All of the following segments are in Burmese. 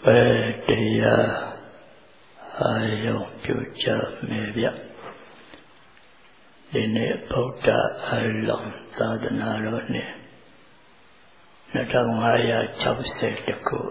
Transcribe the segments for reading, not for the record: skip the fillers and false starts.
Pedia Ayong Puja Mevya Dine Bauta Along Sadanarone Natangaya Chapse Taku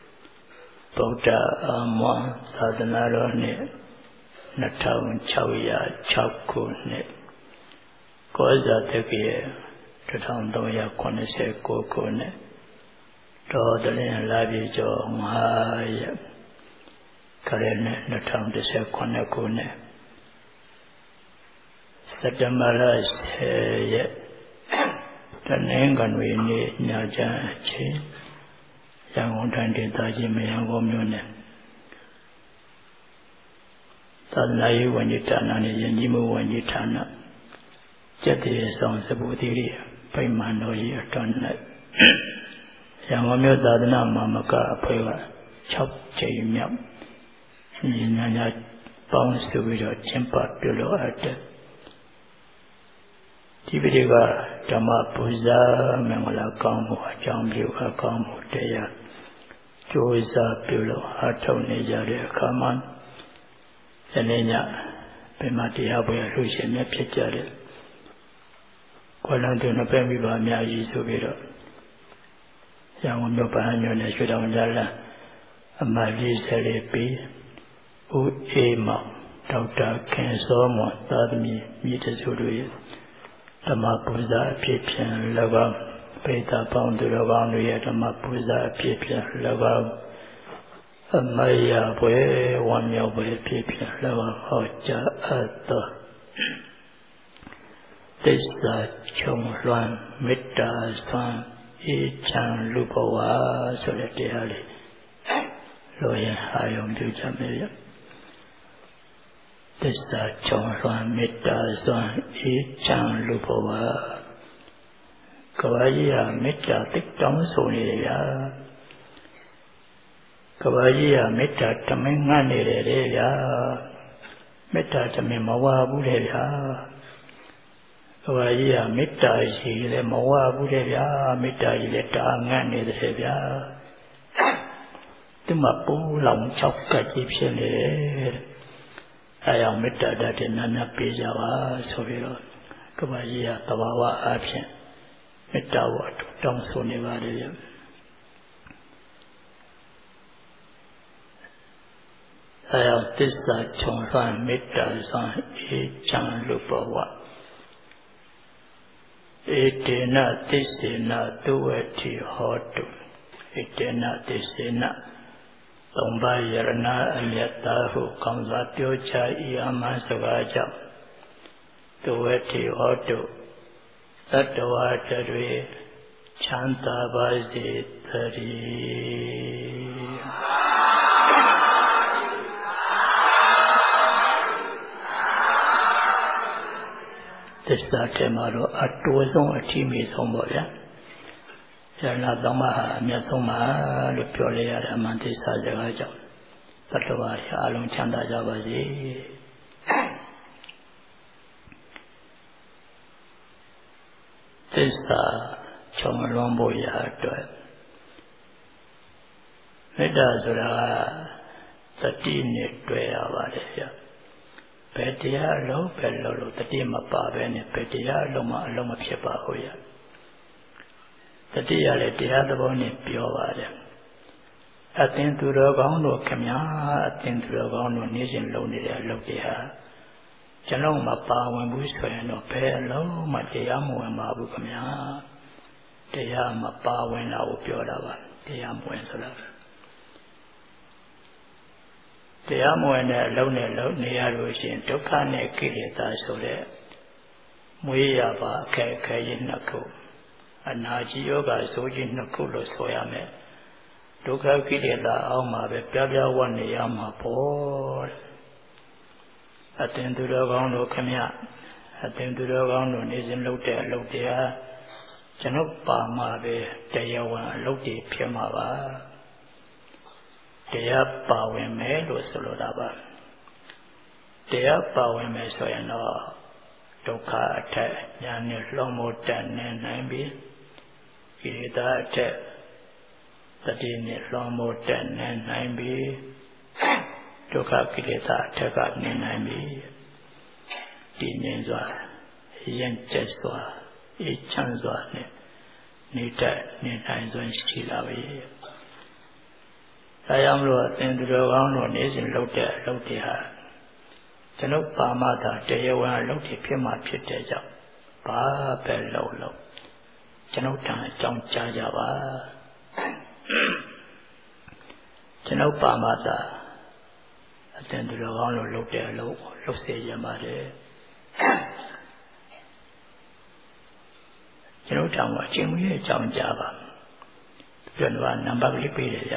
Bauta Amwa Sadanarone Natang Chawya Chapkune Koza Tekie Tatangdoya Konese Kokone Dodalin Labijo Mahaya Karene Natang Dese Konekune Satamala Seye Tanengan Wini Naja Chi Yangontan Daji Mayangomune Tanayi Wanitana Yanjimu Wanitana Jati Song Sabutiri Paimanoyi Atonat Yangomyo Zadana Mamaka Peva Chop Jaymiam Nanya Bang Subiro Chimpa Pilo Ate Tibidiga Dama Puza Mangala Kamu Jambu Akamu Teya Joza Pilo Ato Nejare Kaman Yanenya Pemati Abuya Lucian Nepjare Kualantu Pemiba Miyaji Subiro Yangomyo Pahanyo Neshudan Jala Amali Selepi Uema Dr. Kensomo Tadmi Mitasuri Tamapuza Pipian Lava Peta Pound Lavan Tamapuza Pipian Lava Amaya Bue Wamya Bue Pipian Lava Hoja Ato Tessa Chong Luan Mita Swan Chan Lupawa Soletiali Loya Hayom Dujamelia Tessa Chong Luan Mita Swan Chan Lupawa Kawaya Mita Tikdom Sonia Kawaya Mita Tamangani Mita Tamimawa Buddha Kawaya Mita Shile Mawa Buddha Mita Ileta Ngani the Sevia Timapu Long Chopka Egyptian I am Mita that in Nana Pijawa Soviro Kawaya Kawawa Absent Mita what Tom Soniva I am this Chongran Mita San Chan Lupawa Etena Tisina Dueti Hotu Etena Tisina Tomba Yarana Amyatahu Kamvatyo Cha Iyama Savaja Dueti Hotu Tatawa Tadwe Chanta Bazi Tari Testa Temaro Atozon a Timi Somboya Yarna Dama Miasoma Lupiolia Mantisa Jagaja Tatawa Alum Chanda Javazi Testa Chomolomboya Meda Zura Tatini Dwea Valia Petia low pello, the dim of Pavene, Petia Loma Loma Chepahoya. The dear Letia the Boni Piovade. Attend to the Gondo Camia, attend to the Gondo Nizin Lonely Lokia. Janoma Pawan Busco no Pello, Matiamu and Mabu Camia. Teama Pawan Aupiorava, Teamu and Solar. The amo and a lone nearushin Tokane Kilita Sole Muyaba Kayin Naku and Naji Yoga Sojin Nakulo Soyame Toka Kilila Alma Bebia one Yama Paul Attend to the Gondo Kamia Attend to the Gondo Nizin Lotea Janopa Mabe Dayawan Loti Piamava Dea Paweme Solodaba Dea Paweme Soyano Doka Attack Yani Lomo Dan Nambi Ida Attack တတိနဲ့လွန်မိုးတက်နေနိုင်ပြီဒုက္ခကိလေသာအထက်ကနေနိုင်ပြီတည်ငြိမ်စွာရင်ကျက်စွာအေးချမ်းစွာနဲ့နေတတ်နေနိုင်စွမ်းရှိလာပြီဒါကြောင့်မလို့အသင်သူတော်ကောင်းတို့နေ့စဉ်လုပ်တဲ့အလုပ်တွေဟာကျွန်ုပ်ပါမသာတရားဝင်အလုပ်တွေဖြစ်မှဖြစ်တဲ့ကြောင့်ဘာပဲလုပ်ကျွန်ုပ်ထံအကြောင်းကြားကြပါကျွန်ုပ်ပါမသာအသင်သူတော်ကောင်းတို့လုပ်တဲ့အလုပ်လုပ်စေရပါတယ်ကျွန်ုပ်ထံကအချိန်မရွေးအကြောင်းကြားပါပြန်တော့နံပါတ်လေးပေးတယ်ဗျ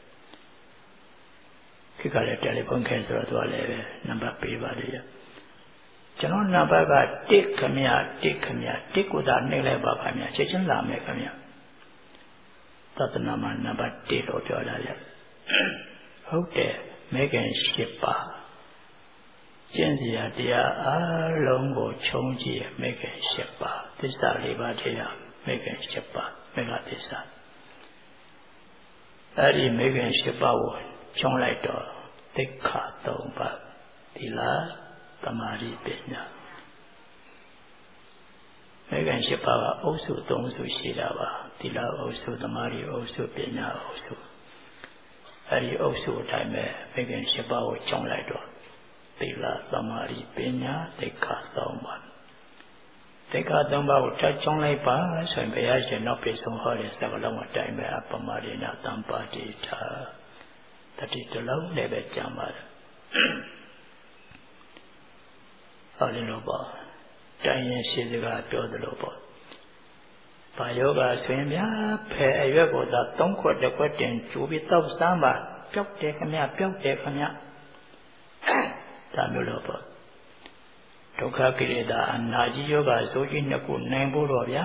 ခေတ်ကလည်းတယ်လီဖုန်းခဲဆိုတော့သူကလည်းနံပါတ်ပေးပါလေကျွန်တော်နံပါတ်က1ခမရ1ကိုသာနှိမ့်လိုက်ပါခင်ဗျချက်ချင်းလာမယ်ခင်ဗျသတ္တနာမှာနံပါတ်1လို့ပြောတာလေဟုတ်တယ်မေခင်10ပါကျင့်စရာတရားအလုံးကိုခြုံကြည့်မေခင်10ပါသစ္စာ4ပါးတရားမေခင်10ပါမေဃသစ္စာအဲ့ဒီမေခင်10ပါကိုခြုံလိုက်တော့သိက္ခာ3ပါးသီလသမာဓိပညာမေခင်10ပါကအုပ်စု3စုရှိတာပါသီလအုပ်စုသမာဓိအုပ်စုပညာအုပ်စုအဲ့ဒီအုပ်စုအတိုင်းပဲမေခင်10ပါကိုခြုံလိုက်တော့သီလသမာဓိပညာသိက္ခာ3ပါးသိက္ခာ3ပါးကိုထပ်ခြုံလိုက်ပါဆိုရင်ဘုရားရှင်နောက်ပြေဆုံးဟောတဲ့စကားလုံးအတိုင်းပဲအပမရိဏတံပါတိထာတတိတလုံးလည်းပဲကြံပါတယ်ဟောဒီလိုပေါ့တိုင်းရင်ရှိစကားပြောသလိုပေါ့ဘာယောဂဆိုရင်များဖယ်အရွက်ကိုသာ3ခွက်1ခွက်တင်ကျူပြီးတောက်စမ်းပါပျောက်တယ်ခမပျောက်တယ်ခမဒါမျိုးလို့ပေါ့ဒုက္ခကိလေသာအနာကြီးယောဂဆိုကြီးနှစ်ခုနိုင်ဖို့တော့ဗျာ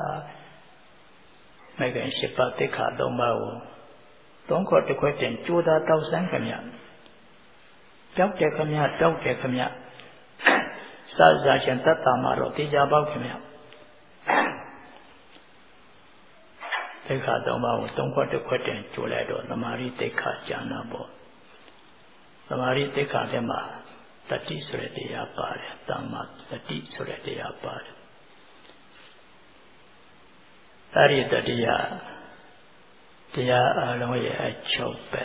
မေခင်10ပါးသိက္ခာ3ပါးကို3ခွက်1ခွက်တင်ကျိုးသာတောက်စမ်းခမပျောက်တယ်ခမပျောက်တယ်ခမစာစာရှင်တတ်တာမှာတော့တေချာပေါက်ခမသိက္ခာ3ပါးကို3ခွက်1ခွက်တင်ကျိုးလိုက်တော့သမာဓိသိက္ခာကျမ်းနာပေါ့သမာဓိသိက္ခာထဲမှာတတိဆိုတဲ့တရားပါတယ်တမ္မာတတိဆိုတဲ့တရားပါတယ်အဲ့ဒီတတိယတရားအလုံးရဲ့အချုပ်ပဲ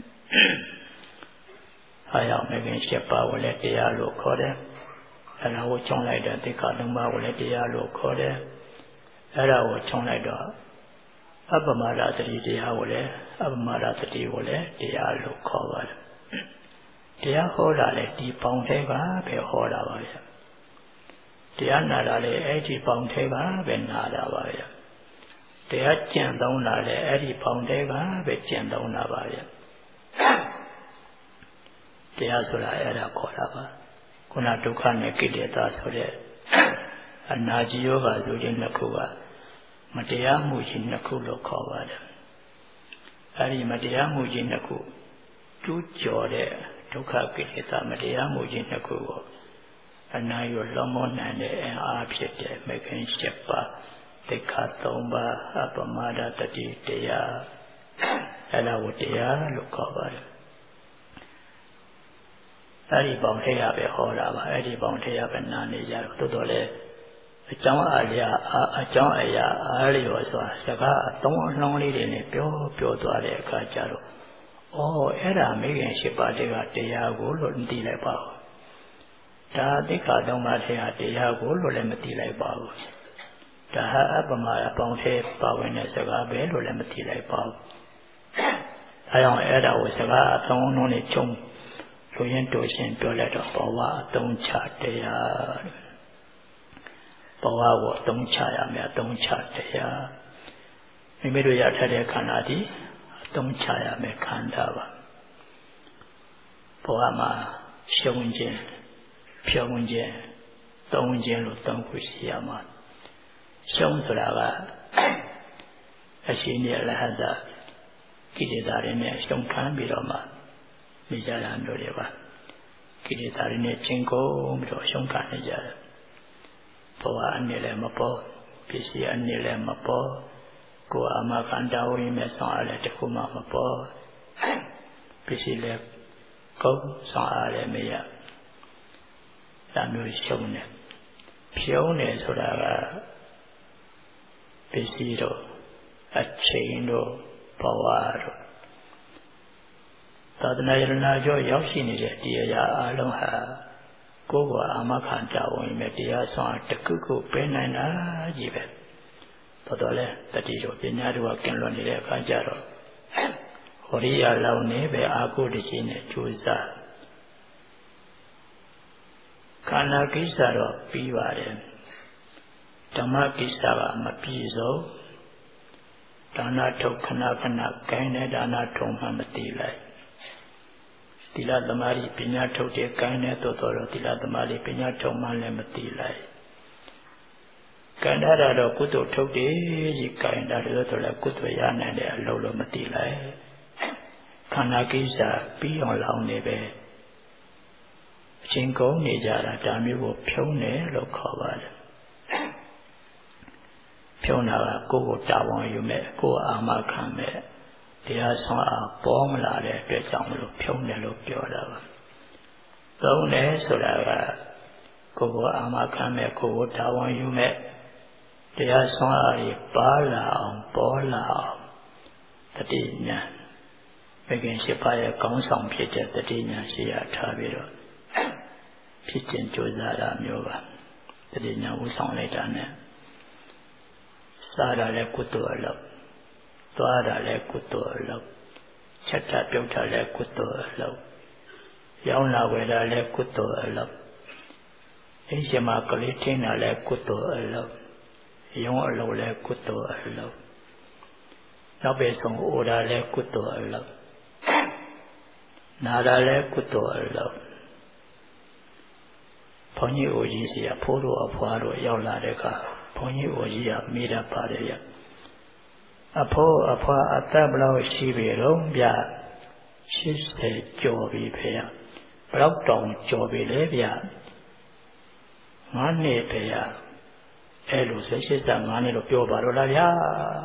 အားရောက်မေခင်7ပါးကိုလည်းတရားလို့ခေါ်တယ်အဲ့ဒါကိုခြုံလိုက်တဲ့သိက္ခာ3ပါးကိုလည်းတရားလို့ခေါ်တယ်အဲ့ဒါကိုခြုံလိုက်တော့အပမဒသတိတရားကိုလည်းအပမဒသတိကိုလည်းတရားလို့ခေါ်ပါတယ်တရားဟောတာလေဒီပေါင်းထဲကပဲဟောတာပါဗျာတရားနာတာလေအဲ့ဒီပေါင်းထဲကပဲနာတာပါဗျာတရားကျင့်သုံးတာလေအဲ့ဒီပေါင်းထဲကပဲကျင့်သုံးတာပါဗျာတရားဆိုတာအဲ့ဒါခေါ်တာပါခုနဒုက္ခနဲ့ကိလေသာဆိုတဲ့အနာကြီးယောဂဆိုတဲ့နှစ်ခုကမတရားမှုကြီးနှစ်ခုလို့ခေါ်ပါတယ်အဲ့ဒီမတရားမှုကြီးနှစ်ခုကျူးကျော်တဲ့ဒုက္ခကိလေသာမတရားမှုကြီးနှစ်ခုကိုအနာရောလွန်မိုးနိုင်တဲ့အင်အားဖြစ်တဲ့မေခင်7ပါးသိက္ခာ3ပါးအပမဒတတိတရားအဲ့ဒါကိုတရားလို့ခေါ်ပါတယ်အဲ့ဒီပေါင်းထဲရပဲဟောတာပါအဲ့ဒီပေါင်းထဲရပဲနာနေကြတော့တော်တော်လေးအကြောင်းအရာအားလျော်စွာစကားအသုံးအနှုန်းလေးတွေနဲ့ပြောသွားတဲ့အခါကျတော့အဲ့ဒါမေခင်7ပါးတွေကတရားကိုလို့မသိလိုက်ပါဘူးဒါသိက္ခာ3ပါးတွေကတရားကိုလို့လည်းမသိလိုက်ပါဘူးဒါဟာအပမအပေါင်းထဲပါဝင်တဲ့စကားပဲလို့လည်းမသိလိုက်ပါဘူးအဲကြောင့်အဲ့ဒါကိုစကားအသုံးအနှုန်းနဲ့ခြုံလူရင်းတို့ရှင်ပြောလိုက်တော့ဘဝအသုံးချတရားဘဝကိုအသုံးချရမယ်အသုံးချတရားမိမိတို့ရထတဲ့ခန္ဓာဒီအသုံးချရမယ်ခန္ဓာပါဘဝမှာရှုံးခြင်းဖြုံးခြင်းသုံးခြင်းလို့သုံးခုရှိရမှာရှုံးဆိုတာကအရှင်ရဲ့ရဟတကိလေသာတွေနဲ့ရှုံးခံပြီးတော့မှနေကြတာမျိုးတွေပါကိလေသာတွေနဲ့ချင်းကုန်ပြီးတော့ရှုံးခံနေကြတယ်ဘဝအနေနဲ့မပေါ်ပစ္စည်းအနေနဲ့မပေါ်ကိုယ်အာမခံတာဝိမဲ့ဆောင်အားလည်းတခုမှမပေါ်ပစ္စည်းလည်းကုန်းဆောင်အားလည်းမရဒါမျိုးရှုံးတယ်ဖြုံးတယ်ဆိုတာကပစ္စည်းတို့အချိန်တို့ဘဝတို့သာသနာ့ရဏကျော်ရောက်ရှိနေတဲ့တရားအလုံးဟာကိုယ်ကအာမခံတာဝင်မဲ့တရားဆောင်တခုခုပေးနိုင်တာကြီးပဲတော်တော်လဲတတိတို့ပညာတို့ကကင်လွန်နေတဲ့အခါကျတော့ဟောရိယလောင်နေပဲအာဟုတရှိနဲ့ကြိုးစားခန္ဓာကိစ္စတော့ပြီးပါတယ်ဓမ္မကိစ္စကမပြည့်စုံဒါနထုတ်ခဏခဏကိုင်းတဲ့ဒါနထုံမှမတည်လိုက်သီလသမာဓိပညာထုတ်တဲ့ကိုင်းတဲ့တော်တော်သီလသမာဓိပညာထုံမှလည်းမတည်လိုက်ကန္တာတော့ကုသိုလ်ထုတ်တယ်ကြီးကိုင်းတာလို့ဆိုလည်းကုသိုလ်ရနိုင်တဲ့အလုံးလို့မတည်လိုက်ခန္ဓာကိစ္စပြီးအောင်လောင်နေပဲအချင်းကုန်းနေကြတာဒါမျိုးကိုဖြုံးတယ်လို့ခေါ်ပါတယ်ဖြုံးတာကကိုယ်ကိုတာဝန်ယူမဲ့ကိုယ်အာမခံမဲ့တရားဆောင်အားပေါ်မလာတဲ့အတွက်ကြောင့်မလို့ဖြုံးတယ်လို့ပြောတာပါသုံးတယ်ဆိုတာကကိုယ်ကိုအာမခံမဲ့ကိုယ်ကိုတာဝန်ယူမဲ့တရားဆောင်အားကြီးပါလာအောင်ပေါ်လာအောင်တတိညာဘဂင်ရှိပါရဲ့ကောင်းဆောင်ဖြစ်တဲ့တတိညာရှိရထားပြီးတော့ဖြစ်ခြင်းကြိုးစားတာမျိုးပါတတိညာဥဆောင်လိုက်တာနဲ့စားတာလည်းကုသိုလ်အလုပ်သွားတာလည်းကုသိုလ်အလုပ်ချက်တာပြုတ်တာလည်းကုသိုလ်အလုပ်ရောင်းလာဝယ်တာလည်းကုသိုလ်အလုပ်အိမ်ရှိမှာကလေးထင်းတာလည်းကုသိုလ်အလုပ်ရုံးအလုပ်လည်းကုသိုလ်အလုပ်နောက်ပဲဆုံးအိုတာလည်းကုသိုလ်အလုပ်နာတာလည်းကုသိုလ်အလုပ်ဘုန်းကြီးအိုကြီးစီကဖိုးတို့အဖွားတို့ရောက်လာတဲ့အခါဘုန်းကြီးအိုကြီးကမိတတ်ပါတယ်ဗျအဖိုးအဖွားအသက်ဘယ်လောက်ရှိပြီတော့ဗျ80ကျော်ပြီဖေရဘယ်လောက်တောင်ကျော်ပြီလဲဗျ9နှစ်ဖေရအဲ့လို85နှစ်လို့ပြောပါတော့လားဗျာ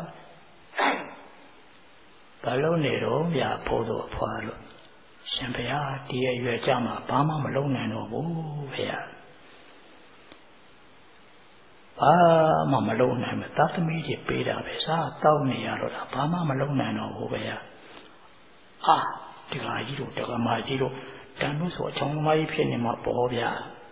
ဘာလို့နေတော့ဗျဖိုးတို့အဖွားလို့ရှင်ဖေရဒီရဲ့ရွယ်ကြမှာဘာမှမလုပ်နိုင်တော့ဘူးဖေရဘာမှမလုပ်နိုင်ဘူးသာသမီကြီးပေးတာပဲစားတောက်နေရတော့တာဘာမှမလုပ်နိုင်တော့ဘူးပဲအာဒီကကြီးတို့တက္ကမကြီးတို့တန်လို့ဆိုအချောင်းသမားကြီးဖြစ်နေမှာပေါ်ဗျာ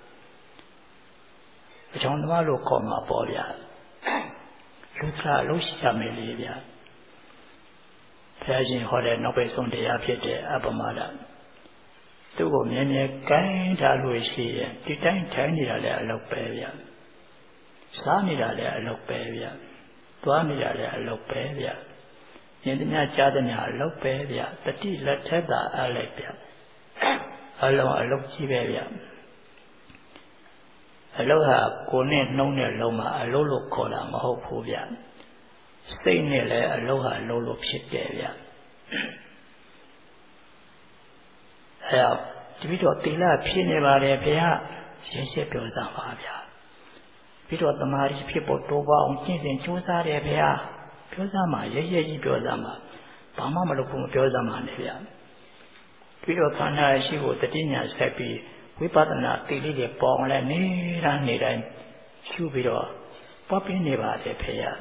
အချောင်းသမားလို့ခေါ်မှာပေါ်ဗျာလူစားလို့ရှိရမယ်လေဗျာဘုရားရှင်ဟောတဲ့နောက်ပဲဆုံးတရားဖြစ်တဲ့အပမဒသူ့ကိုမြဲမြဲကိုင်းထားလို့ရှိရင်ဒီတိုင်းထိုင်နေတာလည်းအလုပ်ပဲဗျာစားနေတာလည်းအလုပ်ပဲဗျသွားနေတာလည်းအလုပ်ပဲဗျဉာဏ်ဉာဏ်ကြားတဲ့ညာအလုပ်ပဲဗျတတိလက်ထက်သာအားလိုက်ဗျအလုံးအလုပ်ကြီးပဲဗျအလုပ်ဟာကိုယ်နဲ့နှုံးတဲ့လုံးမှာအလုပ်လို့ခေါ်တာမဟုတ်ဘူးဗျစိတ်နဲ့လည်းအလုပ်ဟာအလုပ်လို့ဖြစ်တယ်ဗျအဲဒါတပိတော့တိလဖြစ်နေပါလေဗျာရှင်းရှင်းပြောစမ်းပါဗျာပြီးတော့တမာရီဖြစ်ဖို့တိုးပါအောင်ကျင့်စဉ်ကြိုးစားတယ်ဗျာပြောစမ်းမှာရဲရဲကြီးပြောစမ်းမှာဘာမှမလုပ်ဘူးမပြောစမ်းမှာနဲ့ဗျာပြီးတော့ခန္ဓာရှိဖို့တတိညာဆက်ပြီးဝိပဿနာတိလေးတွေပေါ်အောင်လဲနေတိုင်းရှုပြီးတော့ပတ်ပြင်းနေပါတယ်ဖေရ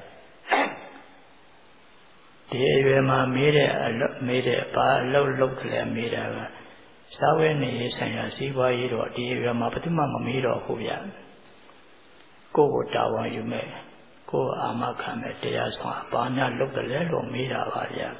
ဒီအရွယ်မှာမေးတဲ့ဘာအလုပ်လုပ်ကြလဲမေးတာကစာဝဲနေဆိုင်ရာစီးပွားရေးတော့ဒီအရွယ်မှာဘယ်သူမှမမေးတော့ဘူးဗျာကိုယ်ကိုတာဝန်ယူမဲ့ကိုယ်အာမခံမဲ့တရားဆောင်ဘာများလုပ်တယ်လဲလို့မေးတာပါဗျာ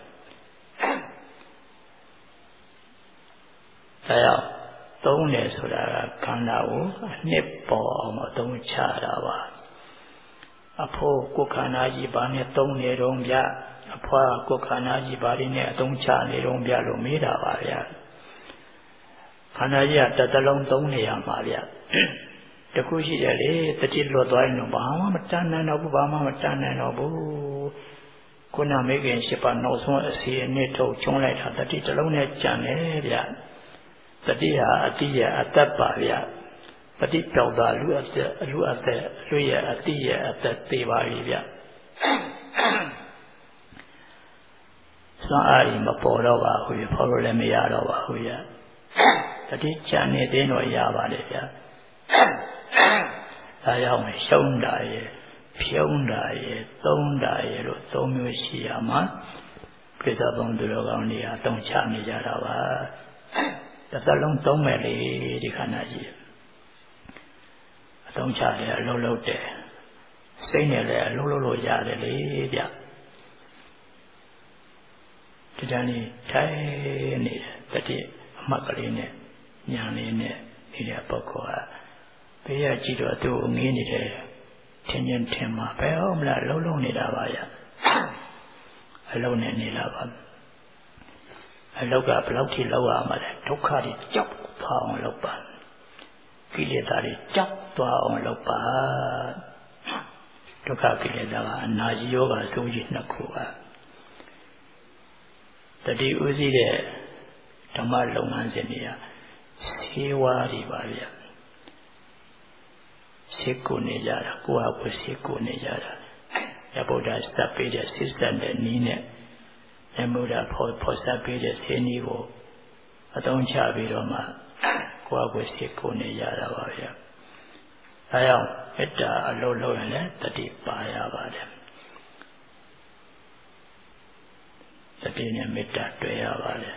ဒါကြောင့်သုံးတယ်ဆိုတာကခန္ဓာကိုအနှစ်ပေါ်အောင်အသုံးချတာပါအဖို့ကိုယ်ခန္ဓာကြီးဘာနဲ့သုံးနေတော့ဗျာအဖွားကိုယ်ခန္ဓာကြီးဘာတွေနဲ့အသုံးချနေတော့ဗျာလို့မေးတာပါဗျာခန္ဓာကြီးကတစ်လုံးသုံးနေရမှာဗျာတခုရှိတယ်လေတတိလွတ်သွားရင်တော့ဘာမှမတန်းနိုင်တော့ဘူးဘာမှမတန်းနိုင်တော့ဘူးခုနမေခင်ရှိပါနောက်ဆုံးအစီအနှစ်ထုတ်ချုံးလိုက်တာတတိတစ်လုံးနဲ့ကြံတယ်ဗျတတိဟာအတိယအတ္တပါဗျပฏิပြောက်တာလူအသက်လူရဲ့အတိရဲ့အသက်သေးပါပြီဗျစွမ်းအားကြီးမပေါ်တော့ပါဘူးဖော်လို့လည်းမရတော့ပါဘူးဗျတတိချန်နေသေးတော့ရပါလေဗျဒါကြောင့်ရှုံးတာရဲ့ဖြုံးတာရဲ့သုံးတာရဲ့လို့သုံးမျိုးရှိရမှာပြစ္ဆာဘုံသူတော်ကောင်းတွေအသုံးချနေကြတာပါတစ်သက်လုံးသုံးမယ်လေဒီခန္ဓာကြီးအသုံးချတယ်အလုံးလုံးတယ်စိတ်နဲ့လည်းအလုံးလုံးလို့ရတယ်လေဗျဒီတန်းလေးထိုင်နေတတိအမှတ်ကလေးနဲ့ညာလေးနဲ့နေတဲ့ပုဂ္ဂိုလ်ကဘေးကကြည့်တော့သူ့ငေးနေတယ်ထင်ရင်ထင်မှာပဲဟုတ်မလားလုံးလုံးနေတာပါဗျအလုံးနဲ့နေတာပါအလောက်ကဘယ်လောက်ထိလောက်ရမှာလဲဒုက္ခတွေကြောက်သွားအောင်လုပ်ပါကိလေသာတွေကြောက်သွားအောင်လုပ်ပါဒုက္ခကိလေသာကအနာကြီးယောဂစိုးကြီးနှစ်ခုပါတတိဥစည်းတဲ့ဓမ္မလုပ်ငန်းစဉ်တွေကဆေးဝါးတွေပါဗျဆေးကိုနေကြတာကိုယ့်ဟာကိုယ်ဆေးကိုနေကြတာရဗုဒ္ဓစပ်ပေးတဲ့ဆစ်ဆက်တဲ့နီးနဲ့ရဗုဒ္ဓဖော်စပ်ပေးတဲ့ဆေးနီးကိုအသုံးချပြီးတော့မှကိုယ့်ဟာကိုယ်ဆေးကိုနေကြတာပါဗျအဲကြောင့်မေတ္တာအလုံးလုံးရင်လည်းတတိပါရပါတယ်တတိနဲ့မေတ္တာတွေ့ရပါတယ်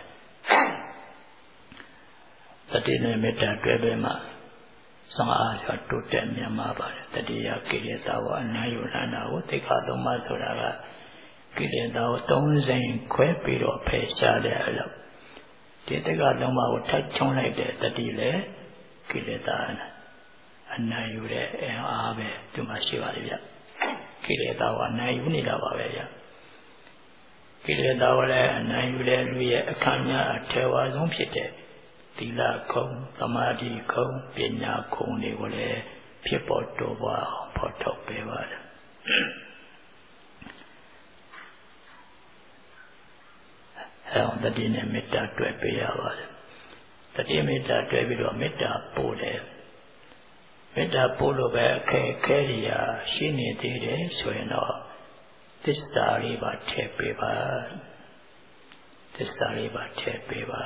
တတိနဲ့မေတ္တာတွေ့ပြီးမှစွမ်းအားဆိုတိုးတက်မြတ်မှာပါတယ်တတိယကိလေသာဝအနာယုလန္တာကိုသိက္ခာသုံးပါးဆိုတာကကိလေသာကိုသုံးစိမ်ခွဲပြီးတော့ဖယ်ရှားတဲ့အလုပ်ဒီသိက္ခာသုံးပါးကိုထိုက်ချုံလိုက်တဲ့တတိလေကိလေသာအနာယုတဲ့အင်အားပဲဒီမှာရှိပါလိမ့်ဗျကိလေသာကိုအနာယုနေတာပါပဲဗျကိလေသာကိုလည်းအနာယုတဲ့လူရဲ့အခမ်းအနားအထေဝါဆုံးဖြစ်တဲ့သီလခုံသမာဓိခုံပညာခုံတွေကိုလည်းဖြစ်ပေါ်တိုးပွားအောင်ဖော်ထုတ်ပေးပါတယ်တတိနဲ့မေတ္တာတွေ့ပေးရပါတယ်တတိမေတ္တာတွေ့ပြီးတော့မေတ္တာပို့တယ်မေတ္တာပို့လို့ပဲအခက်ခဲတွေရှိနေသေးတယ်ဆိုရင်တော့သစ္စာလေးပါထည့်ပေးပါသစ္စာလေးပါထည့်ပေးပါ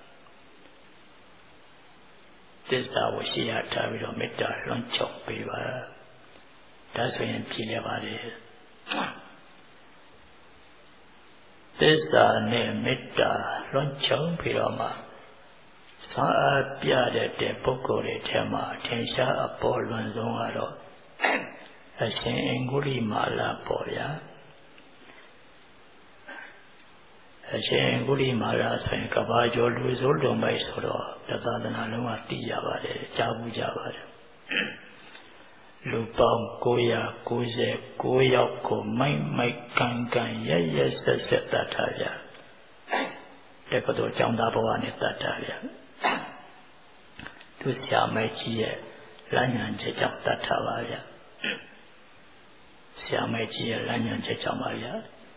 သစ္စာကိုရှိရထားပြီးတော့မေတ္တာလွန်ချောက်ပေးပါဒါဆိုရင်ပြည့်ရပါတယ်သစ္စာနဲ့မေတ္တာလွန်ချောက်ပြီးတော့မှစွမ်းအားပြတဲ့ပုဂ္ဂိုလ်တွေထဲမှာအထင်ရှားအပေါ်လွန်ဆုံးကတော့အရှင်အင်္ဂုလိမာလာပေါ်ဗျာအရှင်ဂုလိမာလာဆိုရင်ကဘာကျော်လူစိုးလုံမိုက်ဆိုတော့သာသနာလုံးကသိကြပါတယ်ကြားဘူးကြပါတယ်လူပေါင်း999ယောက်ကိုမိုက်ကန်ရဆက်တတ်ထားကြတက္ကသိုလ်ကျောင်းသားဘဝနဲ့တတ်ထားကြသူဆရာမကြီးရဲ့လမ်းညွှန်ချက်ကြောင့်တတ်ထားပါဗျဆရာမကြီးရဲ့လမ်းညွှန်ချက်ကြောင့်ပါဗျ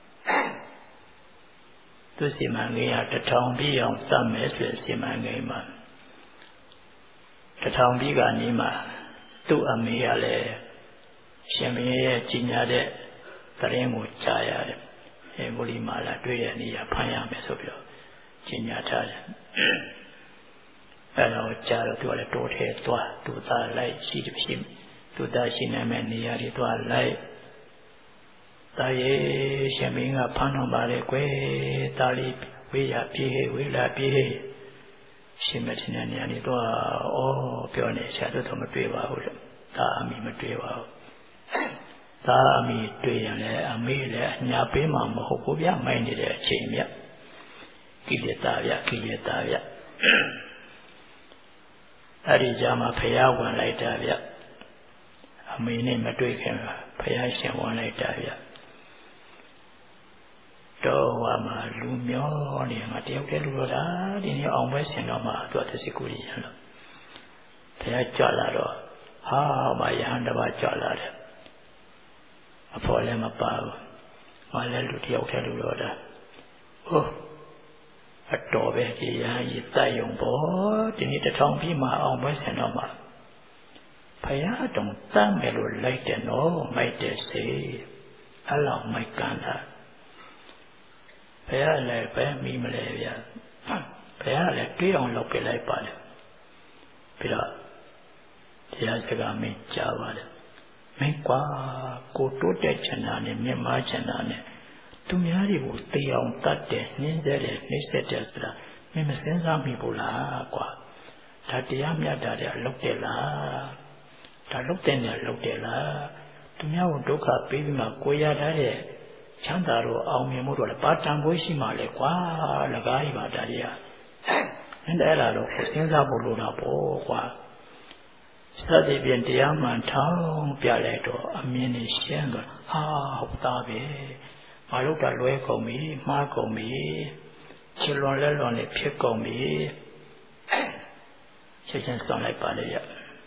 သူစီမံကိန်းက1000ပြည့်အောင်စမယ်ဆိုစီမံကိန်းမှာ1000ပြည့်ကနေမှသူ့အမေကလည်းရှင်ဘုရင်ရဲ့ကြီးညာတဲ့သတင်းကိုကြားရတယ်။အဲဂုလိမာလာတွေ့တဲ့နေရာဖမ်းရမယ်ဆိုပြီးတော့ကြီးညာထားတယ်။အဲတော့ကြားတော့သူကလည်းတိုးထဲသွားသူသားလိုက်ရှိတယ်ဖြစ်သူသားရှိနေမဲ့နေရာတွေသွားလိုက်တာရေရှင်မင်းကဖမ်းတော့ပါလေကွယ်တာလီဝေးရပြေးဝေးလာပြေးရှင်မတင်တဲ့နေရာနေတော့ပြောနေဆရာတို့မတွေ့ပါဘူးလို့ဒါအမိမတွေ့ပါဘူးဒါအမိတွေ့ရင်လည်းအမေလည်းအညာပေးမှာမဟုတ်ဘူးဗျမိုင်းနေတဲ့အချိန်မြတ်ကိလေသာဗျအဲ့ဒီကြမှာဖျားဝင်လိုက်တာဗျအမေနဲ့မတွေ့ခင်ဖျားရှင်ဝင်လိုက်တာဗျတော့ဝါမှာလူမျောနေမှာတယောက်တည်းလူတော့ဒါဒီနေ့အောင်ပဲဆင်တော့မှသူကသစိကူကြီးရလို့ဘုရားကြွလာတော့ဟာမယဟန်တပါးကြွလာတယ်အဖော်လည်းမပါဘူးမလည်းလူတယောက်တည်းလူတော့ဒါဟုတ်အတော်ပဲကြည်ရန်ကြီးတိုက်ရုံပေါ့ဒီနေ့1000ပြည့်မှာအောင်ပဲဆင်တော့မှဘုရားတုံတမ်းမယ်လို့လိုက်တယ်နော်မိုက်တဲ့စေအလောင်းမိုက်ကန်တာဘဘယ်ရလဲပဲမိမလဲဗျာဘယ်ရလဲတွေးအောင်လုပ်ပြလိုက်ပါလေပြီးတော့တရားစကားမင်းကြားပါလေမင်းကွာကိုတိုးတက်ချင်တာနဲ့မြင့်မားချင်တာနဲ့သူများတွေကိုသိအောင်တတ်တယ်နှင်းစေတယ်နှိမ့်ဆက်တယ်ဆိုတာမင်းမစင်စားမိဘူးလားကွာဒါတရားမြတ်တာတွေလုပ်တယ်လားဒါလုပ်တယ်နဲ့လုပ်တယ်လားသူများကိုဒုက္ခပေးပြီးမှကိုရထားတဲ့ချမ်းသာတော့အောင်မြင်မှုတော့လည်းပါတန်ဖို့ရှိမှလေကွာလကားကြီးပါဒါတွေကအဲ့ဒါတော့ကိုစဉ်းစားဖို့လိုတာပေါ့ကွာစသဖြင့်တရားမှန်ထောင်းပြလိုက်တော့အမြင်နဲ့ရှင်းတော့ဟာဟုတ်သားပဲမလုပ်တာလွဲကုန်ပြီမှားကုန်ပြီချလွန်လဲလွန်နဲ့ဖြစ်ကုန်ပြီချက်ချင်းစောင့်လိုက်ပါလေရ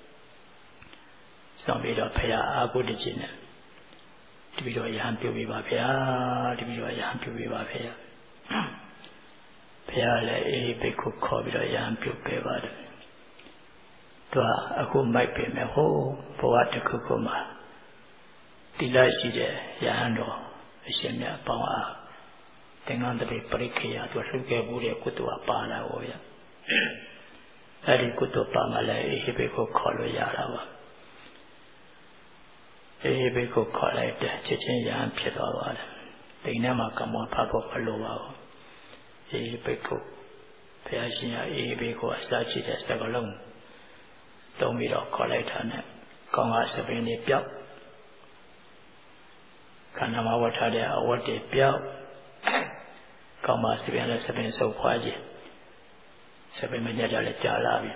စောင့်ပြီးတော့ဖရာအာဟုတကြီးနဲ့တပည့်တော်ရဟန်းပြုပြီးပါဗျာတပည့်တော်ရဟန်းပြုပြီးပါဗျာဖရာလည်းအေးဘိက္ခုခေါ်ပြီးတော့ရဟန်းပြုပေးပါတယ်သူကအခုမိုက်ပေမဲ့ဟိုဘဝတစ်ခုခုမှာတိလရှိတဲ့ရဟန်းတော်အရှင်မြတ်အပေါင်းအားသင်္ကန်းတည်းပရိခေယသူလှုပ်ခဲ့မှုတဲ့ကုသိုလ်ပါလာဟောဗျာအဲ့ဒီကုသိုလ်ပါမှလည်းအေးဘိက္ခုခေါ်လို့ရတာပါအေးဘိက္ခုခေါ်လိုက်တဲ့ချက်ချင်းရဟန်းဖြစ်သွားပါတယ်တိမ်ထဲမှာကမောဖတ်ဖို့မလိုပါဘူးအေးဘိက္ခုဘုရားရှင်ကအေးဘိက္ခုအစာချတဲ့စကားလုံးတုံးပြီးတော့ခေါ်လိုက်တာနဲ့ကောင်းကစပင်းလေးပြောက်ခန္ဓာမှာဝတ်ထားတဲ့အဝတ်တွေပြောက်ကောင်းပါစပင်းလည်းစပင်းဆုပ်ခွာခြင်းစပင်းမညက်ကြလည်းကြာလာပြီ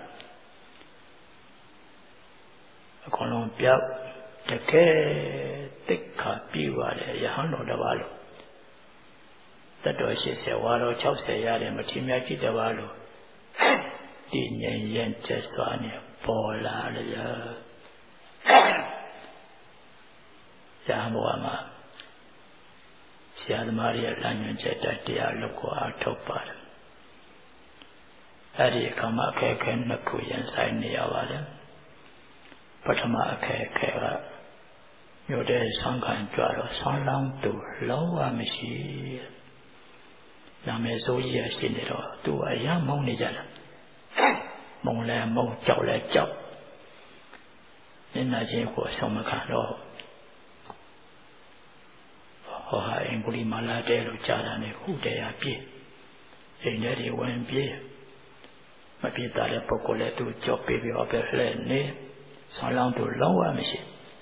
အကုန်လုံးပြောက်တကယ်တိတ်ခါပြေးပါတယ်ရဟန်းတော်တစ်ပါးလို့တတ်တော်80ဝါတော်60ရတယ်မထီများကြည့်တစ်ပါးလို့တည်ငြိမ်ရင်ကျက်စွာနဲ့ပေါ်လာလေရဟန်းဘဝမှာဆရာသမားရဲ့လမ်းညွှန်ချက်တရားလုပ်ကိုအားထုတ်ပါတယ်အဲ့ဒီအခါမှာအခက်အခဲနှစ်ခုရင်ဆိုင်နေရပါတယ်ပထမအခက်အခဲကမြို့တဲ့ဆောင်းခံကြတော့ဆောင်းလောင်းသူလုံးဝမရှိနာမည်ဆိုးကြီးရရှိနေတော့သူအရမ်းမုန်းနေကြတာမုန်းလဲမုန်းကြောက်လဲကြောက်မျက်နှာချင်းကိုဆောင်မခံတော့ဟောဟာအင်္ဂလိပ်မာလာတဲလို့ကြားတာနဲ့ခုတည်းရပြေးအိမ်ထဲတွေဝင်ပြေးမပြေးတာတဲ့ပုဂ္ဂိုလ်လည်းသူကြောက်ပြီးတော့ပဲလှဲ့နေဆောင်းလောင်းသူလုံးဝမရှိ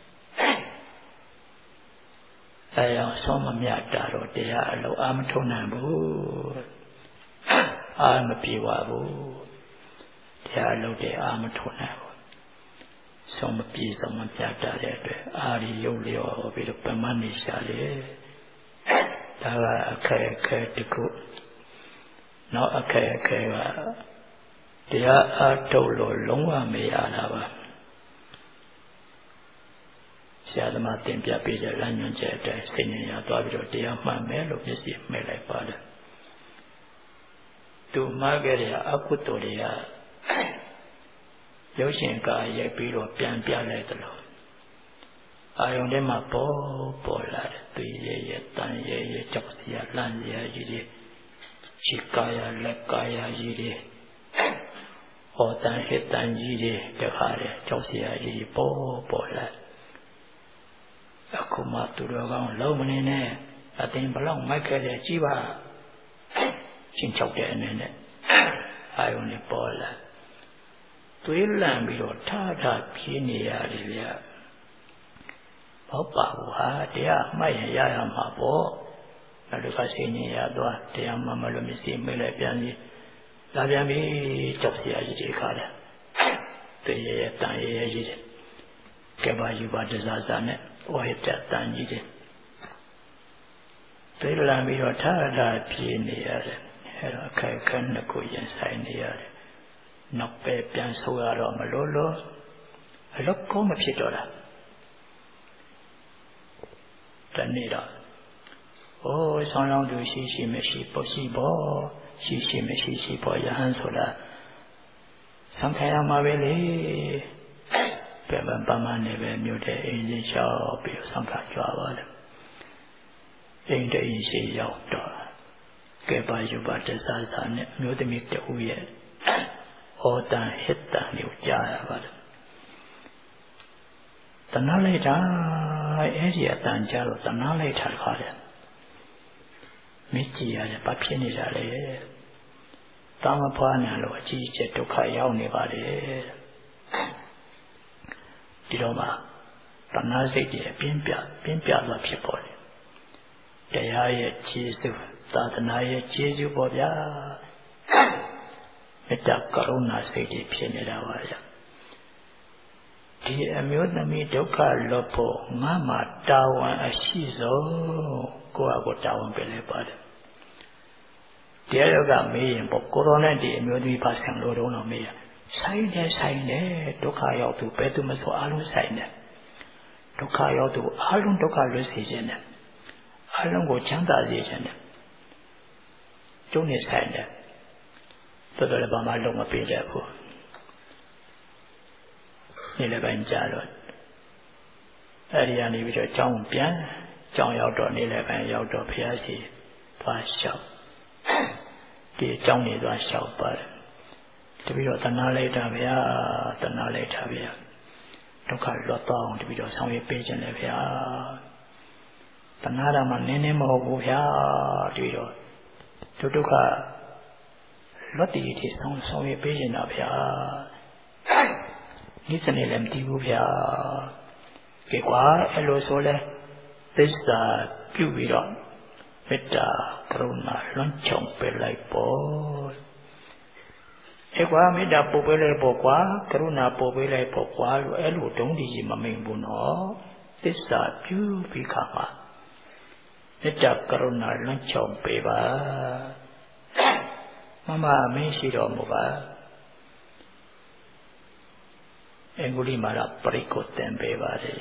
အဲအောင်ဆုံးမမြတ်တာတော့တရားအလုံးအာမထုံနိုင်ဘူးအာမပြေပါဘူးတရားအလုံးတဲ့အာမထုံနိုင်ဘူးဆုံးမပြေဆုံးမမြတ်တာတဲ့အတွက်အာရီရုပ်လျော်ပြီးတော့ပမနေရှာလေဒါကအခက်အခဲတစ်ခုနောက်အခက်အခဲကတရားအားထုတ်လို့လုံးဝမရတာပါဆရာသမားသင်ပြပေးတဲ့လမ်းညွှန်ချက်အတိုင်းစိတ်ဉာဏ်ရသွားပြီးတော့တရားမှန်မယ်လို့မျက်စိမှိတ်လိုက်ပါတယ်သူမှားခဲ့တဲ့အကုသိုလ်တွေကရုပ်ရှင်ကာရိုက်ပြီးတော့ပြန်ပြလိုက်တယ်လို့အာယုန်ထဲမှာပေါ်လာတယ်သူရဲ့တန်ရဲ့ကြောက်စရာလန့်စရာကြီးတွေခြေကာယလက်ကာယကြီးတွေဟောတန်ဟစ်တန်ကြီးတွေတခါလေကြောက်စရာကြီးပေါ်လာအခုမှသူတော်ကောင်းလုံးမနေနဲ့အတင်ဘလောက်မိုက်ခဲ့တဲ့ကြီးပါချင်းချောက်တဲ့အနေနဲ့အာယုန်နဲ့ပေါ်လာသွေးလန့်ပြီးတော့ထားပြေးနေရတယ်ဗျာဘောပါဘူးဟာတရားမှတ်ရရမှာပေါ့အဲ့ဒီကစိတ်ညစ်ရသွားတရားမှမလို့မရှိမေးလိုက်ပြန်ပြီးလာပြန်ပြီကြောက်စရာကြီးတွေခါတယ်တရေတန်ရေကြီးတယ်ကဲပါယူပါတစားစားနဲ့ဝိုင်းတတန်ကြီးတယ်သွေးလန့်ပြီးတော့ထားပြေးနေရတယ်အဲ့တော့အခက်အခဲနှစ်ခုရင်ဆိုင်နေရတယ်နောက်ပဲပြန်ဆိုရတော့မလို့အလုပ်ကောမဖြစ်တော့တာတနေ့တော့ဆောင်းလောင်းသူရှိမရှိပေါ့ရှိပေါ့ရှိမရှိပေါ့ယဟန်ဆိုတာသံခါရမှာပဲလေပြန်ပမနဲ့ပဲမြို့တဲ့အိမ်ကြီးချောက်ပြီးသံခါကြွားပါလေအိမ်တအိမ်ရှိရောက်တော့ကဲပါယူပါတစားစားနဲ့မျိုးသမီးတဦးရဲ့ဩတန်ဟစ်တန်ကိုကြားရပါတယ်တနာလိုက်တာအဲ့ဒီအတန်ကြားတော့တနာလိုက်တာခါတယ်မကြည့်ရတယ်ဘာဖြစ်နေတာလဲတာမဖွားနေလို့အကြီးကျယ်ဒုက္ခရောက်နေပါတယ်ဒီတော့မှတဏှာစိတ်တွေပြင်းပြသွားဖြစ်ပေါ်တယ်တရားရဲ့ကျေးဇူးသာသနာရဲ့ကျေးဇူးပေါ်ဗျာမေတ္တာကရုဏာစိတ်တွေဖြစ်နေတာပါဗျာဒီအမျိုးသမီးဒုက္ခလွတ်ဖို့ငါမှတာဝန်အရှိဆုံးကိုယ့်အကိုတာဝန်ပေးလိုက်ပါတယ်တရားယောဂမေးရင်ပေါ့ကိုရိုနာဒီအမျိုးသမီးပါဆံလို့တော့မေးရဆိုင်တယ်ဒုက္ခရောက်သူဘယ်သူမဆိုအလုံးဆိုင်တယ်ဒုက္ခရောက်သူအလုံးဒုက္ခလွတ်စေခြင်းနဲ့အလုံးကိုချမ်းသာစေခြင်းနဲ့ကျုံနေဆိုင်တယ်တော်တော်လည်းဘာမှလုံးမပေးတတ်ဘူးနေ့လည်းပိုင်းကြာတော့အဲ့ဒီကနေပြီးတော့ကျောင်းရောက်တော့နေ့လည်းပိုင်းရောက်တော့ဘုရားရှိသွားလျှောက်ဒီအကြောင်းတွေသွားလျှောက်ပါတယ်တပည့်တော်တဏှာလိုက်တာဗျာတဏှာလိုက်တာဗျာဒုက္ခလွတ်တော့အောင်တပည့်တော်ဆောင်ရွက်ပေးခြင်းလေဗျာတဏှာဓမ္မနည်းနည်းမဟုတ်ဘူးဗျာတပည့်တော်ဒုက္ခလွတ်တည်တည်ဆောင်ရွက်ပေးခြင်းတာဗျာဒီစနေလည်းမတည်ဘူးဗျာကဲကွာအဲ့လိုဆိုလဲသစ္စာပြုပြီးတော့မေတ္တာကရုဏာလွန်ချောင်ပေးလိုက်ပေါ့အဲ့ကွာမေတ္တာပို့ပေးလိုက်ပေါ့ကွာကရုဏာပို့ပေးလိုက်ပေါ့ကွာလို့အဲ့လိုတုံးတီကြီးမမိန်ဘူးနော်သစ္စာပြုပြီးခါမှာမေတ္တာကရုဏာလွန်ချောင်ပေးပါမမမင်းရှိတော်မူပါအင်္ဂုလိမာရပရိကိုသင်ပေးပါတယ်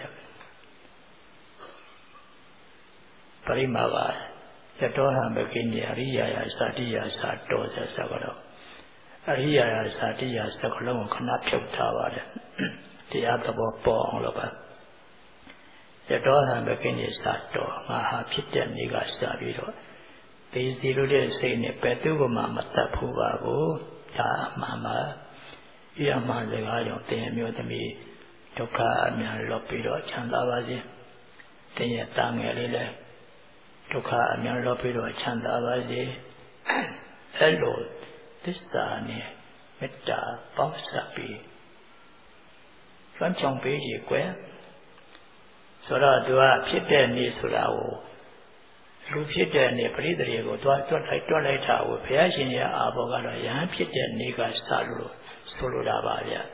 ပရိမာပါယတောဟံဘဂိနိအရိယာယသတိယသတောဆက်စကတော့အရိယာယသတိယစကလုံးကိုခဏဖြုတ်ထားပါတယ်တရားသဘောပေါ်အောင်လို့ပါယတောဟံဘဂိနိသတောငါဟာဖြစ်တဲ့နေ့ကစပြီးတော့ဒီစီလိုတဲ့စိတ်နဲ့ဘယ်သူ့မှမတတ်ဘူးပါဘူးဒါမှန်ပါဒီအမှန်စကားကြောင့်တင်မျိုးသမီးဒုက္ခအများလွတ်ပြီးတော့ချမ်းသာပါစေတင်ရဲ့တာငယ်လေးလည်းဒုက္ခအများလွတ်ပြီးတော့ချမ်းသာပါစေအဲ့လိုသစ္စာနဲ့မေတ္တာပေါင်းစပ်ပြီးလွှမ်းခြုံပေးကြွယ်ဆိုတော့သူကဖြစ်တဲ့နေ့ဆိုတာကိုလူဖြစ်တဲ့နေ့ပရိသေတွေကိုတွတ်လိုက်တာကိုဘုရားရှင်ရဲ့အာဘောကတော့ယဟန်ဖြစ်တဲ့နေ့ကစလို့ဆိုလိုတာပါဗျ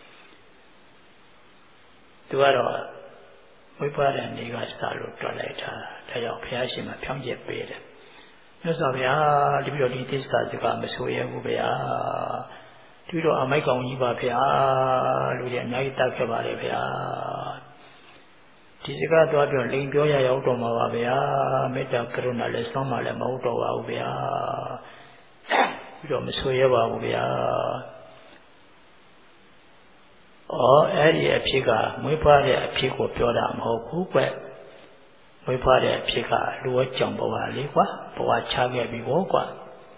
သူကတော့ဝိပါဒ်နေ့ကစလို့တွတ်လိုက်တာဒါကြောင့်ဘုရားရှင်မှာဖြောင်းကျက်ပေးတယ်မြတ်စွာဘုရားတပည့်တော်ဒီသစ္စာစကားမဆိုရဘူးဗျာတပည့်တော်အမိုက်ကောင်ကြီးပါဗျာလူတွေအများကြီးတတ်ခဲ့ပါလေဗျာဒီစကားတော့ပြောလိန်ပြောရရောက်တော့မှာပါဗျာမေတ္တာကရုဏာလည်းစွမ်းမှလည်းမဟုတ်တော့ပါဘူးဗျာပြီးတော့မဆိုရပါဘူးဗျာအဲ့ဒီအဖြစ်ကမွေးဖွားတဲ့အဖြစ်ကိုပြောတာမဟုတ်ဘူးကွမွေးဖွားတဲ့အဖြစ်ကလူဝကြောင့်ဘဝလေးကွာဘဝချခဲ့ပြီဘောကွာ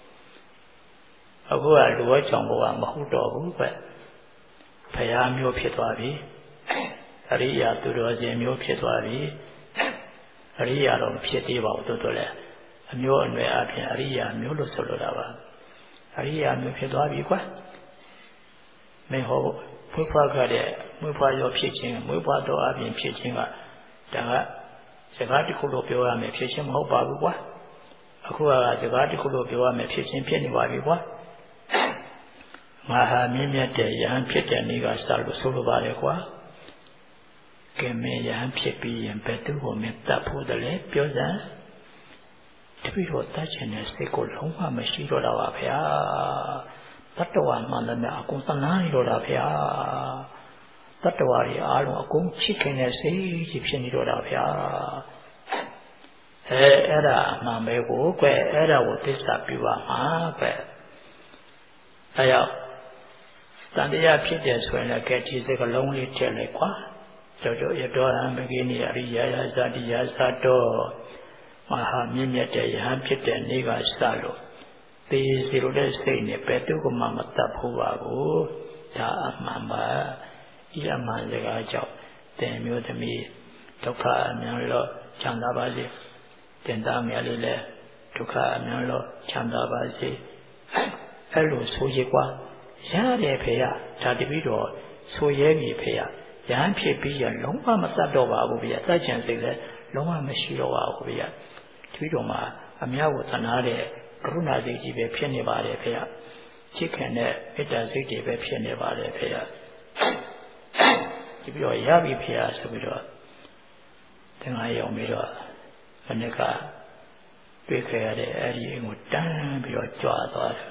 အခုကလူဝကြောင့်ဘဝမဟုတ်တော့ဘူးကွဖရာမျိုးဖြစ်သွားပြီအရိယာသူတော်စင်မျိုးဖြစ်သွားပြီအရိယာတော့ဖြစ်သေးပါဘူးတော်လည်းအမျိုးအနွယ်အပြင်အရိယာမျိုးလို့ဆိုလိုတာပါအရိယာမျိုးဖြစ်သွားပြီကွာမင်းဟောမွေးဖွားခဲ့တဲ့မွေးဖွားရောဖြစ်ခြင်းမွေးဖွားတော့အပြင်ဖြစ်ခြင်းကဒါကစကားတစ်ခုလို့ပြောရမယ်ဖြစ်ခြင်းမဟုတ်ပါဘူးကွာအခုကစကားတစ်ခုလို့ပြောရမယ်ဖြစ်ခြင်းဖြစ်နေပါပြီကွာမဟာမြင့်မြတ်တဲ့ယဟန်ဖြစ်တဲ့နေ့ကစလို့ဆိုလိုပါတယ်ကွာကဲမင်းယဟန်ဖြစ်ပြီးရင်ဘယ်သူ့ကိုမင်းတတ်ဖို့တလဲပြောစမ်းတပည့်တော်တတ်ခြင်းနဲ့စိတ်ကိုလုံးဝမရှိတော့တာပါဗျာတတ္တဝါမှန်တယ်အကုန်သနာနေတော့တာဗျာတတ္တဝါတွေအားလုံးအကုန်ချစ်ခင်တဲ့စိတ်ကြီးဖြစ်နေတော့တာဗျာအဲ့ဒါမှန်ပဲကိုကွအဲ့ဒါကိုသစ္စာပြုပါမှာကွအဲ့ရောက်တန်တရားဖြစ်တယ်ဆိုရင်လည်းကဲဒီစိတ်ကလုံးလေးထည့်လိုက်ကွာကြောရတော်ဟံမကိနိအရိယာယဇတိယသတောမဟာမြင့်မြတ်တဲ့ယဟန်ဖြစ်တဲ့နေ့ကစလို့သေစီလိုတဲ့စိတ်နဲ့ဘယ်သူမှမတတ်ဘူးပါဘူးဒါအမှန်ပါဤအမှန်စကားကြောင့်တင်မျိုးသမီးဒုက္ခအများလို့ချမ်းသာပါစေတင်သားများလေးလည်းဒုက္ခအများလို့ချမ်းသာပါစေအဲ့လိုဆိုရကွာရတယ်ဖေရဒါတပည့်တော်ဆိုရဲပြီဖေရရဟန်းဖြစ်ပြီးရလုံးဝမတတ်တော့ပါဘူးဗျာတတ်ချင်စိတ်လည်းလုံးဝမရှိတော့ပါဘူးဗျာတပည့်တော်မှာအများကိုသနာတဲ့ကရုဏာစိတ်ကြီးပဲဖြစ်နေပါတယ်ဖေရချစ်ခင်တဲ့မေတ္တာစိတ်တွေပဲဖြစ်နေပါတယ်ဖေရဒီပြီးတော့ရပြီဖေရဆိုပြီးတော့သင်္ဃာရောက်ပြီးတော့ခဏကတွေ့ခဲ့ရတဲ့အဲဒီအိမ်ကိုတန်းပြီးတော့ကြွားသွားတယ်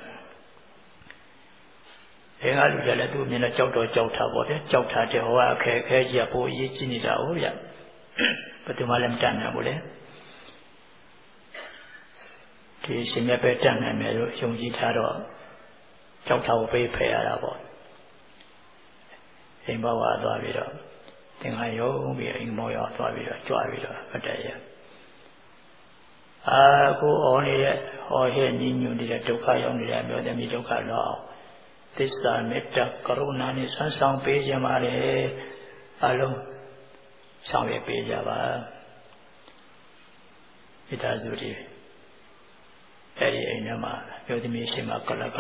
အဲငါလူလည်းသူ့အမြင်နဲ့ကြောက်တော့ကြောက်တာပေါ့ဗျကြောက်တာတဲ့ဟောအခက်အခဲကြီးကပိုအရေးကြီးနေတာဟုတ်ဗျဘယ်သူမှလည်းမတတ်နိုင်ဘူးလေဒီရှင်မြတ်ပဲတတ်နိုင်မယ်လို့ယုံကြည်ထားတော့ကြောက်တာကိုပေးဖယ်ရတာပေါ့အိမ်ဘဝသွားပြီးတော့သင်္ဃာယုံပြီးအိမ်မောရောက်သွားပြီးတော့ကြွားပြီးတော့မတည့်ရကိုအော်နေတဲ့ဟောဟဲ့ညီညွတ်နေတဲ့ဒုက္ခရောက်နေတဲ့မျိုးသမီးဒုက္ခတော့သစ္စာမေတ္တာကရုဏာနဲ့ဆွမ်းဆောင်ပေးကြပါလေအလုံးဆောင်ရွက်ပေးကြပါဣဒ္ဓဇုတိအဲ့ဒီအိမ်ထဲမှာမျိုးသမီးရှိမှကလက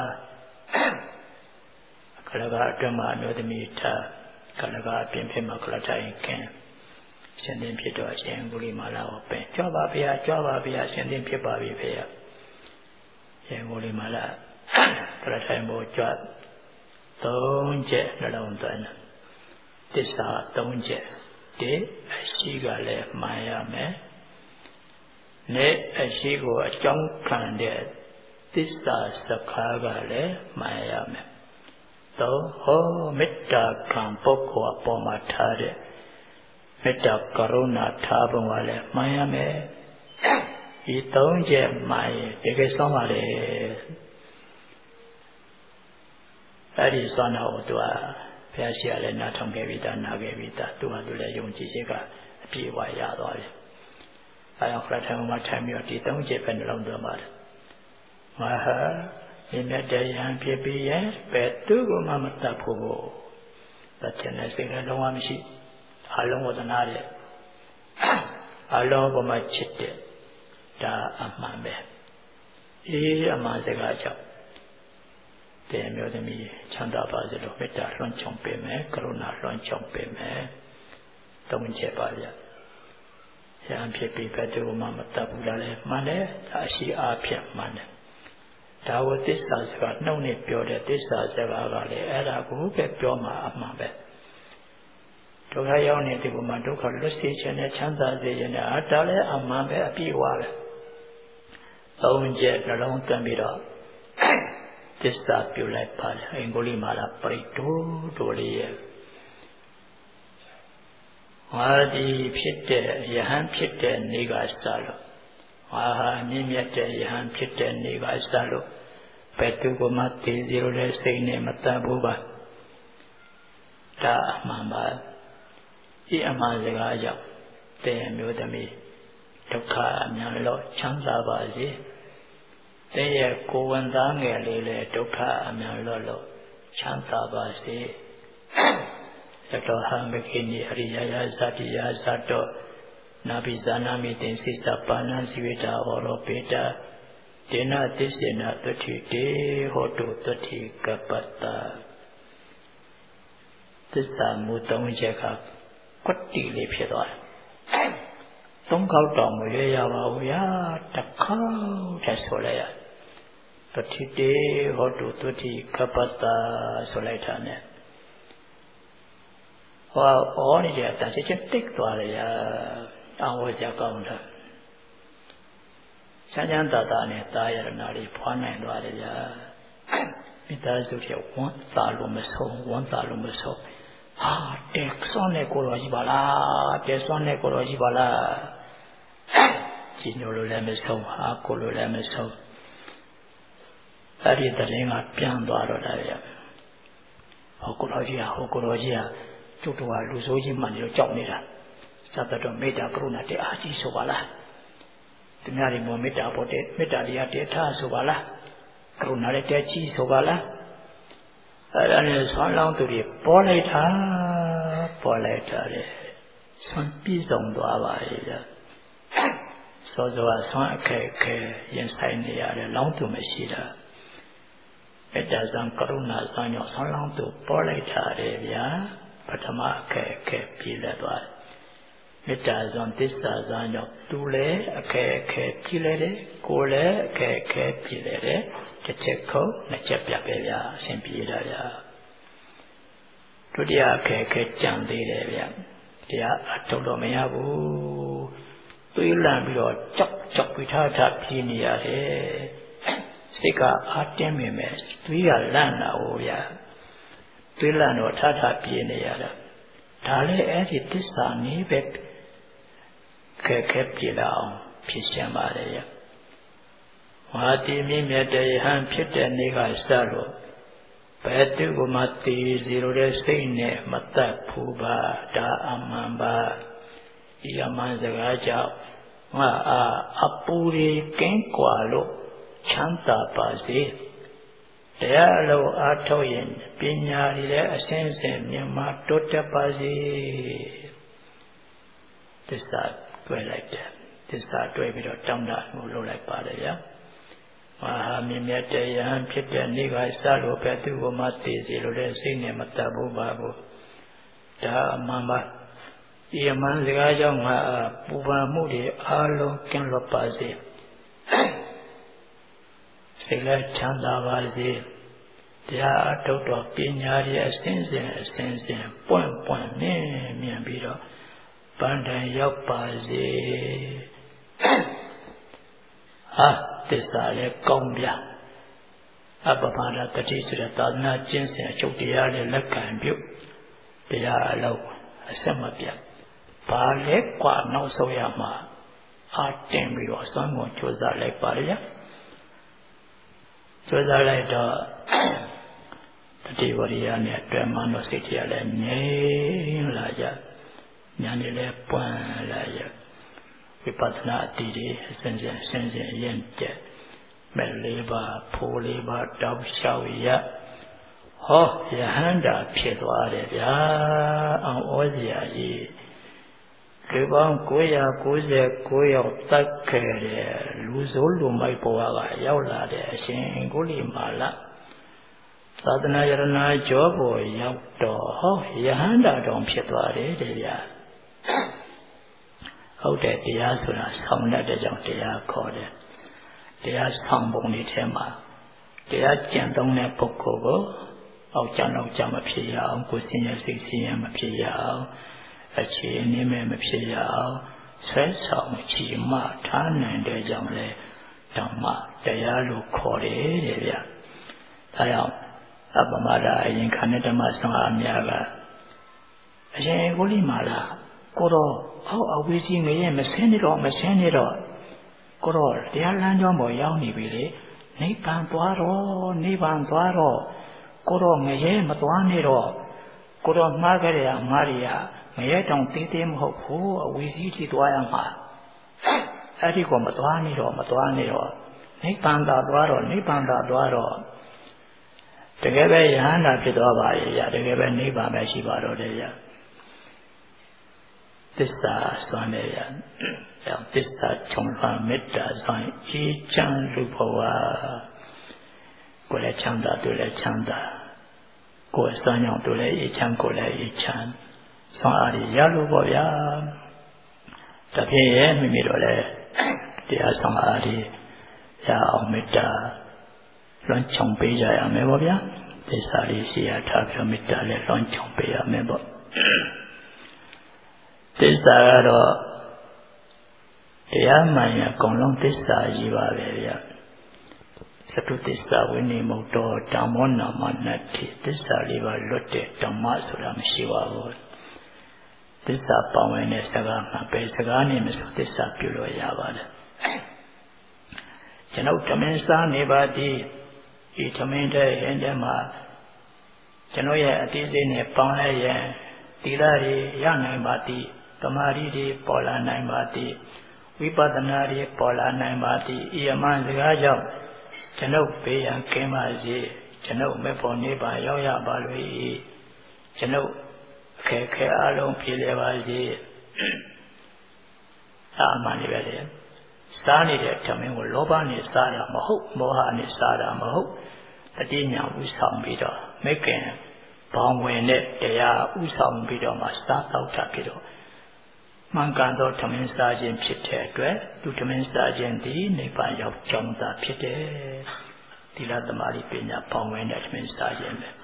အတွင်းမှာမျိုးသမီးထားကလကအပြင်ဖြစ်မှာကလထိုင်ခင်ရှင်သင်ဖြစ်တော့ရှင်ဂုလိမာလာကိုပင်ကြွပါဗျာကြွပါဗျာရှင်သင်ဖြစ်ပါပြီဖေရရှင်ဂုလိမာလာကလထိုင်ဖို့ကြွ3ချက်နှလုံးသွင်းသစ္စာ3ချက်ဒီအရှိကလည်းမှန်ရမယ်နဲ့အရှိကိုအကြောင်းခံတဲ့သစ္စာစကားကလည်းမှန်ရမယ်တော့ဟောမေတ္တာခံပုဂ္ဂိုလ်အပေါ်မှာထားတဲ့မေတ္တာကရုဏာထားပုံကလည်းမှန်ရမယ်ဒီ3ချက်မှန်ရင်တကယ်ဆုံးပါလေအဲ့ဒီစွမ်းတော်ကိုသူကဘုရားရှိခိုးလည်းနားထောင်ခဲ့ပြီးသားနားခဲ့ပြီးသားသူကသူလည်းယုံကြည်ခြင်းကအပြည့်အဝရသွားတယ်အဲအောင်ခရထိုင်မှာထိုင်ပြီးတော့ဒီ3ချက်ပဲနှလုံးသွင်းပါတယ်မဟာဒီမြတ်တရားဖြစ်ပြီးရဲ့ဘယ်သူကမှမတတ်ဖို့တတ်ခြင်းနဲ့စိတ်လည်းလုံးဝမရှိအလုံးဝသနာတဲ့အလုံးကမှချစ်တဲ့ဒါအမှန်ပဲအေးအမှန်စကားကြောင့်တဲ့မျိုးသမီးချမ်းသာပါစေလို့မေတ္တာလွှမ်းခြုံပေးမယ်ကရုဏာလွှမ်းခြုံပေးမယ်3ချက်ပါဗျာရဟန်းဖြစ်ပြီးဘယ်သူမှမတတ်ဘူးလားလေမှန်တယ်ဒါရှိအားဖြင့်မှန်တယ်ဒါကိုသစ္စာစကားနှုတ်နဲ့ပြောတဲ့သစ္စာစကားကလည်းအဲ့ဒါကိုပဲပြောမှာအမှန်ပဲဒုက္ခရောက်နေတဲ့ဒီမှာဒုက္ခလွတ်စေခြင်းနဲ့ချမ်းသာစေခြင်းနဲ့ဒါလည်းအမှန်ပဲအပြည့်အဝပဲ3ချက်နှလုံးသွင်းပြီးတော့သစ္စာပြုလိုက်ပါတယ်အင်္ဂုလိမာလာပရိတိုးလေးရဲ့ဟာဒီဖြစ်တဲ့ယဟန်ဖြစ်တဲ့နေကစလို့ဟာမြင့်မြတ်တဲ့ယဟန်ဖြစ်တဲ့နေကစလို့ဘယ်သူကမှသိစီလို့လည်းစိတ်နဲ့မတတ်ဘူးပါဒါအမှန်ပါဒီအမှန်စကားကြောင့်တဲ့မျိုးသမီးဒုက္ခအများလို့ချမ်းသာပါစေတဲ့ရဲ့ကိုယ်ဝန်သားငယ်လေးလည်းဒုက္ခအများလို့ချမ်းသာပါစေသတ္တဟံမခိနိအရိယယသတိယသတ္တောနာပိဇာနာမိတင်စိစပါဏံဇိဝေတာဟောရောပေတာဒေနသစ္စေနသတ္တိတေဟောတုသတ္တိကပတ္တသစ္စာမူ3ချက်ကကွတ်တီလေးဖြစ်သွားတယ်3ခေါက်တောင်မရွေးရပါဘူးဗျာတစ်ခေါက်ထပ်ဆိုလိုက်ရသတ္တိတေဟောတုသတ္တိကပတ္တဆိုလိုက်တာ ਨੇ ဟောအော်နေကြတာချက်ချင်းတိတ်သွားတယ်ရာအောင်ဝကြကောင်းတာချမ်းချမ်းသာသာနဲ့တာယရနာလေးဖွားနိုင်သွားတယ်ရာမိသားစုရဲ့ဝမ်းသာလို့မဆုံးဝမ်းသာလို့မဆုံးဟာတဲ့စွမ်းနဲ့ကိုတော်ကြီးပါလားတဲ့စွမ်းနဲ့ကိုတော်ကြီးပါလားကြည်ညိုလို့လည်းမဆုံးဟာကိုလို့လည်းမဆုံးအဲ့ဒီတရင်ကပြန်သွားတော့တာရာဟောကိုတော်ကြီးဟာကျုပ်တို့ကလူဆိုးကြီးမှန်လို့ကြောက်နေတာသတ္တတော်မေတ္တာကရုဏာတရားကြီးဆိုပါလားသူများတွေမေတ္တာပေါ်တဲ့မေတ္တာတရားတည်ထားဆိုပါလားကရုဏာနဲ့တည်ကြီးဆိုပါလားအဲ့ဒါနဲ့ဆွမ်းလောင်းသူတွေပေါ်လိုက်တာလေဆွမ်းပြည့်စုံသွားပါရဲ့ဗျစောစောကဆွမ်းအခက်ခဲရင်ဆိုင်နေရတယ်လောင်းသူမရှိတာမေတ္တာဇံကရုဏာဇံကြောင့်ဆွမ်းလောင်းသူပေါ်လိုက်တာလေဗျာပထမအခက်ခဲပြည့်လက်သွားမေတ္တာဇံသစ္စာဇံကြောင့်သူလည်းအခက်ခဲပြည့်လဲတယ်ကိုယ်လည်းအခက်ခဲပြည့်လဲတယ်တစ်ချက်ခုံးနှစ်ချက်ပြပဲဗျာအရှင်ပြေတာဗျာဒုတိယအခက်ခဲကြံသေးတယ်ဗျာတရားအထုတ်တော့မရဘူးတွေးလန့်ပြီးတော့ကြောက်ပြီးထားပြေးနေရတယ်စိတ်ကအားတင်းမိမယ်တွေးရလန့်တာဟိုဗျာတွေးလန့်တော့ထားပြေးနေရတာဒါလည်းအဲ့ဒီသစ္စာနည်းပဲခဲပြေးလာအောင်ဖြစ်ရှင်းပါတယ်ဗျာမဟာတိမြင့်မြတ်တဲ့ယဟန်ဖြစ်တဲ့နေ့ကစလို့ဘယ်သူကမှသိစီလို့တဲ့စိတ်နဲ့မတတ်ဘူးပါဒါအမှန်ပါဒီအမှန်စကားကြောင့်ငါအပူတွေကင်းကွာလို့ချမ်းသာပါစေတရားအလုံးအားထုတ်ရင်ပညာရည်လည်းအစဉ်စဉ်မြင်မှတိုးတက်ပါစေသစ္စာတွေ့လိုက်တယ်သစ္စာတွေ့ပြီးတော့တောင်းတမှုလုပ်လိုက်ပါတယ်ဗျာမဟာမြင့်မြတ်တဲ့ယဟန်ဖြစ်တဲ့နေ့ကစလို့ပဲသူ့ကိုမှသိစီလို့တဲ့စိတ်နဲ့မတတ်ဘူးပါဘူးဒါအမှန်ပါဒီအမှန်စကားကြောင့်ငါပူပန်မှုတွေအားလုံးကင်းလွတ်ပါစေစိတ်လည်းချမ်းသာပါစေတရားအထုတ်တော်ပညာရည်အစဉ်စဉ်ပွင့်မြင်ပြီးတော့ဗန္ဒံရောက်ပါစေသစ္စာလည်းကောင်းပြအပပါဒတတိဆိုတဲ့သာသနာကျင့်စဉ်အချုပ်တရားနဲ့လက်ခံပြုတရားအလုံးအဆက်မပြတ်ဘာလဲกว่าနောက်ဆုံးရမှာအားတင်ပြီးတော့စွမ်းကုန်ကြိုးစားလိုက်ပါလေကြိုးစားလိုက်တော့တတိဝရိယနဲ့တွေ့မှတော့စိတ်ကြီးလည်းငြိမ်လာကြဉာဏ်နဲ့လည်းပွင့်လာရဝိပဿနာအတိတွေအစဉ်စဉ်အရင်ကျက်မဲ့လေးပါဖိုးလေးပါတောက်လျှောက်ရဟောယဟန္တာဖြစ်သွားတယ်ဗျာအောင်ဩဇရာကြီးဒီပေါင်း999ယောက်တတ်ခဲ့တဲ့လူစိုးလူမိုက်ဘဝကရောက်လာတဲ့အရှင်ကုလိမာလသာသနာယရဏကျော်ပေါ်ရောက်တော့ဟောယဟန္တာတော်ဖြစ်သွားတယ်တဲ့ဗျာဟုတ်တယ်တရားဆိုတာဆောင်တတ်တဲ့ကြောင့်တရားခေါ်တယ်တရားဆောင်ပုံတွေထဲမှာတရားကျင့်သုံးတဲ့ပုဂ္ဂိုလ်ကိုအောက်ကျမဖြစ်ရအောင်ကိုယ်စင်ရစိတ်စင်ရမဖြစ်ရအောင်အခြေအနေမဲ့မဖြစ်ရအောင်ဆွဲဆောင်ချီမထားနိုင်တဲ့ကြောင့်လေဓမ္မတရားလို့ခေါ်တယ်တဲ့ဗျဒါကြောင့်အပမဒအရင်ခန္ဓာဓမ္မဆောင်အားများကအရှင်ကိုလိမာလာကိုတော့အောက်အဝေးကြီးငရဲမဆင်းနေတော့ကိုတော့တရားလမ်းကြောင်းပေါ်ရောက်နေပြီလေနိဗ္ဗာန်သွားတော့ကိုတော့ငရဲမသွားနေတော့ကိုတော့မှားကြရမှားရငရဲတောင်သေးမဟုတ်ဘူးအဝေးကြီးထိသွားရမှာအဲ့ဒီကိုမသွားနေတော့နိဗ္ဗာန်သာသွားတော့တကယ်ပဲယဟန္တာဖြစ်သွားပါရဲ့တကယ်ပဲနိဗ္ဗာန်ပဲရှိပါတော့တယ်သစ္စာစွမ်းနေရသစ္စာချုံလွှမ်းမေတ္တာစွမ်းအေးချမ်းလူဘဝကိုယ်လည်းချမ်းသာသူလည်းချမ်းသာကိုယ်စွမ်းကြောင့်သူလည်းအေးချမ်းကိုယ်လည်းအေးချမ်းစွမ်းအားရလို့ပေါ့ဗျာတဖြည်းရဲ့မိမိတို့လည်းတရားစွမ်းအားရအောင်မေတ္တာလွှမ်းခြုံပေးကြရမယ်ပေါ့ဗျာသစ္စာလေးရှိရထားပြီးမေတ္တာလည်းလွှမ်းခြုံပေးရမယ်ပေါ့သစ္စာကတော့တရားမှန်ရအကုန်လုံးသစ္စာကြီးပါပဲဗျာသတုသစ္စာဝိနိမုတ်တော်ဓမ္မောနာမနတ္ထိသစ္စာလေးပါလွတ်တဲ့ဓမ္မဆိုတာမရှိပါဘူးသစ္စာပေါင်းဝင်တဲ့စကားမှာပဲစကားနဲ့မဆိုသစ္စာပြုလို့ရပါတယ်ကျွန်ုပ်ဓမင်းစားနေပါသည်ဒီဓမင်းတဲ့ဟင်းထဲမှာကျွန်တော်ရဲ့အတိစိတ်နဲ့ပေါင်းလိုက်ရင်သီလတွေရနိုင်ပါသည်သမာဓိတွေပေါ်လာနိုင်ပါသည်ဝိပဿနာတွေပေါ်လာနိုင်ပါသည်ဤအမှန်စကားကြောင့်ကျွန်ုပ်ဘေးရန်ကင်းပါစေကျွန်ုပ်မေဖို့နိဗ္ဗာန်ရောက်ရပါလို့ကျွန်ုပ်အခက်ခဲအလုံးပြေလည်ပါစေအာမန်ပဲလေစားနေတဲ့ဓမ္မကိုလောဘနဲ့စားတာမဟုတ်မောဟနဲ့စားတာမဟုတ်တတိညာဥဆောင်ပြီးတော့မိခင်ဘောင်ဝင်တဲ့တရားဥဆောင်ပြီးတော့မှစားတော့တာပြီးတော့မှန်ကန်သောဓမ္မစားခြင်းဖြစ်တဲ့အတွက်သူဓမ္မစားခြင်းသည်နိဗ္ဗာန်ရောက်ကြောင်းသာဖြစ်တယ်သီလသမာဓိပညာဘောင်ဝင်တဲ့ဓမ္မစားခြင်းပဲ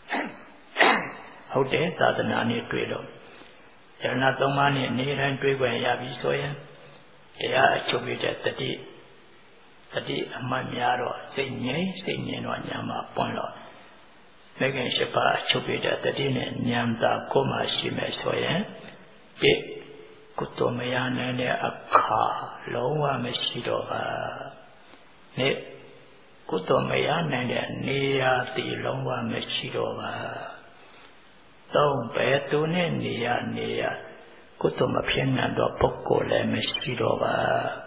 ဟုတ်တယ်သာသနာနဲ့တွေ့လို့ယရဏသုံးပါးနဲ့နေတိုင်းတွေ့ခွင့်ရပြီဆိုရင်တရားအချုပ်ပြတဲ့တတိအမှတ်များတော့စိတ်ငြိမ်တော့ညာမှာပွင့်တော့မိခင်ရှိပါအချုပ်ပြတဲ့တတိနဲ့ဉာဏ်သာကိုယ်မှရှိမယ်ဆိုရင်ဒီကုသိုလ်မရနိုင်တဲ့အခါလုံးဝမရှိတော့ပါနေ့ကုသိုလ်မရနိုင်တဲ့နေရာဒီလုံးဝမရှိတော့ပါသုံးပဲသူနဲ့နေရာကုသိုလ်မဖြစ်နိုင်တော့ပုဂ္ဂိုလ်လည်းမရှိတော့ပါ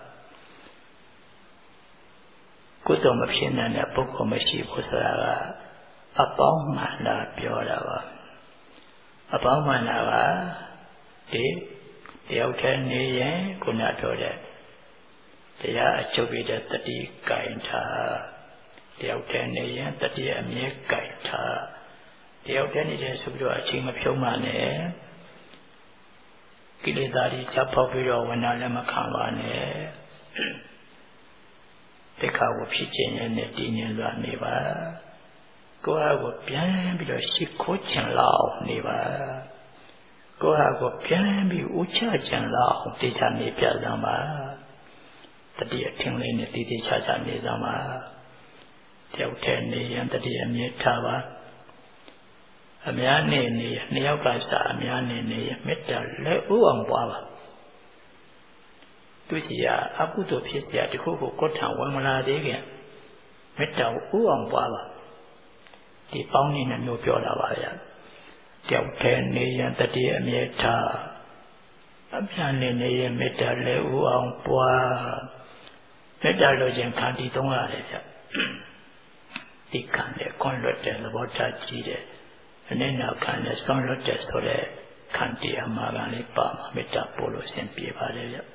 ကုသိုလ်မဖြစ်နိုင်တဲ့ပုဂ္ဂိုလ်မရှိဘူးဆိုတာကအပေါင်းမှန်တာပြောတာပါအပေါင်းမှန်တာကဒီတယောက်တည်းနေရင်ခုနပြောတဲ့တရားအချုပ်ပြတဲ့တတိကင်ထားတယောက်တည်းနေရင်တတိအမြဲကင်ထားတယောက်တည်းနေတဲ့ဆိုပြီးတော့အချိန်မဖြုံးမှနဲ့ကိလေသာတွေချက်ပေါက်ပြီးတော့ဝဏလည်းမခံပါနဲ့တိခါကိုဖြစ်ခြင်းနဲ့တည်ငြိမ်လွှတ်နေပါကိုယ်ဟာကိုပြန်ပြီးတော့ရှိခိုးချင်လောက်နေပါကိုယ်ဟာကိုပြန်ပြီးဥချချင်လောက်တိကျနေပြစမ်းပါတတိအထင်လေးနဲ့တည်တည်ချာချာနေစမ်းပါတယောက်တည်းနေရင်တတိအမြဲထားပါအများနဲ့နေနှစ်ယောက်ကစားအများနဲ့နေမေတ္တာလက်ဥအောင်ပွားပါသူစီကအကုသိုလ်ဖြစ်เสียတခုခုကိုထံဝင်မလာသေးခင်မေတ္တာကိုဥအောင်ပွားပါဒီပေါင်းနေတဲ့မျိုးပြောတာပါဗျာတယောက်တည်းနေရင်တတိအမြဲထားအများနဲ့နေရင်မေတ္တာလက်ဥအောင်ပွားမေတ္တာလိုခြင်းခန္တီသုံးရတယ်ဗျာဒီခံတဲ့ခွန်လွတ်တဲ့သဘောထားကြီးတဲ့အနည်းနာခံနဲ့ဆောင်းလွတ်တဲ့ဆိုတဲ့ခန္တီအမှားကလေးပါမှာမေတ္တာပို့လို့ဆင်ပြေပါတယ်ဗျ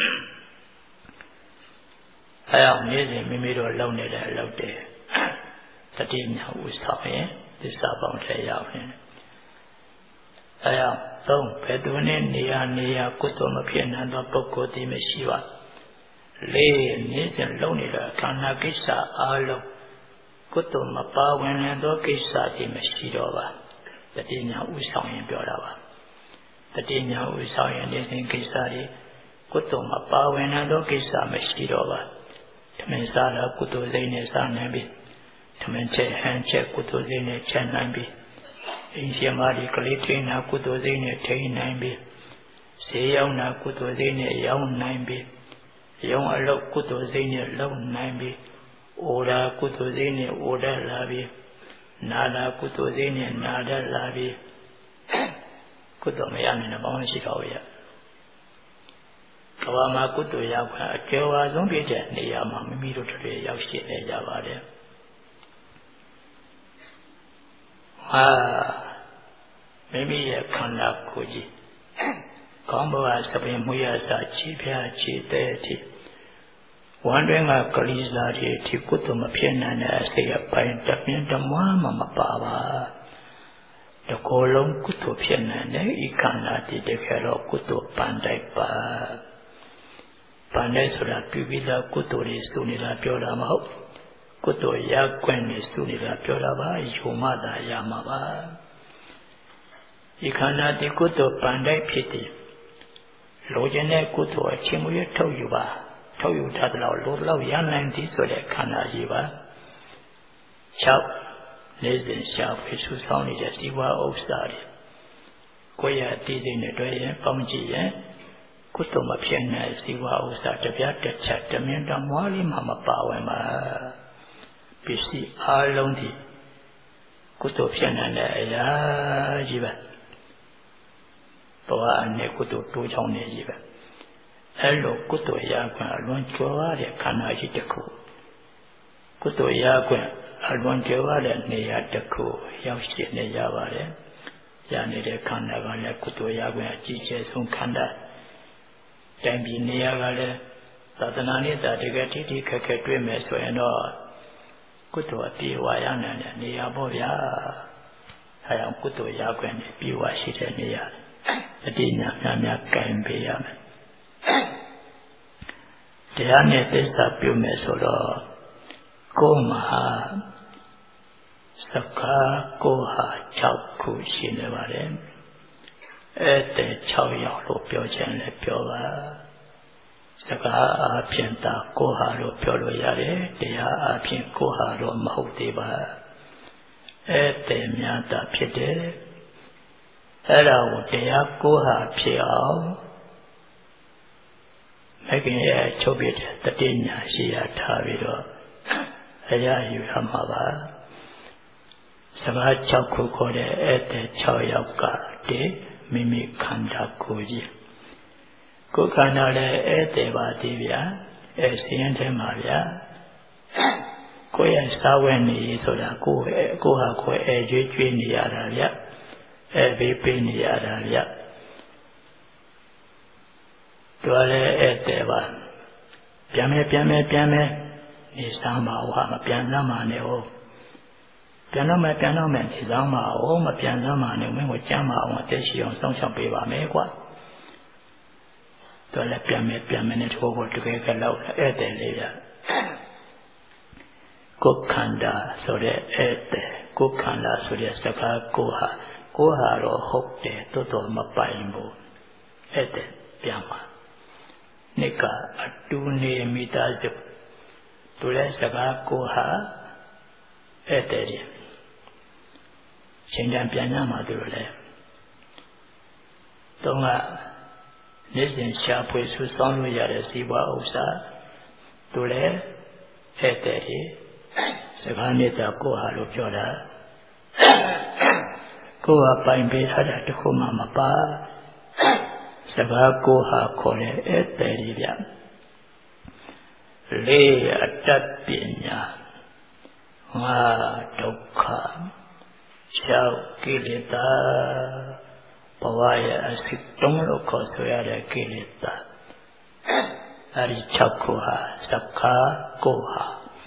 အဲအောင်နေ့စဉ်မိမိတို့လုပ်နေတဲ့အလုပ်တွေတတိမြောက်ဥဆောင်ရင်သစ္စာပေါင်းထဲရောက်နေအဲအောင်သုံးဘယ်သူနဲ့နေရာကုသိုလ်မဖြစ်နိုင်သောပုဂ္ဂိုလ်သည်မရှိပါလေးနေ့စဉ်လုပ်နေတဲ့ခန္ဓာကိစ္စအားလုံးကုသိုလ်မပါဝင်နိုင်သောကိစ္စသည်မရှိတော့ပါတတိညာဥဆောင်ရင်ပြောတာပါတတိညာဥဆောင်ရင်နေစဉ်ကိစ္စတွေကုသိုလ်မပါဝင်နိုင်သောကိစ္စမရှိတော့ပါဓမ္မစားတာကုသိုလ်စိတ်နဲ့စားနိုင်ပြီဓမ္မချက်ဟန်ချက်ကုသိုလ်စိတ်နဲ့ချက်နိုင်ပြီအင်းရှင်မာဒီကလေးထိန်းတာကုသိုလ်စိတ်နဲ့ထိန်းနိုင်ပြီဈေးရောက်တာကုသိုလ်စိတ်နဲ့ရောက်နိုင်ပြီရုံအလုပ်ကုသိုလ်စိတ်နဲ့လုပ်နိုင်ပြီဩရာကုသိုလ်စိတ်နဲ့ဩရလာပြီနာတာကုသိုလ်စိတ်နဲ့နာတတ်လာပြီကုသိုလ်မရနိုင်တော့ဘာမှရှိတော့ဘူးရကဘာမှာကုသိုလ်ရောက်ခွင့်အကျော်ဝါဆုံးပြည့်တဲ့နေရာမှာမိမိတို့တွေရောက်ရှိနေကြပါတယ်ဟာမိမိရဲ့ခန္ဓာကိုယ်ကြီးကောင်းဘဝသပင်မွေးရစာခြေဖြားခြေတဲ့အထိဝမ်းတွင်းကကလေးစားတွေအထိကုသိုလ်မဖြစ်နိုင်တဲ့အစိတ်အပိုင်းတပြင်းတမွားမှမပါပါတကောလုံးကုသိုလ်ဖြစ်နိုင်တဲ့ဤခန္ဓာတည်တကယ်တော့ကုသိုလ်ပန်တိုက်ပါပန်တိုက်ဆိုတာပြုပြီးသားကုသိုလ်တွေစုနေတာပြောတာမဟုတ်ကုသိုလ်ရခွင့်တွေစုနေတာပြောတာပါယုံမှသာရမှာပါဤခန္ဓာတည်ကုသိုလ်ပန်တိုက်ဖြစ်တယ်လိုချင်တဲ့ကုသိုလ်အချင်းမွေးထုတ်ယူပါထုတ်ယူထားသလောက်လိုလောက်ရနိုင်သည်ဆိုတဲ့ခန္ဓာကြီးပါ6နေ့စဉ်ရှာဖွေစုဆောင်းနေတဲ့ဇီဝဥစ္စာတွေကိုယ်ရအသေးစိတ်နဲ့တွေ့ရင်ပေါင်းကြည့်ရင်ကုသိုလ်မဖြစ်နိုင်ဇီဝဥစ္စာတပြားတစ်ချက်တမင်တမွားလေးမှမပါဝင်ပါပစ္စည်းအားလုံးဒီကုသိုလ်ဖြစ်နိုင်တဲ့အရာကြီးပဲဘဝအနေကုသိုလ်တိုးချောင်းနေကြီးပဲအဲ့လိုကုသိုလ်ရခွင့်အလွန်ကျော်ရတဲ့ခန္ဓာရှိတစ်ခုကုသိုလ်ရခွင့်အလွန်ကျော်ရတဲ့နေရာတစ်ခုရောက်ရှိနေကြပါတယ်ရနေတဲ့ခန္ဓာကလည်းကုသိုလ်ရခွင့်အကြီးကျယ်ဆုံးခန္ဓာတိုင်ပြည်နေရာကလည်းသာသနာ့နဲ့တကယ်ထိထိခက်ခက်တွေ့မယ်ဆိုရင်တော့ကုသိုလ်အပြေဝရနိုင်တဲ့နေရာပေါ့ဗျာအဲဒါကုသိုလ်ရခွင့်နဲ့ပြေဝရှိတဲ့နေရာအတိညာများများကင်ပေးရမယ်တရားနဲ့သစ္စာပြုမယ်ဆိုတော့ကိုယ်မှာစကားကိုဟာ6ခုရှိနေပါတယ်အဲ့တဲ့6ယောက်လို့ပြောချင်လည်းပြောပါစကားအဖြစ်တာကိုဟာလို့ပြောလို့ရတယ်တရားအဖြစ်ကိုဟာလို့မဟုတ်သေးပါအဲ့တဲ့များတာဖြစ်တယ်အဲ့ဒါကိုတရားကိုဟာဖြစ်အောင်မကင်ရဲ့ချုပ်ပြတဲ့တတိညာရှိရထားပြီးတော့အရာယူရမှာပါစကား6ခုခေါ်တဲ့အဲ့တဲ့6ယောက်ကတည်းမိမိခန္ဓာကိုယ်ကြီးကိုယ်ခန္ဓာလည်းအဲ့တဲ့ပါသေးဗျာအဲ့စင်းထဲမှာဗျာကိုယ်ရဲ့စာဝဲနေဆိုတာကိုယ်ဟာကိုယ်အဲကျွေးနေရတာဗျာအဲပေးနေရတာဗျာတော်လည်းအဲ့တဲ့ပါပြန်မယ်နေစားမှာဟောမပြန်စမ်းပါနဲ့ဟုတ်ပြန်တော့မယ်နေစားမှာဟုတ်မပြန်စမ်းပါနဲ့မင်းကိုကြမ်းပါအောင်အသက်ရှိအောင်စောင့်ရှောက်ပေးပါမယ်ကွာတော်လည်းပြန်မယ်နဲ့ထိုးဖို့တကယ်ကလောက်အဲ့တဲ့လေးဗျကိုယ်ခန္ဓာဆိုတဲ့အဲ့တဲ့ကိုယ်ခန္ဓာဆိုတဲ့စကားကိုဟာတော့ဟုတ်တယ်တော်မပိုင်ဘူးအဲ့တဲ့ပြန်ပါနိကအတူနေမိသားစုသူလည်းစကားကိုဟာအဲ့တဲ့ချိန်တန်ပြန်ရမှာသူလည်းတော့ကနေ့စဉ်ရှာဖွေဆူဆောင်းလို့ရတဲ့စီးပွားဥစ္စာသူလည်းအဲ့တဲ့စကားနဲ့သာကိုဟာလို့ပြောတာကိုဟာပိုင်ပေးထားတာတခုမှမပါစကားကိုဟာခေါ်တဲ့အဲ့တဲ့ဗျလေးအတ္တပညာငါဒုက္ခရှောက်ကိလေသာဘဝရဲ့အစစ်တုံးလို့ခေါ်ဆိုရတဲ့ကိလေသာအဲဒီ6ခုဟာစကားကိုဟာ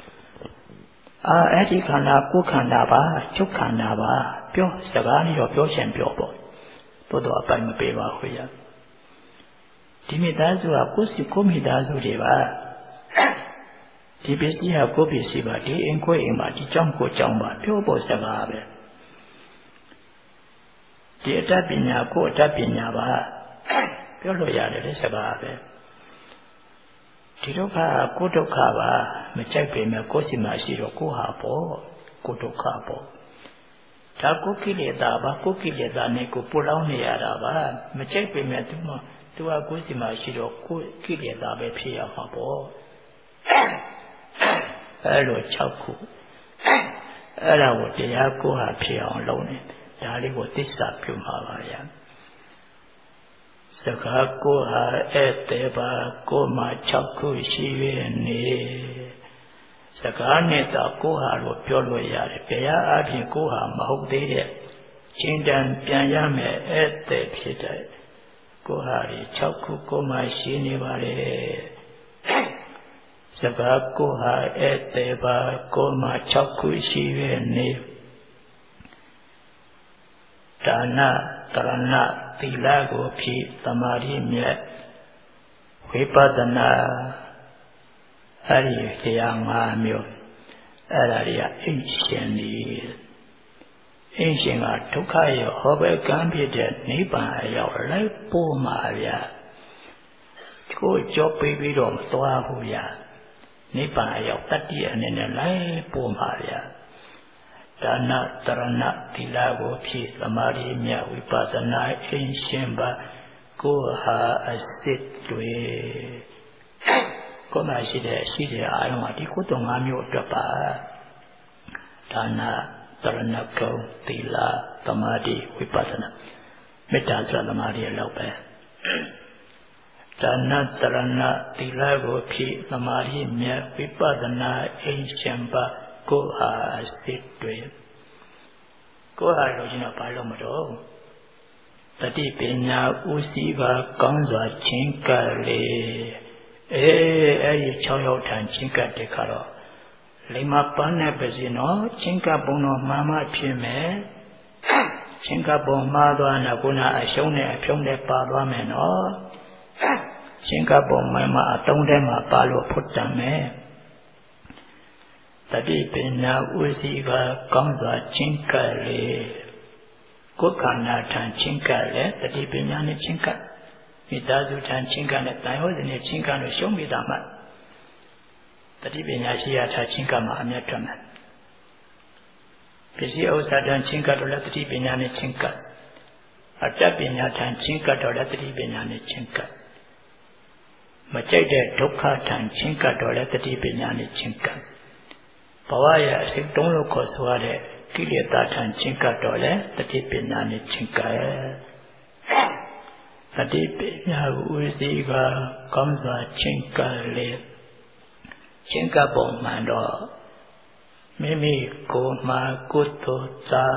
အဲ့ဒီခန္ဓာကိုယ်ခန္ဓာပါချုပ်ခန္ဓာပါပြောစကားလေးတော့ပြောရှင်ပြောပေါ့တော်အပိုင်မပေးပါဘူးရဒီမိသားစုကကိုမိသားစုတွေပါဒီပစ္စည်းဟာကိုပစ္စည်းပါဒီအင်ခွေအိမ်မှာဒီကြောင့်ကိုကြောင့်ပါပြောဖို့စကားပဲဒီအတ္တပညာကိုအတ္တပညာပါပြောလို့ရတယ်လေစကားပဲဒီဒုက္ခကိုဒုက္ခပါမကြိုက်ပေမဲ့ကိုယ်စီမှာရှိတော့ကိုဟာပေါ့ကိုဒုက္ခပေါ့ဒါကိုကိလေသာပါကိုကိလေသာနဲ့ကိုပူလောင်နေရတာပါမကြိုက်ပေမဲ့သူကကိုယ်စီမှာရှိတော့ကိုကိလေသာပဲဖြစ်ရမှာပေါ့အဲ့လို6ခုအဲ့ဒါကိုတရားကိုဟာဖြစ်အောင်လုပ်နေဒါလေးကိုသစ္စာပြုမှာပါဗျာစကားကိုဟာအဲ့တဲ့ပါကိုမှ6ခုရှိရဲ့နေစကားနဲ့တော့ကိုဟာလို့ပြောလို့ရတယ်တရားအပြင်ကိုဟာမဟုတ်သေးတဲ့ချင်းတန်ပြန်ရမယ်အဲ့တဲ့ဖြစ်တဲ့ကိုဟာဒီ6ခုကိုမှရှိနေပါလေစကားကိုဟာအဲ့တဲ့ပါကိုမှ6ခုရှိရဲ့နေဒါနတရဏသီလကိုဖြည့်သမာဓိမြတ်ဝိပဿနာအဲ့ဒီတရား5မျိုးအဲ့ဒါတွေကအိမ်ရှင်နေအိမ်ရှင်ကဒုက္ခရဲ့ဟောဘကံဖြစ်တဲ့နိဗ္ဗာန်အရောက်လိုက်ပို့မှာဗျာကိုကြောပေးပြီးတော့မသွားဘူးဗျာနိဗ္ဗာန်အရောက်တတ္တိအနေနဲ့လိုက်ပို့မှာဗျာဒါနတရဏသီလကိုဖြည့်သမာဓိမြတ်ဝိပဿနာအိမ်ရှင်ပါကိုဟာအစစ်တွေကိုမှရှိတဲ့အားလုံးကဒီကုသိုလ်5မျိုးအတွက်ပါဒါနတရဏကုံသီလသမာဓိဝိပဿနာမေတ္တာဆိုသမာဓိလောက်ပဲဒါနတရဏသီလကိုဖြည့်သမာဓိမြတ်ဝိပဿနာအိမ်ရှင်ပါကိုဟာစစ်တွေကိုဟာလို့ကျွန်တော်ဘာလို့မတော့တတိပညာဥစည်းပါကောင်းစွာချင်းကပ်လေအဲဒီ6ရောက်ထံချင်းကပ်တဲ့ခါတော့လိမ္မာပန်းနဲ့ပဲစီနော်ချင်းကပ်ပုံတော်မှန်မှဖြစ်မယ်ချင်းကပ်ပုံမှားသွားတော့ခုနအရှုံးနဲ့အဖြုံးနဲ့ပါသွားမယ်နော်ချင်းကပ်ပုံမှန်မှအတုံးထဲမှာပါလို့ဖွတ်တတ်မယ်တတိပညာဥစည်းပါကောင်းစွာချင်းကပ်လေကိုယ်ခန္ဓာထံချင်းကပ်လေတတိပညာနဲ့ချင်းကပ်မိသားစုထံချင်းကပ်နဲ့တိုင်ဟောစဉ်နဲ့ချင်းကပ်လို့ရှုံးမိတာမှတတိပညာရှိရထားချင်းကပ်မှာအမြတ်ထွက်မယ်ပစ္စည်းဥစ္စာထံချင်းကပ်တော့လည်းတတိပညာနဲ့ချင်းကပ်အတ္တပညာထံချင်းကပ်တော့လည်းတတိပညာနဲ့ချင်းကပ်မကြိုက်တဲ့ဒုက္ခထံချင်းကပ်တော့လည်းတတိပညာနဲ့ချင်းကပ်ဘဝရဲ့အစိတ်သုံးလို့ခေါ်ဆိုရတဲ့ကိလေသာထံချင်းကပ်တော့လည်းတတိပညာနဲ့ချင်းကပ်တတိပညာဥစည်းကကောင်းစွာချင်းကပ်လေချင်းကပ်ပုံမှန်တော့မိမိကိုယ်မှာကုသိုလ်သာ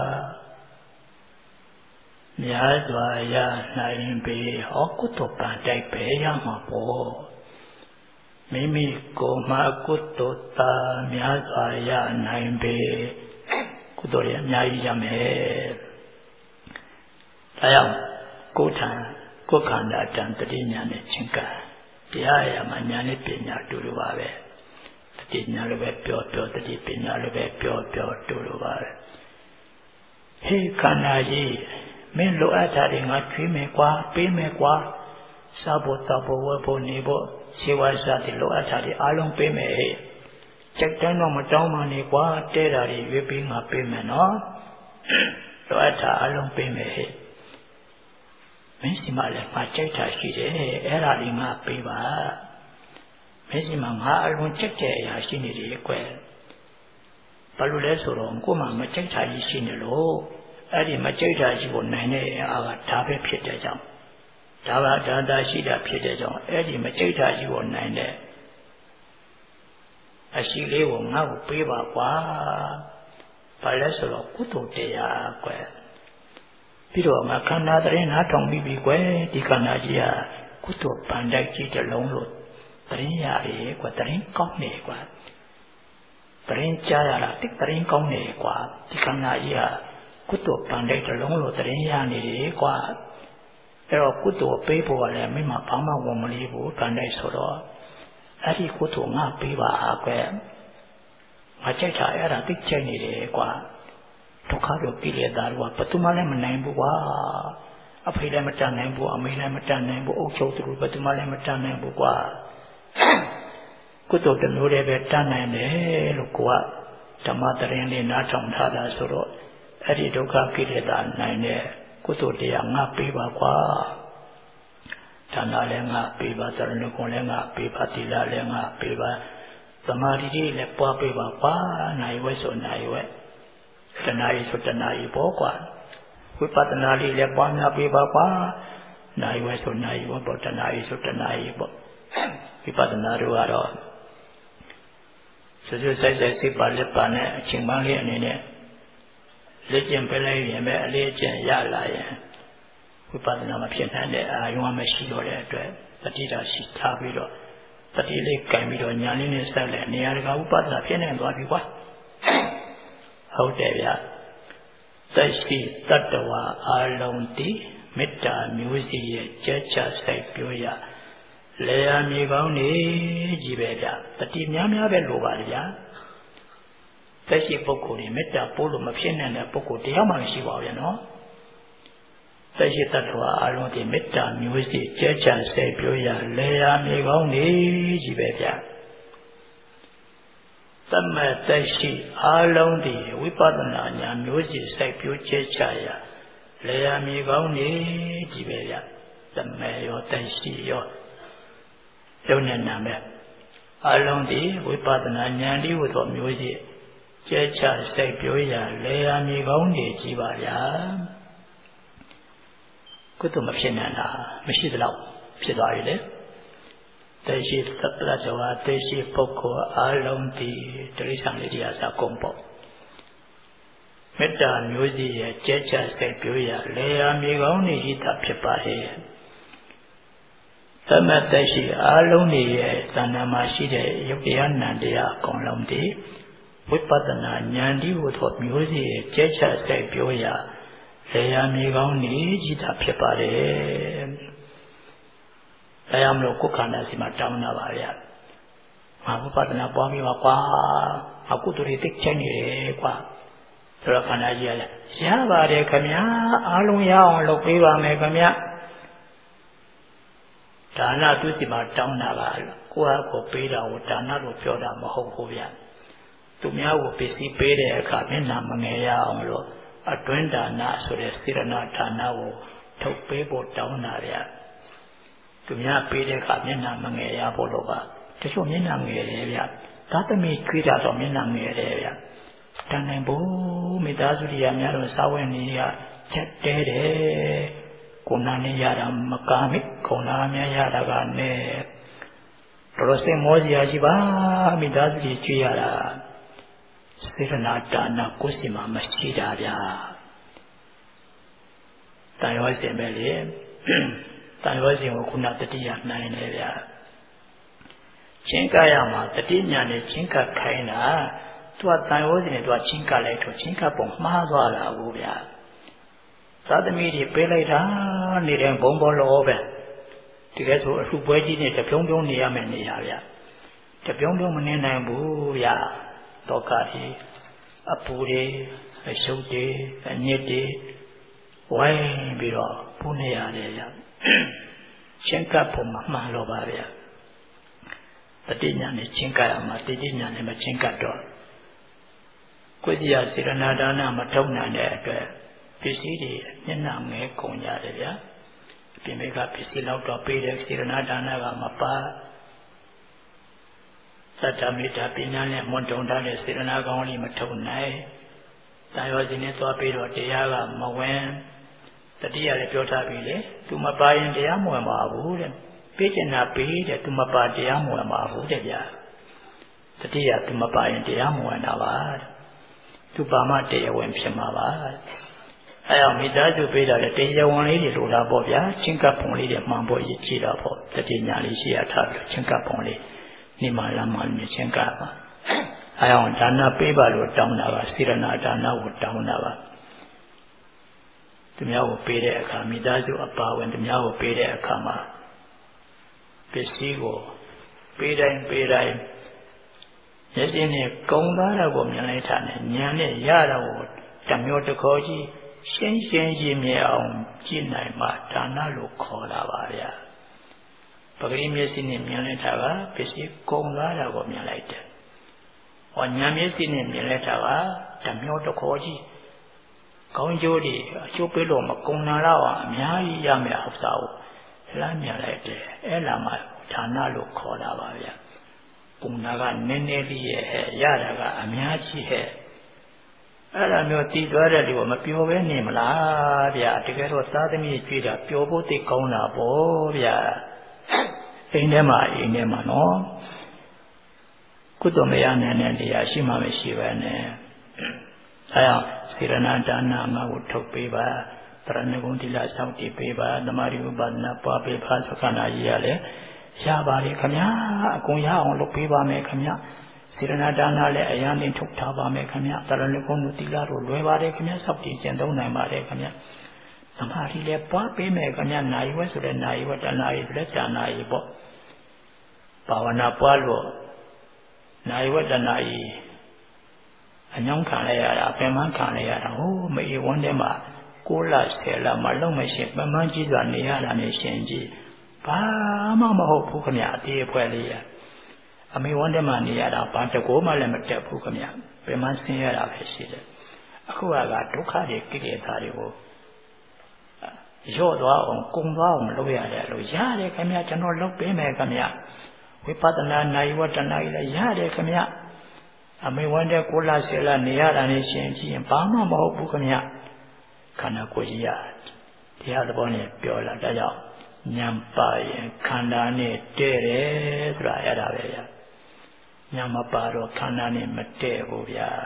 များစွာရနိုင်ပေဟောကုသိုလ်ပံတိုက်ပဲရမှာပေါ့မိမိကိုယ်မှာကုသိုလ်သာများစွာရနိုင်ပေကုသိုလ်ရအများကြီးရမယ်ဒါကြောင့်ကိုယ်ထံကိုယ်ခန္ဓာတံတတိညာနဲ့ချင်းကပ်တရားရမှာညာနဲ့ပညာတူလိုပါပဲတတိညာလိုပဲပြောတတိပညာလိုပဲပြောတူလိုပါပဲဟေးခန္ဓာကြီးမင်းလိုအပ်တာတွေငါကျွေးမယ်ကွာပေးမယ်ကွာစားဖို့တောက်ဖို့ဝတ်ဖို့နေဖို့ခြေဝါးစားတွေလိုအပ်တာတွေအားလုံးပေးမယ်ဟဲ့ကြိုက်တန်းတော့မတောင်းပါနဲ့ကွာတဲတာတွေရွေးပြီးငါပေးမယ်နော်လိုအပ်တာအားလုံးပေးမယ်ဟဲ့မင်းစီမလည်းငါကြိုက်တာရှိတယ်အဲ့ဒါလေးငါပေးပါမင်းစီမငါအလုံးကြိုက်တဲ့အရာရှိနေတယ်ကွယ်ဘာလို့လဲဆိုတော့ကို့မှာမကြိုက်တာကြီးရှိနေလို့အဲ့ဒီမကြိုက်တာကြီးကိုနိုင်တဲ့အားကဒါပဲဖြစ်တဲ့ကြောင့်ဒါပါဒါရှိတာဖြစ်တဲ့ကြောင့်အဲ့ဒီမကြိုက်တာကြီးကိုနိုင်တဲ့အရှိလေးကိုငါ့ကိုပေးပါကွာဘာလဲဆိုတော့ကုသိုလ်တရားကွယ်ပြီးတော့ငါခန္ဓာတရင်နားထောင်ပြီးပြီကွယ်ဒီခန္ဓာကြီးကကုသိုလ်ပန်တိုက်ကြီးတစ်လုံးလို့တရင်ရတယ်ကွယ်တရင်ကောင်းနေကွယ်တရင်ကြားရတာတိတ်တရင်ကောင်းနေကွာဒီခန္ဓာကြီးကကုသိုလ်ပန်တိုက်တစ်လုံးလို့တရင်ရနေတယ်ကွာအဲ့တော့ကုသိုလ်ပေးဖို့ကလည်းမိမဘာမှဝန်မလေးဘူးပန်တိုက်ဆိုတော့အဲ့ဒီကုသိုလ်ငါပေးပါကွယ်ငါကြိုက်တာအဲ့ဒါတိတ်ကြိုက်နေတယ်ကွာဒုက္ခတို့ကိလေသာတို့ကဘယ်သူမှလည်းမနိုင်ဘူးကွာအဖေလည်းမတတ်နိုင်ဘူးအမေလည်းမတတ်နိုင်ဘူးအုပ်ချုပ်သူဘယ်သူမှလည်းမတတ်နိုင်ဘူးကွာကုသိုလ်တစ်မျိုးတည်းပဲတတ်နိုင်တယ်လို့ကိုကဓမ္မတရင်လေးနားထောင်ထားတာဆိုတော့အဲ့ဒီဒုက္ခကိလေသာနိုင်တဲ့ကုသိုလ်တရားငါပေးပါကွာဒါနလည်းငါပေးပါသရဏဂုံလည်းငါပေးပါသီလလည်းငါပေးပါသမာဓိလည်းပွားပေးပါကွာနိုင်ဝဲဆိုနိုင်ဝဲတဏှာကြီးဆိုတဏှာကြီးပေါ့ကွာဝိပဿနာလေးလည်းပွားများပေးပါကွာနိုင်ဝဲဆိုနိုင်ဝဲပေါ့တဏှာကြီးဆိုတဏှာကြီးပေါ့ဝိပဿနာတို့ကတော့စွတ်စိုက်စိတ်ပါလက်ပါနဲ့အချိန်မှန်းလေးအနေနဲ့လက်ကျင့်ပြလိုက်ရင်ပဲအလေးအကျင့်ရလာရင်ဝိပဿနာမဖြစ်နိုင်တဲ့အာရုံမရှိတော့တဲ့အတွက်တတိတာရှိထားပြီးတော့တတိလေးကင်ပြီးတော့ညာလေးနဲ့ဆက်လက်နေရာတကာဝိပဿနာဖြစ်နေသွားပြီကွာဟုတ်တယ်ဗျသက်ရှိတတ္တဝါအာလုံးတိမေတ္တာမျိုးစီရဲ့ကြက်ချစိုက်ပြောရလေယာမြေကောင်းနေကြီးပဲဗျတတိများများပဲလိုပါလေဗျသက်ရှိပုဂ္ဂိုလ်တွေမေတ္တာပို့လို့မဖြစ်နိုင်တဲ့ပုဂ္ဂိုလ်တရားမှမရှိပါဘူးဗျနော်သက်ရှိတတ္တဝါအာလုံးတိမေတ္တာမျိုးစီကြက်ချစိုက်ပြောရလေယာမြေကောင်းနေကြီးပဲဗျသမတ်သက်ရှိအားလုံးဒီဝိပဿနာဉာဏ်မျိုးစီစိုက်ပျိုးကျဲချရာလေယာမြေကောင်းနေကြီးပဲဗျသမတ်ရောသက်ရှိရောယုံနဲ့နာမဲ့အားလုံးဒီဝိပဿနာဉာဏ်ဒီဟူသောမျိုးစီကျဲချစိုက်ပျိုးရာလေယာမြေကောင်းနေကြီးပါဗျာကုသိုလ်မဖြစ်နိုင်တာမရှိသလောက်ဖြစ်သွားပြီလေတေရှိသတ္တဇဝါတေရှိပုဂ္ဂိုလ်အလုံးဒီတိရစ္ဆာန်လေးတရားစာကုန်ပေါ့မေတ္တာမျိုးစီရဲ့ကျဲချစိတ်ပြောရလေယာမြေကောင်းနေဤတာဖြစ်ပါလေသမတ်သက်ရှိအလုံးနေရဲ့သဏ္ဍာန်မှာရှိတဲ့ယုတ်တရားနံတရားအကုန်လုံးဒီဝိပဿနာဉာဏ်ဒီကိုသောမျိုးစီရဲ့ကျဲချစိတ်ပြောရလေယာမြေကောင်းနေဤတာဖြစ်ပါလေဒါကြောင့်မလို့ကိုယ်ခန္ဓာစီမှာတောင်းတာပါဗျာ။ဝိပဿနာပွားပြီးပါကွာ။အခုတို့တွေသိချိုင်းနေတယ်ကွာ။ဆိုတော့ခန္ဓာကြီးကလည်းရပါတယ်ခင်ဗျာအားလုံးရအောင်လုပ်ပေးပါမယ်ခင်ဗျာ။ဒါနသူစီမှာတောင်းတာပါကိုယ့်ဟာကိုယ်ပေးတာကိုဒါနလို့ပြောတာမဟုတ်ဘူးဗျာ။သူများကိုပစ္စည်းပေးတဲ့အခါမျက်နှာမငယ်ရအောင်လို့အတွင်းဒါနဆိုတဲ့စေရနာဒါနကိုထုတ်ပေးဖို့တောင်းတာဗျာ။သူများပေးတဲ့အခါမျက်နှာမငယ်ရဖို့လို့ပါတချို့မျက်နှာငယ်တယ်ဗျသာသမီကြွေးတာတော့မျက်နှာငယ်တယ်ဗျတန်နိုင်ဖို့မိသားစုတွေကများတော့စာဝတ်နေရချက်တဲတယ်ကိုနာနေရတာမကာမိကိုနာများရတာကနဲ့တော်စင်မောစီရရှိပါမိသားစုတွေကြွေးရတာစေရနာဒါနကိုယ်စီမှာမရှိတာဗျတန်ရောစင်ပဲလေတန်ရောစဉ်ကိုခုနတတိယနိုင်တယ်ဗျာချင်းကရမှာတတိညာနဲ့ချင်းကခိုင်းတာသူကတန်ရောစဉ်နဲ့သူကချင်းကလိုက်တော့ချင်းကပုံမှားသွားတာဘူးဗျာသာသမီတွေပေးလိုက်တာနေတဲ့ဘုံဘောလောပဲဒီကဲဆိုအလှပွဲကြီးနဲ့တပြုံးပြုံးနေရမယ်နေရဗျာတပြုံးပြုံးမနေနိုင်ဘူးဗျာတောကကြီးအပူတွေအရှုပ်တွေအညစ်တွေဝိုင်းပြီးတော့ပူနေရတယ်ဗျာချင်းကပ်ပုံမှာမှန်လို့ပါဗျာတတိညာနဲ့ချင်းကပ်ရမှာတတိညာနဲ့မချင်းကပ်တော့ကိုယ်ကြီးရစေရနာဒါနမထုံနိုင်တဲ့အတွက်ပစ္စည်းတွေမျက်နှာငဲကုန်ကြတယ်ဗျာအပြင်ကပစ္စည်းလောက်တော့ပေးတဲ့စေရနာဒါနကမပါသတ္တမေတ္တာပညာနဲ့မွန်တုံထားတဲ့စေရနာကောင်းလေးမထုံနိုင်သာယောဇင်းနဲ့သွားပြီးတော့တရားကမဝင်တတိယလည်းပြောထားပြီလေသူမပါရင်တရားမဝင်ပါဘူးတဲ့ပေးချင်တာပေးတဲ့သူမပါတရားမဝင်ပါဘူးတဲ့ဗျာတတိယသူမပါရင်တရားမဝင်တာပါသူပါမှတရားဝင်ဖြစ်မှာပါအဲအောင်မိသားစုပေးတာလေတရားဝင်လေးတွေလိုလားပေါ့ဗျာချင်းကပ်ပုံလေးတွေမှန်ဖို့ရည်ကြည့်တော့ပေါ့တတိညာလေးရှိရထားပြီးချင်းကပ်ပုံလေးနေမှလာမှမြင်ချင်းကပ်ပါအဲအောင်ဒါနပေးပါလို့တောင်းတာပါစေရနာဒါနကိုတောင်းတာပါသူများကိုပေးတဲ့အခါမိသားစုအပါဝင်သူများကိုပေးတဲ့အခါမှာပစ္စည်းကိုပေးတိုင်းမျက်စိနဲ့ကုံသွားတာကိုမြင်လိုက်တာနဲ့ဉာဏ်နဲ့ရတာကိုတမျိုးတခေါ်ကြီးရှင်းကြီးမြင်အောင်ကြည့်နိုင်မှဒါနလို့ခေါ်တာပါဗျာပဂရိမျက်စိနဲ့မြင်လိုက်တာကပစ္စည်းကုံသွားတာကိုမြင်လိုက်တယ်ဟောဉာဏ်မျက်စိနဲ့မြင်လိုက်တာကတမျိုးတခေါ်ကြီးကောင်းကျိုးတွေအကျိုးပေးလို့မကုန်နာတော့အများကြီးရမယ်ဥစ္စာကိုလမ်းမြလိုက်တယ်အဲ့လာမှဌာနလို့ခေါ်တာပါဗျာကုန်နာကနည်းနည်းလေးရဲ့ရတာကအများကြီးရဲ့အဲ့လိုမျိုးတည်သွားတဲ့လူကမပျော်ပဲနေမလားဗျာတကယ်တော့သားသမီးကြွေးတာပျော်ဖို့သိကောင်းတာပေါ့ဗျာအိမ်ထဲမှာနော်ကုသိုလ်မရနိုင်တဲ့နေရာရှိမှမရှိပဲနဲ့အဲဒါစေရနာဒါနငါကိုထုတ်ပေးပါတရဏဂုံတိလစောင့်တည်ပေးပါသမာဓိဥပဒနာပွားပေးပါသက္ကနာကြီးရလဲရပါလေခမညာအကုန်ရအောင်လုပ်ပေးပါမယ်ခမညာစေရနာဒါနလည်းအရန်လင်းထုတ်ထားပါမယ်ခမညာတရဏဂုံတိလတို့လွယ်ပါတယ်ခမညာစောင့်တည်ကျင့်သုံးနိုင်ပါတယ်ခမညာသမာဓိလည်းပွားပေးမယ်ခမညာနိုင်ဝဲဆိုတဲ့နိုင်ဝဲတဏှာကြီးဆိုတဲ့တဏှာကြီးပေါ့ဘာဝနာပွားလို့နိုင်ဝဲတဏှာကြီးအညောင်းခံလိုက်ရတာပင်မခံလိုက်ရတာဟိုးမေဝန်းထဲမှာ6လ10လမလုံးမရှင်ပင်မကြီးစွာနေရတာနဲ့ရှင်ကြီးဘာမှမဟုတ်ဘူးခမအသေးအဖွဲလေးရအမေဝန်းထဲမှာနေရတာဘာတကောမှလည်းမတက်ဘူးခမပင်မဆင်းရတာပဲရှိတယ်အခုကဒုက္ခတွေကိလေသာတွေကိုရော့သွားအောင်ကုံသွားအောင်လုပ်ရတယ်လို့ရတယ်ခမကျွန်တော်လုပ်ပေးမယ်ခမဝိပဿနာနိုင်ဝတ္တနာကြီးလည်းရတယ်ခမအမေဝန်းတဲ့6လ10လနေရတာနဲ့ရှင်ကြည့်ရင်ဘာမှမဟုတ်ဘူးခမခန္ဓာကိုယ်ကြီးရတရားသဘောနဲ့ပြောလာဒါကြောင့်ဉာဏ်ပါရင်ခန္ဓာနဲ့တည့်တယ်ဆိုတာအဲ့ဒါပဲဗျာဉာဏ်မပါတော့ခန္ဓာနဲ့မတည့်ဘူးဗျာ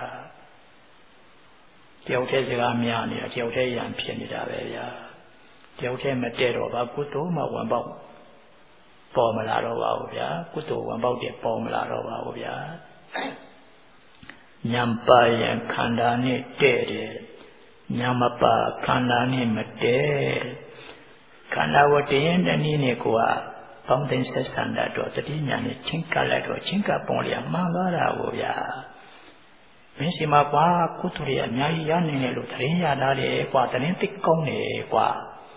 တယောက်တည်းစကားများနေတာတယောက်တည်းရံဖြစ်နေတာပဲဗျာတယောက်တည်းမတည့်တော့ဘာကုသိုလ်မှဝင်ပေါက်ပေါ်မလာတော့ပါဘူးဗျာကုသိုလ်ဝင်ပေါက်တဲ့ပေါ်မလာတော့ပါဘူးဗျာဉာဏ်ပါရင်ခန္ဓာနဲ့တည့်တယ်ဉာဏ်မပါခန္ဓာနဲ့မတည့်ခန္ဓာဝတ္တရင်တနည်းနဲ့ကိုကပေါင်းသိဆက်ဆံတတ်တော့တတိညာနဲ့ချင်းကပ်လိုက်တော့ချင်းကပ်ပုံလေးမှန်သွားတာကိုဗျာမင်းစီမှာကွာကုသိုလ်တွေအများကြီးရနိုင်တယ်လို့တရင်ရတာလေကွာတရင်သိကောင်းတယ်ကွာ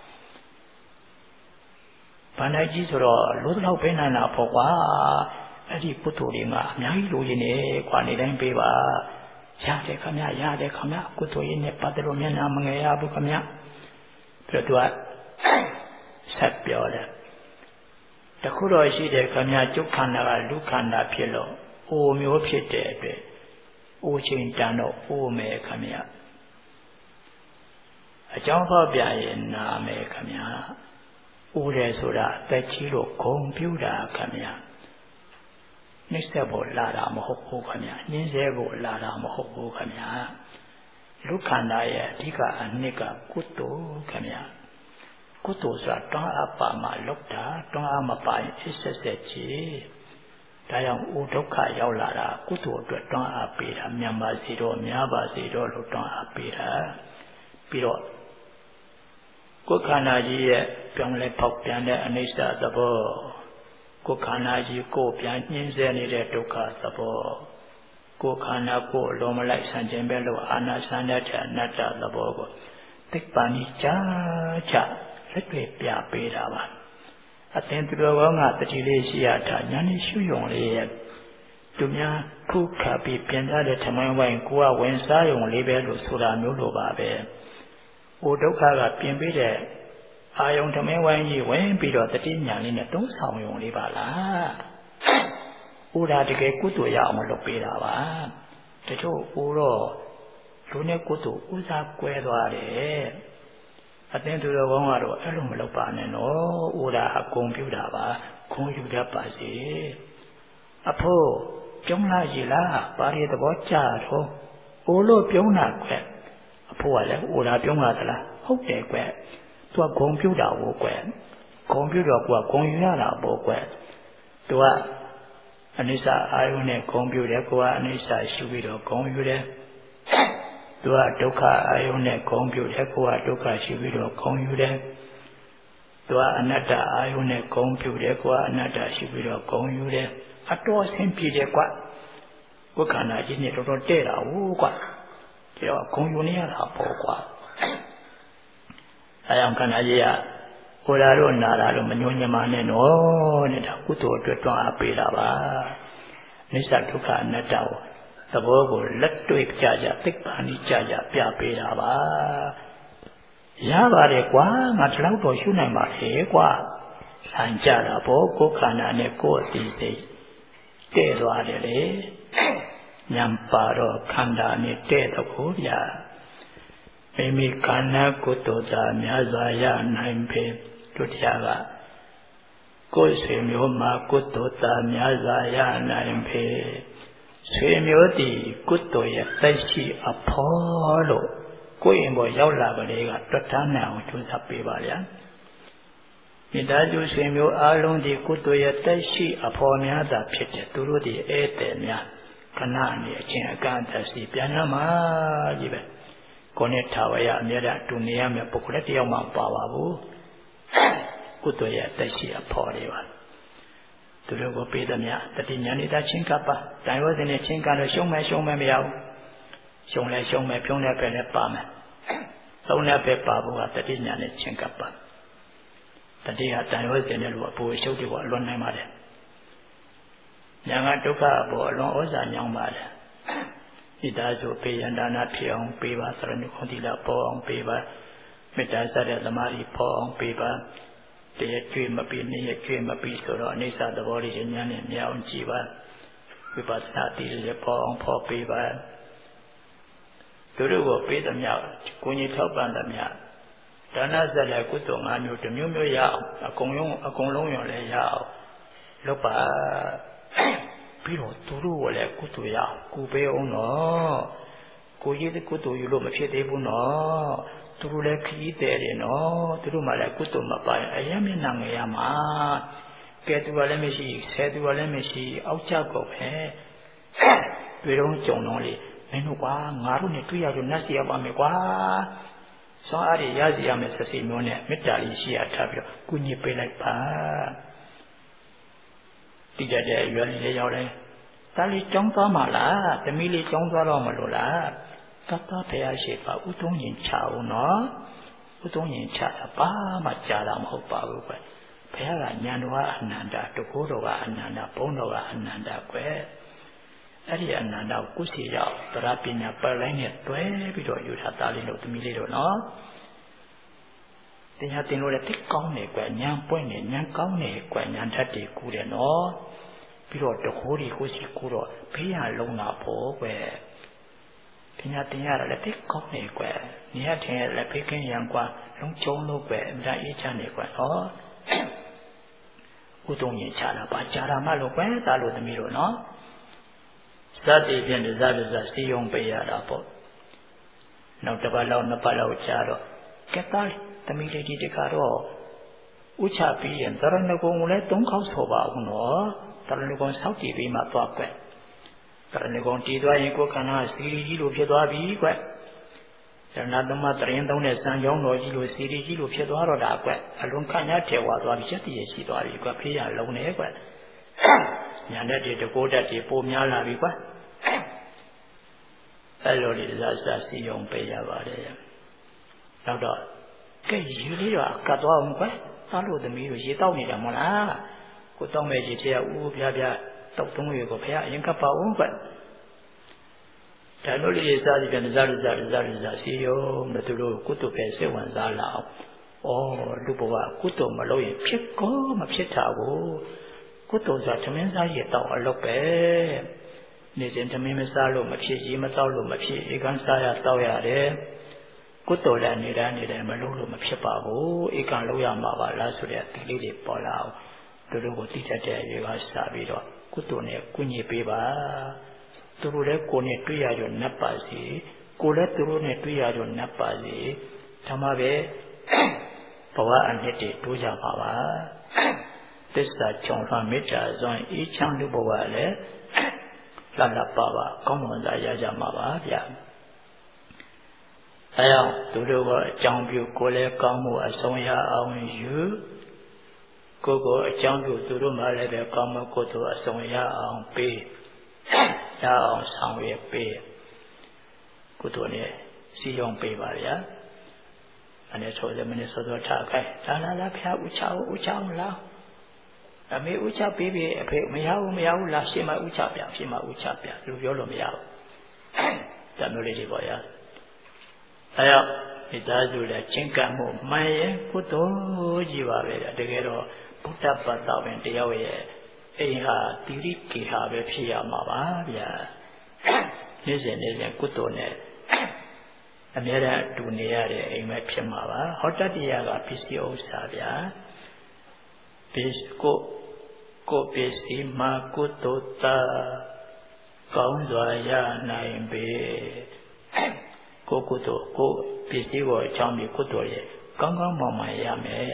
ဘာနိုင်ကြီးဆိုတော့လို့တော့ပဲနိုင်တာပေါ့ကွာအဲ့ဒီကုသိုလ်တွေကအများကြီးလိုရင်းနေကွာနေတိုင်းပေးပါရတယ်ခမရတယ်ခမကုသိုလ်ရင်းနဲ့ပတ်သက်လို့မျက်နှာမငယ်ရဘူးခမပြီးတော့သူကဆက်ပြောတယ်တခုတော့ရှိတယ်ခမကျုပ်ခန္ဓာကလူခန္ဓာဖြစ်လို့အိုမျိုးဖြစ်တဲ့အတွက်အိုချိန်တန်တော့အိုမယ်ခမအကြောင်းဖော်ပြရင်နာမယ်ခမအိုတယ်ဆိုတာတက်ကြီးလို့ဂုံပြူတာခမနှိမ့်ဆက်ဖို့လာတာမဟုတ်ဘူးခမညှင်းဆဲဖို့လာတာမဟုတ်ဘူးခမလူခန္ဓာရဲ့အဓိကအနှစ်ကကုသိုလ်ခမကုသိုလ်ဆိုတာတွန်းအားပါမှလောက်တာတွန်းအားမပါရင်အဆက်ဆက်ကြီးဒါကြောင့်ဥဒုက္ခရောက်လာတာကုသိုလ်အတွက်တွန်းအားပေးတာမြန်ပါစေတော့များပါစေတော့လို့တွန်းအားပေးတာပြီးတော့ကိုယ်ခန္ဓာကြီးရဲ့ပြောင်းလဲပေါက်ပြန်တဲ့အနိစ္စသဘောကိုယ်ခန္ဓာကြီးကိုပြန်ညှင်းဆဲနေတဲ့ဒုက္ခသဘောကိုယ်ခန္ဓာကိုအလုံးမလိုက်ဆန့်ကျင်ပဲလို့အာနာစန္ဒတဲ့အနတ္တသဘောကိုသိပ္ပံကြီးကြာလက်တွေပြပေးတာပါအသင်သူတော်ကောင်းကတတိလေးရှိရတာညာနေရှုယုံလေးရဲ့သူများခုခါပြီးပြင်ထားတဲ့ထမင်းဝိုင်းကိုကဝင်စားယုံလေးပဲလို့ဆိုတာမျိုးလိုပါပဲ။အိုဒုက္ခကပြင်ပေးတဲ့အာယုံထမင်းဝိုင်းကြီးဝင်ပြီးတော့တတိညာလေးနဲ့သုံးဆောင်ယုံလေးပါလား။အိုဒါတကယ်ကုသိုလ်ရအောင်လုပ်ပေးတာပါ။တချို့အိုတော့လူနဲ့ကုသိုလ်ဥစားကွဲသွားတယ်။အသင်သူတော်ကောင်းကတော့အဲ့လိုမလုပ်ပါနဲ့နော်။အိုဒါအကုန်ပြုတာပါ။ခွန်ယူတတ်ပါစေ။အဖို့ပြုံးလာရည်လားပါရီသဘောကြတော့အိုလို့ပြုံးတာကွအဖိုးကလည်းအိုတာပြုံးလာသလားဟုတ်တယ်ကွသူကဂုံပြုတ်တာကိုကွဂုံပြုတ်တော့ကိုကဂုံယူရတာပေါ့ကွသူကအနိစ္စအာယုနဲ့ဂုံပြုတ်တယ်ကိုကအနိစ္စရှုပြီးတော့ဂုံယူတယ်သူကဒုက္ခအာယုနဲ့ဂုံပြုတ်တယ်ကိုကဒုက္ခရှုပြီးတော့ဂုံယူတယ်သူကအနတ္တအာယုနဲ့ဂုံပြုတ်တယ်ကိုကအနတ္တရှုပြီးတော့ဂုံယူတယ်အတော်ဆင်းပြေတယ်ကွကိုယ်ခန္ဓာကြီးနဲ့တော်တော်တဲ့တာဟုတ်ကွကျော်ဂုံယူနေရတာပေါ့ကွအဲအောင်ခန္ဓာကြီးကဟိုလာတော့နာလာတော့မညှိုးညမနဲ့နော်တဲ့ဒါကုသိုလ်အတွက်တွန်းအားပေးတာပါနိစ္စဒုက္ခအနတ္တကိုသဘောကိုလက်တွေ့ကြသိက္ခာနိကြပြပေးတာပါရပါတယ်ကွာငါဒီလောက်တော့ရှုနိုင်ပါလေကွာဆန်ကြတာပေါ့ကိုယ်ခန္ဓာနဲ့ကိုယ်အသိစိတ်တဲ့သွားတယ်လေဉာဏ်ပါတော့ခန္ဓာနဲ့တဲ့တော့ကိုဗျာမိမိခန္ဓာကုသိုလ်သာများစွာရနိုင်ပေဒုတိယကကိုယ်ဆွေမျိုးမှာကုသိုလ်သာများစွာရနိုင်ပေဆွေမျိုးတည်ကုသိုလ်ရဲ့သက်ရှိအဖော်လို့ကိုယ်ရင်ပေါ်ရောက်လာကလေးကတွတ်ထားနိုင်အောင်ကြိုးစားပေးပါဗျာမိသားစုဆွေမျိုးအားလုံးဒီကုသိုလ်ရဲ့သက်ရှိအဖော်များသာဖြစ်တယ်သူတို့ဒီဧည့်သည်များခဏနေအချင်းအကန့်အသတ်စီပြန်လာမှကြီးပဲကိုယ်နဲ့ထာဝရအမြဲတမ်းတူနေရမယ်ပုဂ္ဂိုလ်တယောက်မှပါပါဘူးကုသိုလ်ရဲ့သက်ရှိအဖော်တွေပါသူတို့ကိုပေးသမျှတတိညာနေတာချင်းကပ်ပါတိုင်ဝတ်တဲ့ချင်းကပ်လို့ရှုံးမယ်မရဘူးရှုံးလဲရှုံးမယ်ပြုံးလဲပဲလဲပါမယ်သုံးလဲပဲပါဖို့ကတတိညာနဲ့ချင်းကပ်ပါတတိဟာတိုင်ဝတ်တဲ့လူအပူရှုပ်တွေကအလွန်နိုင်ပါတယ်ညာကဒုက္ခအပေါ်အလွန်ဩဇာညောင်းပါတယ်ဣဒါဆိုပေယန္တာနာဖြစ်အောင်ပေးပါသရဏုခေါတိလာပေါ်အောင်ပေးပါမေတ္တာစတဲ့သမာဓိပေါ်အောင်ပေးပါတရကျွေးမပြီးနေ့ကျွေးမပြီးဆိုတော့အိဋ္ဌသဘောလေးဉာဏ်နဲ့မြအောင်ကြည့်ပါဝိပဿနာတည်ရပေါ်အောင်ဖော်ပေးပါတို့ကိုပေးသမျှကိုကြီးထောက်ပံ့သမျှတဒါနစက်လည်းကုသိုလ်၅မျိုးတစ်မျိုးမျိုးရအောင်အကုန်လုံးရောလည်းရအောင်လုပ်ပါပြီးတော့သူတို့ကလည်းကုသိုလ်ရအောင်ကုပေးအောင်နော်ကိုကြီးတဲ့ကုသိုလ်ယူလို့မဖြစ်သေးဘူးနော်သူတို့လည်းခရီးသည်တယ်နော်သူတို့မှလည်းကုသိုလ်မပါရင်အရင်မျက်နှာငယ်ရမှာကဲသူကလည်းမရှိဆယ်သူကလည်းမရှိအောက်ကျကုန်ပဲတွေ့တော့ကြုံတော့လေမင်းတို့ကွာငါတို့နဲ့တွေ့ရလို့နတ်စီရပါမယ်ကွာစောအားရရစီရမယ်ဆက်စီမျိုးနဲ့မေတ္တာလေးရှိရထားပြီးတော့ကုညစ်ပေးလိုက်ပါတိကျတဲ့ရွယ်လေးရောက်တယ်ဒါလေးကြောင်းသွားမှာလားသမီးလေးကြောင်းသွားတော့မလို့လားသတ်သားဖရာရှိပါဥသုံးရင်ချအောင်နော်ဥသုံးရင်ချတာဘာမှကြားတာမဟုတ်ပါဘူးကွဘုရားကဉာဏ်တော်ကအနန္တတကူတော်ကအနန္တဘုံတော်ကအနန္တကွအဲ့ဒီအနန္တကိုကုစီရောက်တရားပညာပတ်လိုက်နဲ့တွဲပြီးတော့ယူထားသားလေးတို့သမီးလေးတို့နော်တရားသင်လို့လည်းတိတ်ကောင်းတယ်ကွဉာဏ်ပွင့်နေဉာဏ်ကောင်းတယ်ကွဉာဏ်ဓာတ်တွေကူတယ်နော်ပြီးတော့တကူဒီကုစီကူတော့ဘေးရလုံးလာဖို့ကွပညာသင်ရတာလည်းတိတ်ကောင်းတယ်ကွနေရထင်ရလည်းဖေးခင်းရံကွလုံးချုံလို့ကွအမြဲအေးချမ်းနေကွနော်ဥတုံရင်ချတာပါကြာတာမှလို့ကွသားလို့သမီးတို့နော်ဇတ်တိဖြင့်ဇတ်စီယုံပေးရတာပေါ့နောက်တစ်ပတ်လောက်နှစ်ပတ်လောက်ကြာတော့ကဲသားသမီးလေးဒီတခါတော့ဥချပြီးရင်သရဏဂုံကိုလည်း၃ခေါက်ဆိုပါဦးနော်သရဏဂုံဆောက်တည်ပြီးမှသွားကွသရဏဂုံတည်သွားရင်ကိုယ်ခန္ဓာစီရီကြီးလိုဖြစ်သွားပြီကွရဏသမတရင်သုံးတဲ့စံကြောင်းတော်ကြီးလိုစီရီကြီးလိုဖြစ်သွားတော့တာကွအလွန်ခန့်ညားထဲဝါသွားပြီးချက်တည်းရှိသွားပြီကွဖေးရလုံးနေကွညာနဲ့တကိုးတက်တွေပိုများလာပြီကွအဲ့လိုလေးဇာစီယုံပေးရပါတယ်နောက်တော့ကဲရေလေးတော့ကတ်သွားအောင်ကွသားလို့သမီးတို့ရေတောက်နေတာမဟုတ်လားကိုတောက်မဲ့ရေထဲကဦးပြပြတောက်သုံးရေကိုဖះအရင်ကပ်ပါအောင်ကွဒါလိုလေးစားပြီးပြန်စားစီယုံမသူတို့ကုတုပဲစိတ်ဝင်စားလာအောင်ဩလူဘဝကုတုမလို့ရင်ဖြစ်ကောမဖြစ်တာကိုကုတုဆိုတာသမင်းစားရေတောက်အလုပ်ပဲနေစဉ်သမင်းမစားလို့မဖြစ်ရေမတောက်လို့မဖြစ်ဧကန်စားရတောက်ရတယ်ကုတုလည်းနေတိုင်းမလို့လို့မဖြစ်ပါဘူးဧကန်လို့ရမှာပါလားဆိုတဲ့ဒီလေးတွေပေါ်လာအောင်သူတို့ကိုတိကျတဲ့ရေကစားပြီးတော့ကုတုနဲ့ကုညစ်ပေးပါသူတို့လည်းကိုယ်နဲ့တွေ့ရကြနတ်ပါစေကိုယ်လည်းသူတို့နဲ့တွေ့ရကြနတ်ပါစေဒါမှပဲဘဝအနှစ်တွေတိုးကြပါပါသစ္စာကြောင့်မေတ္တာစွမ်းအေးချမ်းလူဘဝလည်းလှလှပပကောင်းမွန်စွာရကြမှာပါဗျာအဲကြောင့်သူတို့ကအကြောင်းပြုကိုယ်လည်းကောင်းမှုအဆုံးရအောင်ယူကိုယ်ကိုအကြောင်းပြုသူတို့မှလည်းပဲကောင်းမှုကိုယ်တို့အဆုံးရအောင်ပေးရအောင်ဆောင်ရွက်ပေးကိုယ်တို့နဲ့စီယုံပေးပါဗျာအနေဆိုလည်းမနေ့စောစောထားခိုင်းလာဖျားဥချအောင်လားအမေဥချပေးပြီအဖေမရဘူးလားရှင်းမဥချပြရှင်းမဥချပြလူပြောလို့မရဘူးဒါမျိုးလေးတွေပေါ့ဗျာအဲတော့မိသားစုလည်းချင်းကပ်မှုမှန်ရင်ကုသိုလ်ကြီးပါပဲတကယ်တော့ဘုဒ္ဓဘာသာဝင်တယောက်ရဲ့အိမ်ဟာတိရိကေဟာပဲဖြစ်ရမှာပါဗျာနေ့စဉ်ကုသိုလ်နဲ့အများအားအတူနေရတဲ့အိမ်ပဲဖြစ်မှာပါဟောတတရားကပစ္စည်းဥစ္စာဗျာကိုပစ္စည်းမှာကုသိုလ်သာကောင်းစွာရနိုင်ပေကိုကုသိုလ်ကိုပစ္စည်းကိုအကြောင်းပြီးကုသိုလ်ရဲ့ကောင်းကောင်းမွန်မွန်ရမယ်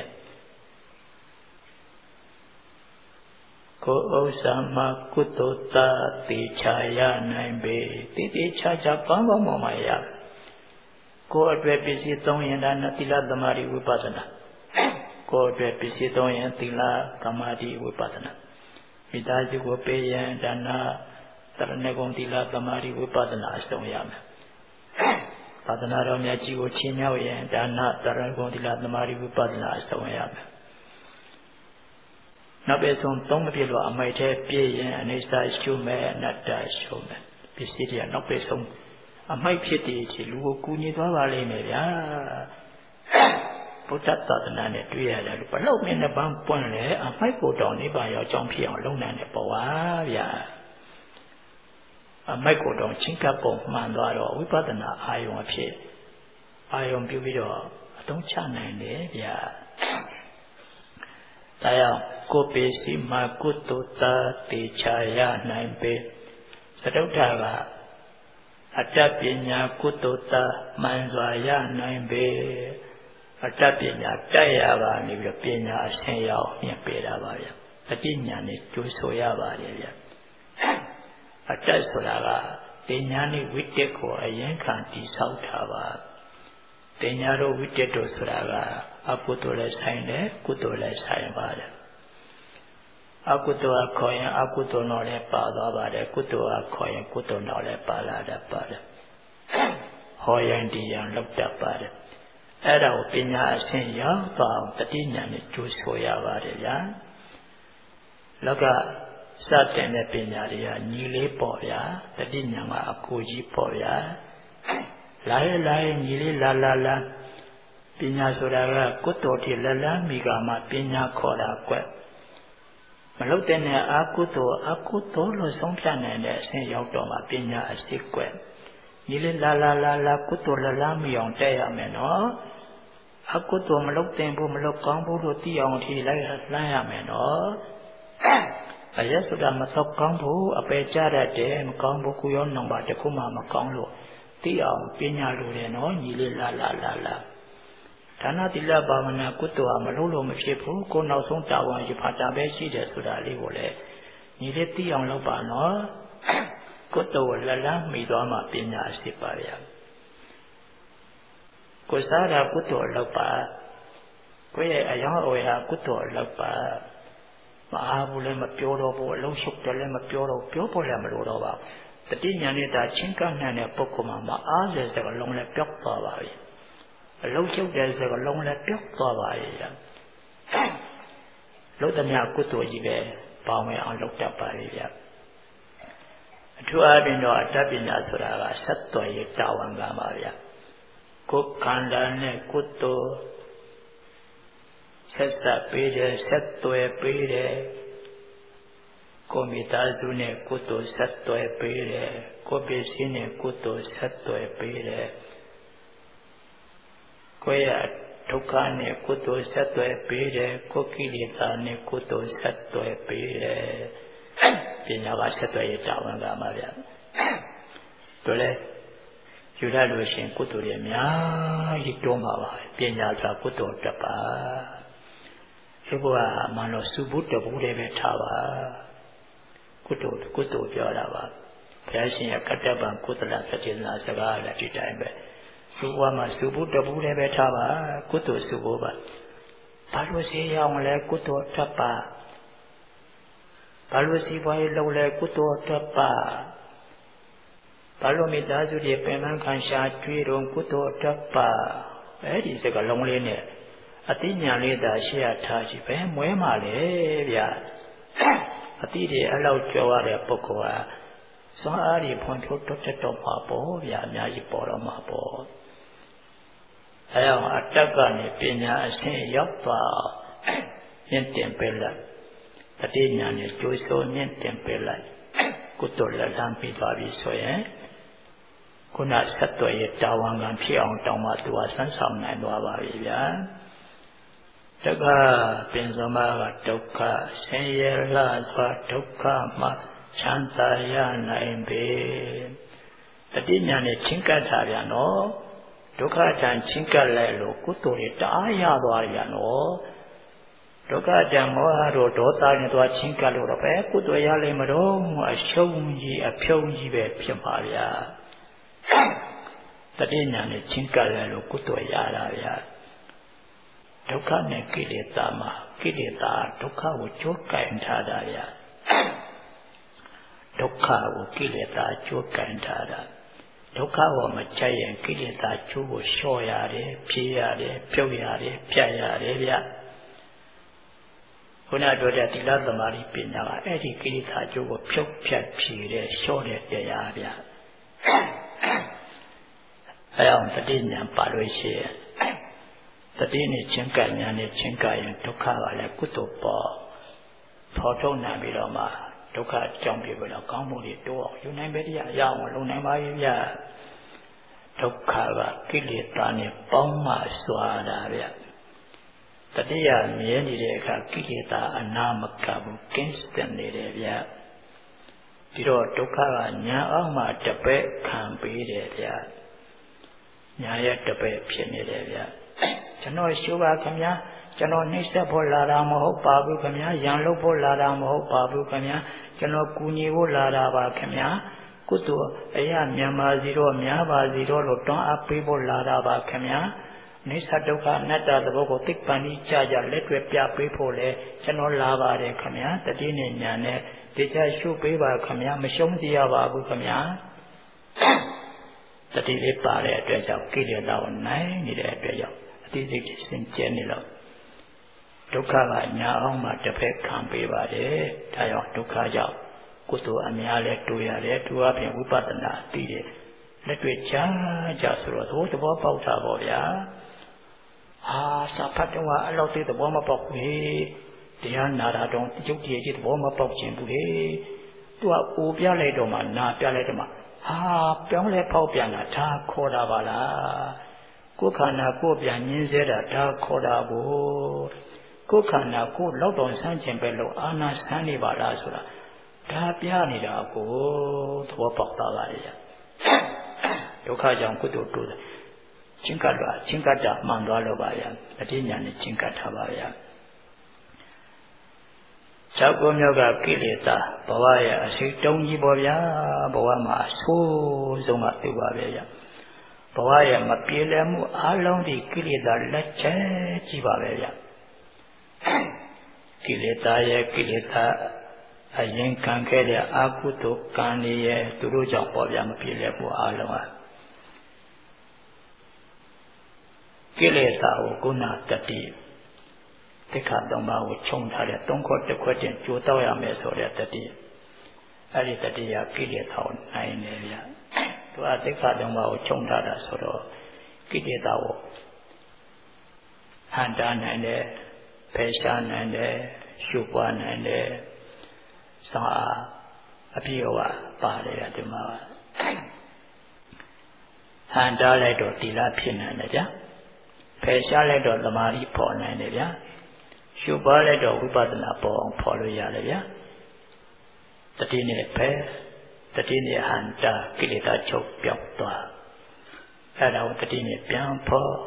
ကိုဥစ္စာမှာကုသိုလ်သာတေချာရနိုင်ပေတေချာကောင်းကောင်းမွန်မွန်ရကိုအတွက်ပစ္စည်းသုံးရင်ဒါနသီလသမာဓိဝိပဿနာကိုအတွက်ပစ္စည်းသုံးရင်သီလသမာဓိဝိပဿနာမိသားစုကိုပေးရင်ဒါနသရဏဂုံသီလသမာဓိဝိပဿနာအဆုံးရမယ်သာသနာတော်မြတ်ကြီးကိုချီးမြှောက်ရင်ဒါနသရဏဂုံသီလသမာဓိဝိပဿနာအဆုံးရမယ်နောက်ပဲဆုံးသုံးမပြည့်လို့အမိတ်ထဲပြည့်ရင်အနိစ္စရှုမယ်အနတ္တရှုမယ်ပစ္စည်းတွေကနောက်ပဲဆုံးအမိုက်ဖြစ်တည်ချီလူကိုကူညီသွားပါလိမ့်မယ်ဗျာဘုဒ္ဓသာသနာနဲ့တွေ့ရတယ်လို့ဘလို့မင်းနဲ့ပန်းပွင့်လေအမိုက်ကိုတောင်နိဗ္ဗာန်ရောက်ကြောင်းဖြစ်အောင်လုပ်နိုင်တဲ့ပေါ်ပါဗျာအမိုက်ကိုတောင်ချင်းကပ်ပုံမှန်သွားတော့ဝိပဿနာအာယုံအဖြစ်အာယုံပြုပြီးတော့အသုံးချနိုင်တယ်ဗျာဒါကြောင့်ကိုပေစီမှာကုသိုလ်သာတေချာရနိုင်ပေသတုဋ္ဌာကအတ္တပညာကုသိုလ်သာမှန်စွာရနိုင်ပေအတ္တပညာတက်ရပါနေပြီးပညာအဆင့်ရောက်မြင်ပေတာပါဗျာအတိညာနဲ့ကျိုးဆိုရပါတယ်ဗျာအတ္တဆိုတာကပညာနဲ့ဝိတ္တကိုအရင်ခံတည်ဆောက်တာပါပညာတို့ဝိတ္တတို့ဆိုတာကအကုသိုလ်လည်းဆိုင်တယ်ကုသိုလ်လည်းဆိုင်ပါတယ်အကုသိုလ်ကခေါ်ရင်အကုသိုလ်တော့လည်းပါသွားပါတယ်ကုသိုလ်ကခေါ်ရင်ကုသိုလ်တော့လည်းပါလာတတ်ပါတယ်ဟောရင်ဒီရန်လောက်တတ်ပါတယ်အဲ့ဒါကိုပညာအဆင့်ရောက်သွားအောင်တတိညာနဲ့ကျိုးဆိုရပါတယ်ဗျာလောကစတင်တဲ့ပညာတွေကညီလေးပေါ့ဗျာတတိညာမှာအကိုကြီးပေါ့ဗျာလာရင်ညီလေးလာပညာဆိုတာကကုသိုလ်တိလက်လန်းမိကမှာပညာခေါ်တာကွမလုပ်တဲ့အကုသိုလ်လို့ဆုံးဖြတ်နိုင်တဲ့အဆင့်ရောက်တော့မှပညာအစစ်ကွညီလေးလာကုသိုလ်လက်လန်းမိအောင်တက်ရမယ်နော်အကုသိုလ်မလုပ်တင်ဘူးမလုပ်ကောင်းဘူးလို့သိအောင်အထိလိုက်လှမ်းရမယ်နော်အရက်ဆိုတာမတော့ကောင်းဘူးအပယ်ကြတတ်တယ်မကောင်းဘူးကုရောနံပါတ်တစ်ခုမှမကောင်းလို့သိအောင်ပညာလိုတယ်နော်ညီလေးလာဒါနသီလဘာဝနာကုသိုလ်ဟာမလုပ်လို့မဖြစ်ဘူးကိုနောက်ဆုံးတာဝန်ယူဖတ်တာပဲရှိတယ်ဆိုတာလေးကိုလည်းညီလေးသိအောင်လုပ်ပါနော်ကုသိုလ်လက်လန်းမိသွားမှပညာရှိပါဗျာကိုစားတာကုသိုလ်လုပ်ပါကိုရဲ့အယောင်အဝယ်ဟာကုသိုလ်လုပ်ပါမအားဘူးလည်းမပြောတော့ဘူးအလုံးရှုပ်တယ်လည်းမပြောတော့ပြောဖို့လည်းမလိုတော့ပါတတိညာနဲ့ဒါချင်းကပ်နိုင်တဲ့ပုဂ္ဂိုလ်မှာမအားတဲ့စကားလုံးလည်းပြောက်သွားပါပြီအလုံးရှုပ်တဲ့စကားလုံးလည်းပြောက်သွားပါရဲ့လို့တည်းများကုသိုလ်ကြီးပဲပေါင်းဝင်အောင်လုပ်တတ်ပါလေဗျအထူးအားဖြင့်တော့အတ္တပညာဆိုတာကဆက်သွယ်ရေးတာဝန်ကပါဗျကိုယ်ခန္ဓာနဲ့ကုသိုလ်ဆက်စပ်ပေးတယ်ဆက်သွယ်ပေးတယ်ကိုမိသားစုနဲ့ကုသိုလ်ဆက်သွယ်ပေးတယ်ကိုပစ္စည်းနဲ့ကုသိုလ်ဆက်သွယ်ပေးတယ်ကိုရဒုက္ခနဲ့ကုသိုလ်ဆက်သွယ်ပေးတယ်ကိုကိလေသာနဲ့ကုသိုလ်ဆက်သွယ်ပေးတယ်ပညာကဆက်သွယ်ရတာဝန်ကမှာဗျတို့လေယူရလို့ရှိရင်ကုသိုလ်တွေအများကြီးတွန်းပါပါပညာဆိုတာကုသိုလ်တက်ပါဒီဘုရားမှတော့စုဘူးတဘူးတွေပဲထားပါကုသိုလ်ပြောတာပါဘုရားရှင်ရဲ့ကတ္တဗံကုသလသတိနာစကားလည်းဒီတိုင်းပဲသူ့ဘဝမှာစုဘူးတဘူးတွေပဲထားပါကုသိုလ်စုဖို့ပါဘာလို့စေရအောင်လဲကုသိုလ်တက်ပါဘာလို့စီပွားရေးလုပ်လဲကုသိုလ်တက်ပါဘာလို့မိသားစုတွေပင်ပန်းခံရှာကြွေးတော့ကုသိုလ်တက်ပါအဲ့ဒီစကားလုံးလေးနဲ့အတိညာလေးသာရှေ့ရထားကြည့်ပဲမွဲမှာလေဗျာအတိတွေအဲ့လောက်ကြောရတဲ့ပုဂ္ဂိုလ်ဟာစွမ်းအားတွေဖွံ့ဖြိုးတိုးတက်တော့မှာပေါ့ဗျာအများကြီးပေါ်တော့မှာပေါ့အဲအောင်အတ္တကနေပညာအဆင့်ရောက်သွားမြင့်တင်ပေးလိုက်အတိညာနဲ့ကျိုးစိုးမြင့်တင်ပေးလိုက်ကုသိုလ်လက်လန်းပြီးသွားပြီဆိုရင်ခုနဆက်သွယ်ရတာဝန်ခံဖြစ်အောင်တောင်းမှသူကစမ်းဆောင်နိုင်သွားပါပြီဗျာဒုက္ခပင်စမကဒုက္ခဆင်းရဲလှစွာဒုက္ခမှချမ်းသာရနိုင်ပေတတိညာနဲ့ချင်းကပ်တာဗျာနော်ဒုက္ခတန်ချင်းကပ်လိုက်လို့ကုသိုလ်တွေတအားရသွားဗျာနော်ဒုက္ခတန်မောဟတို့ဒေါသနဲ့သွားချင်းကပ်လို့တော့ပဲကုသိုလ်ရလိမ့်မတော့အရှုံးကြီးအဖြုံးကြီးပဲဖြစ်ပါဗျာတတိညာနဲ့ချင်းကပ်လိုက်လို့ကုသိုလ်ရတာဗျာဒုက္ခနဲ့ကိလေသာမှာကိလေသာဒုက္ခကိုကြိုးကင်ထားတာဗျာဒုက္ခကိုကိလေသာကြိုးကင်ထားတာဒုက္ခကိုမကြိုက်ရင်ကိလေသာကျိုးကိုလျှော့ရတယ်ဖြေးရတယ်ပြုတ်ရတယ်ပြတ်ရတယ်ဗျခုနပြောတဲ့သီလသမာဓိပညာကအဲ့ဒီကိလေသာကျိုးကိုဖြုတ်ဖြတ်ဖြေးတဲ့လျှော့တဲ့တရားဗျအဲ့အောင်သတိဉာဏ်ပါလို့ရှိရင်တတိနဲ့ချင်းကပ်ညာနဲ့ချင်းကပ်ရင်ဒုက္ခကလည်းကုသိုလ်ပေါ်ဖော်ထုတ်နိုင်ပြီးတော့မှဒုက္ခကြောင့်ပြပြီးတော့ကောင်းမှုတွေတိုးအောင်ယူနိုင်ပဲတရားရအောင်လုံနိုင်ပါရဲ့ဗျာဒုက္ခကကိလေသာနဲ့ပေါင်းမှစွာတာဗျတတိယမြဲနေတဲ့အခါကိလေသာအနာမကဘူးကင်းစင်နေတယ်ဗျပြီးတော့ဒုက္ခကညာအောင်မှတပည့်ခံပေးတယ်ဗျညာရဲ့တပည့်ဖြစ်နေတယ်ဗျကျွန်တော်ရှုပါခင်ဗျာကျွန်တော်နှိမ့်ဆက်ဖို့လာတာမဟုတ်ပါဘူးခင်ဗျာရန်လုပ်ဖို့လာတာမဟုတ်ပါဘူးခင်ဗျာကျွန်တော်ကူညီဖို့လာတာပါခင်ဗျာကုသိုလ်အရာမြန်ပါစီတော့များပါစီတော့လို့တွန်းအားပေးဖို့လာတာပါခင်ဗျာနိစ္စဒုက္ခအနတ္တသဘောကိုသိပ္ပံဤကြကြလက်တွေ့ပြပေးဖို့လဲကျွန်တော်လာပါတယ်ခင်ဗျာတတိနဲ့ညာနဲ့တရားရှုပေးပါခင်ဗျာမရှုံးကြရပါဘူးခင်ဗျာတတိလေးပါတဲ့အတွက်ကြောင့်ကိလေသာကိုနိုင်နေတဲ့အတွက်ကြောင့်အတိစိတ်စင်ကြဲနေတော့ဒုက္ခကညာအောင်မှတစ်ဖက်ခံပေးပါတယ်ဒါကြောင့်ဒုက္ခကြောင့်ကုသိုလ်အများလဲတူရတယ်သူအပြင်ဝိပဿနာသိတယ်လက်တွေ့ချာကြဆိုတော့သဘောပေါက်တာပေါ့ဗျာစာဖတ်တော့အဲ့လောက်သိသဘောမပေါက်ဘူးတရားနာတာတော့ရုပ်တည်ကြီးသဘောမပေါက်ခြင်းဘူးလေသူကအိုပြလိုက်တော့မှနာပြလိုက်တော့မှပြောင်းလဲဖောက်ပြန်တာဒါခေါ်တာပါလားကိုယ်ခန္ဓာကိုယ်ပြန်ညင်းစေတာဒါခေါ်တာကိုကိုယ်ခန္ဓာကိုယ်လောက်တော်ဆန်းခြင်းပဲလို့အာနာဆန်းနေပါလားဆိုတာဒါပြနေတာကိုသဘောပေါက်တာပါလေဒုက္ခကြောင့်ကုသိုလ်တိုးတယ်ချင်းကတ်တာမှန်သွားလို့ပါဗျာအတိညာနဲ့ချင်းကတ်ထားပါဗျာ၆ခုမြောက်ကကိလေသာဘဝရဲ့အစိတ်တုံးကြီးပေါ့ဗျာဘဝမှာအဆိုးဆုံးကသူပါပဲဗျာဘဝရဲ့မပြေလည်မှုအလုံးဒီကိလေသာလက်ချက်ကြီးပါပဲဗျာကိလေသာရဲ့ကိလေသာအရင်ကံခဲ့တဲ့အကုသိုလ်ကံတွေရဲ့သူတို့ကြောင့်ပေါ့ဗျာမပြေလည်မှုအလုံးဟာကိလေသာကိုကုဏတတိသိက္ခာ၃ပါးကိုခြုံထားတဲ့၃ခွက်တစ်ခွက်တင်ကြိုတောက်ရမယ်ဆိုတဲ့တတိအဲ့ဒီတတိယကိလေသာကိုနိုင်နေဗျသူကသိက္ခာ၃ပါးကိုခြုံထားတာဆိုတော့ကိလေသာကိုဟန်တာနိုင်တယ်ဖယ်ရှားနိုင်တယ်ရှုပွားနိုင်တယ်သာအပြည့်အဝပါတယ်ဒီမှာဟန်တာလိုက်တော့တိလဖြစ်နိုင်တယ်ဗျာဖယ်ရှားလိုက်တော့သမာဓိပေါ်နိုင်တယ်ဗျာရှုပွားလိုက်တော့ဝိပဿနာပေါ်အောင်ဖော်လို့ရတယ်ဗျာတတိနဲ့ဖယ်တတိနဲ့ဟန်တာကိလေသာချုပ်ပြောက်သွားအဲ့ဒါကိုတတိနဲ့ပြန်ဖော်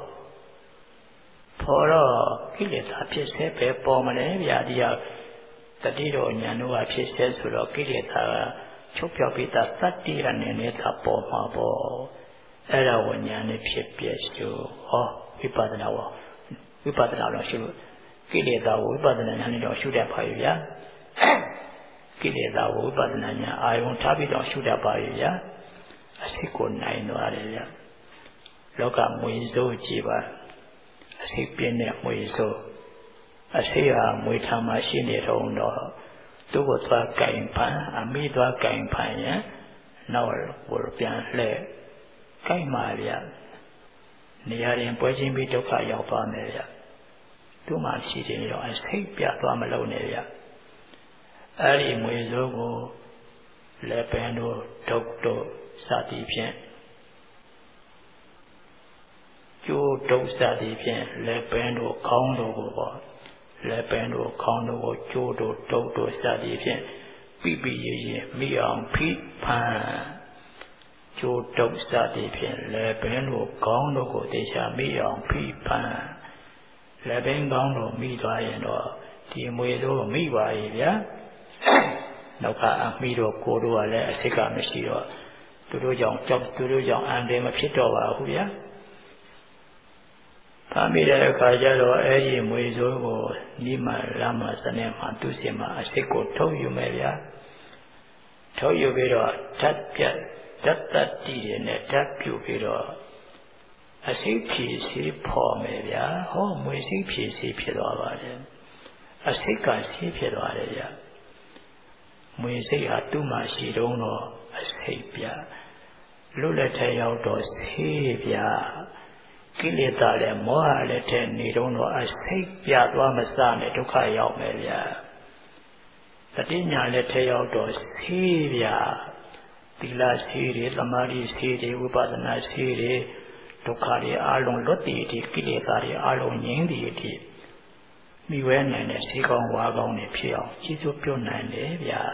တော့ကိလေသာဖြစ်စေပဲပေါ်မလဲဗျာဒီဟာတတိတော်ဉာဏ်တို့ကဖြစ်စေဆိုတော့ကိလေသာကချုပ်ပြောက်ပြီးသားသတ္တိရနဲ့နေတာပေါ်မှာပေါ့အဲ့ဒါကိုဉာဏ်နဲ့ဖြစ်ပြရှုဝိပဿနာတော့ရှုလို့ကိလေသာကိုဝိပဿနာဉာဏ်နဲ့တော့ရှုတတ်ပါရဲ့ဗျာကိလေသာကိုဝိပဿနာဉာဏ်အာယုံထားပြီးတော့ရှုတတ်ပါရဲ့ဗျာအစိတ်ကိုနိုင်သွားတယ်ဗျာလောကမွေစိုးကြည်ပါအစိတ်ပြင်းတဲ့မွေစိုးအစိတ်ဟာမွေထားမှရှိနေတော့သူ့ကိုသွားကင်ဖန်အမိသွားကင်ဖန်ရင်နောက်ကိုပြန်လှည့်ကင်ပါဗျာနေရာရင်ပွဲချင်းပြီးဒုက္ခရောက်သွားမယ်ဗျသူ့မှာရှိတယ်ရောအစိတ်ပြသွားမလို့နဲ့ဗျအဲ့ဒီမွေစိုးကိုလက်ပင်တို့ဒုတ်တို့စသည်ဖြင့်ကျိုးဒုတ်စသည်ဖြင့်လက်ပင်တို့ခေါင်းတို့ကိုပေါ့လက်ပင်တို့ခေါင်းတို့ကိုကျိုးတို့ဒုတ်တို့စသည်ဖြင့်ပြရင်မိအောင်ဖိဖန်ကျိုးဒုတ်စသည်ဖြင့်လက်ပင်တို့ခေါင်းတို့ကိုတေချာမိအောင်ဖိဖန်လက်ပင်ခေါင်းတို့မိသွားရင်တော့ဒီမွေတို့မိပါရဲ့ဗျာနောက်ကမိတို့ကိုတို့ကလည်းအစိတ်ကမရှိတော့သူတို့ကြောင့်အန္တရာယ်မဖြစ်တော့ပါဘူးဗျာဖမ်းမိတဲ့အခါကျတော့အဲ့ဒီမွေစိုးကိုနိမလမ်းမှာစနေမှာသူစီမှာအစိတ်ကိုထုတ်ယူမယ်ဗျာထုတ်ယူပြီးတော့ဓာတ်ပြတ်ဓာတ်တတိတွေနဲ့ဓာတ်ပြုပြီးတော့အစိတ်ဖြည့်စီဖော်မယ်ဗျာမွေစိတ်ဖြည့်စီဖြစ်သွားပါတယ်အစိတ်ကစီးဖြစ်သွားတယ်ဗျာမွေစိတ်ဟာသူ့မှာရှိတော့အစိတ်ဗျာလွတ်လက်ထဲရောက်တော့ဆေးဗျာကိလေသာလည်းမောဟလည်းထဲနေတော့အစိတ်ပြသွားမစနဲ့ဒုက္ခရောက်မယ်ဗျာတတိညာလည်းထဲရောက်တော့ဆေးဗျာသီလဆေးတွေသမာဓိဆေးတွေဝိပဿနာဆေးတွေဒုက္ခတွေအလုံးလွတ်တည်တည်ကိလေသာတွေအလုံးငြိမ်းတည်တည်မိဝဲနိုင်တဲ့ဆေးကောင်းဝါကောင်းတွေဖြစ်အောင်ကျေးဇူးပြုနိုင်တယ်ဗျာ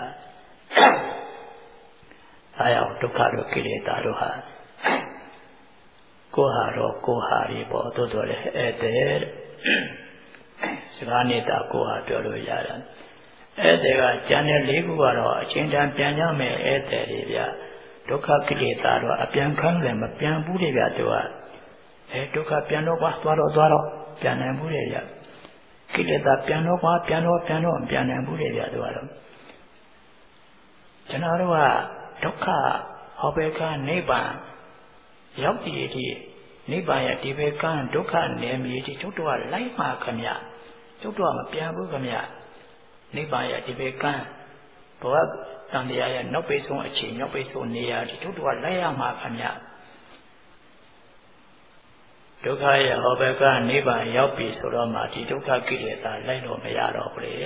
အဲအောင်ဒုက္ခတို့ကိလေသာတို့ဟာကိုယ်ဟာတော့ကိုယ်ဟာတွေပေါ့တို့တော့လေဧည့်သည်စကားနေတာကိုယ်ဟာပြောလို့ရတယ်ဧည့်သည်ကကျန်တဲ့၄ခုကတော့အချင်းတန်းပြန်ကြမယ်ဧည့်သည်တွေဗျဒုက္ခကိလေသာတော့အပြန်ခန်းလည်းမပြန်ဘူးလေဗျသူကဒုက္ခပြန်တော့ကွာသွားတော့ပြန်နိုင်ဘူးလေဗျကိလေသာပြန်တော့ကွာပြန်တော့ပြန်နိုင်ဘူးလေဗျသူကတော့ကျွန်တော်တို့ကဒုက္ခဟောဘက်ကနိဗ္ဗာန်ရောက်တည်တည်နိဗ္ဗာန်ရဲ့ဒီဘက်ကဒုက္ခနယ်မြေဒီကျုပ်တို့ကလိုက်မှာခမကျုပ်တို့ကမပြန်ဘူးခမကျနိဗ္ဗာန်ရဲ့ဒီဘက်ကဘဝတန်တရားရဲ့နောက်ပိတ်ဆုံးအခြေနောက်ပိတ်ဆုံးနေရာဒီကျုပ်တို့ကလိုက်ရမှာခမကျဒုက္ခရဲ့ဟောဘက်ကနိဗ္ဗာန်ရောက်ပြီဆိုတော့မှဒီဒုက္ခကိလေသာလိုက်လို့မရတော့ဘူးလေ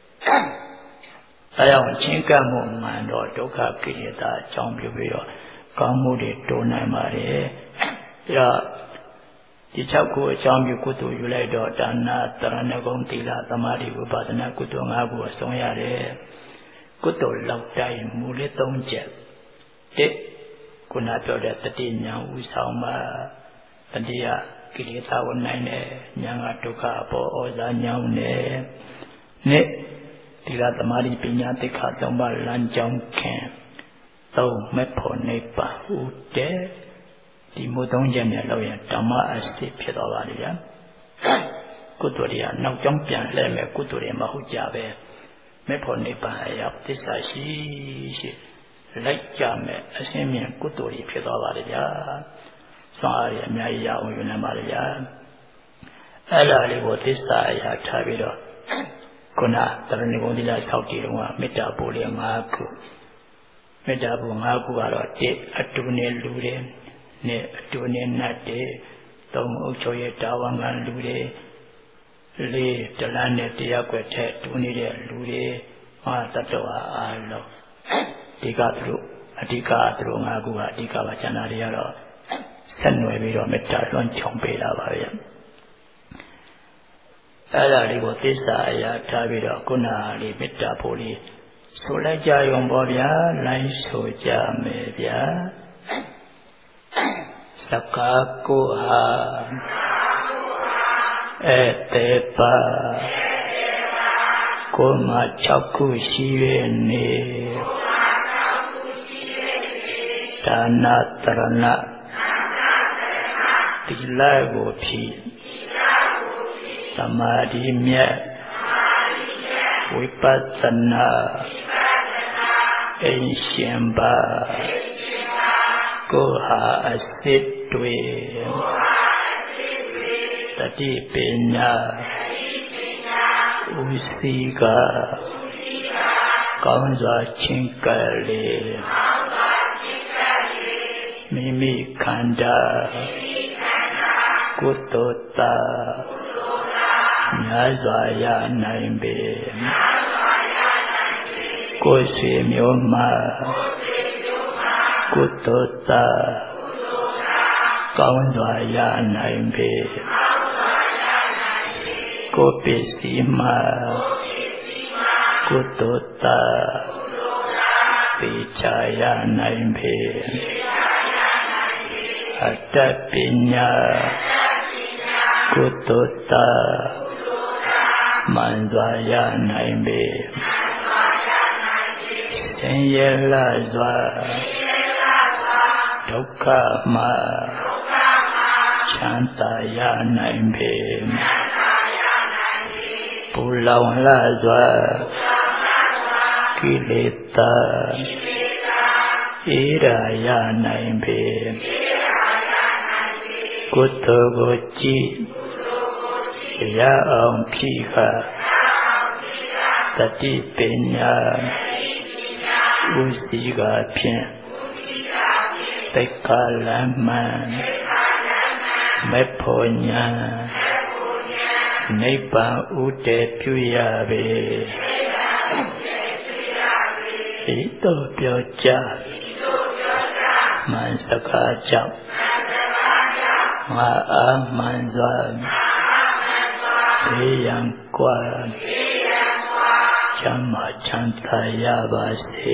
အဲကြောင့်ချင်းကပ်မှုမှန်တော့ဒုက္ခကိလေသာအကြောင်းပြုပြီးတော့ကောင်းမှုတွေတိုးနိုင်ပါတယ်ပြီးတော့ဒီ၆ခုအကြောင်းပြုကုသိုလ်ယူလိုက်တော့ဒါနသရဏဂုံသီလသမာဓိဝိပဿနာကုသိုလ်၅ခုအဆုံးရတယ်ကုသိုလ်လောက်တိုင်းမူလေး၃ချက်တစ်ခုနပြောတဲ့တတိညာဥဆောင်မှာတတိယကိလေသာကိုနိုင်တယ်ညာကဒုက္ခအပေါ်ဩဇာညောင်းတယ်နှစ်သီလသမာဓိပညာသိက္ခာ၃ပါးလမ်းကြောင်းခင်သုံးမဲ့ဖို့နိဗ္ဗာန်ဥတဲ့ဒီမို့၃ချက်နဲ့လောက်ရင်ဓမ္မအစစ်ဖြစ်သွားပါလိမ့်ဗျာကုသိုလ်တွေကနောက်ကြောင်းပြန်လှည့်မဲ့ကုသိုလ်တွေမဟုတ်ကြပဲမဲ့ဖို့နိဗ္ဗာန်အရောက်သစ္စာရှိလိုက်ကြမဲ့အရှင်းမြင်ကုသိုလ်တွေဖြစ်သွားပါလိမ့်ဗျာစွမ်းအားရအများကြီးရအောင်ယူနိုင်ပါလိမ့်ဗျာအဲ့ဒါလေးကိုသစ္စာအရာထားပြီးတော့ခုနတရဏဂုံသီလ၆တည်တော့မေတ္တာပို့လေး၅ခုမေတ္တာပို့၅ခုကတော့တစ်အတူနဲ့လူတယ်နှစ်အတူနဲ့နတ်တယ်သုံးအုပ်ချုပ်ရဲ့တာဝန်ခံလူတယ်လေးတလန်းနဲ့တရားကွက်ထက်တူနေတဲ့လူတွေတတ္တဝါအားလုံးဒီကသူတို့အဓိကသူတို့၅ခုကအဓိကပါကျန်တာတွေကတော့ဆက်နွယ်ပြီးတော့မေတ္တာလွှမ်းခြုံပေးတာပါဗျအဲ့ဒါလေးကိုသစ္စာအရာထားပြီးတော့ခုနလေးမေတ္တာဖို့လေးဆိုလိုက်ကြရုံပေါ့ဗျာလိုက်ဆိုကြမယ်ဗျာစကားကိုဟာတေပါကိုမ6ခုရှိရဲ့နေဒါနတရဏသီလကိုဖြည့်သမာဓိမြတ်ဝိပဿနာအိမ်ရှင်ပါကိုဟာအစစ်တွေတတိပညာဥစီကကောင်းစွာချင်းကလေးမိမိခန္ဓာကုသိုလ်တာများစွာရနိုင်ပေကိုယ်စီမျိုးမှာကုသိုလ်တာကောင်းစွာရနိုင်ပေကိုယ်ပစ္စည်းမှာကုသိုလ်တာပိချာရနိုင်ပေအတ္တပညာကုသိုလ်တာမှန်စွာရနိုင်ပေဆင်းရဲလာစွာဒုက္ခမှာချမ်းသာရနိုင်ပေပူလောင်လာစွာကိလေသာဧရာရနိုင်ပေကုသိုလ်ကိုကြည်ရအောင်ဖြီးခါတတိပညာဥစီကဖြင့်သိက္ခာလမ်းမှန်မေဖို့ညာနိဗ္ဗာန်ဥတည်ပြုရပေဤသို့ပြောကြမှန်စကားကြောင့်ငါအားမှန်စွာဘေးရန်ကွာချမ်းသာချမ်းသာရပါစေ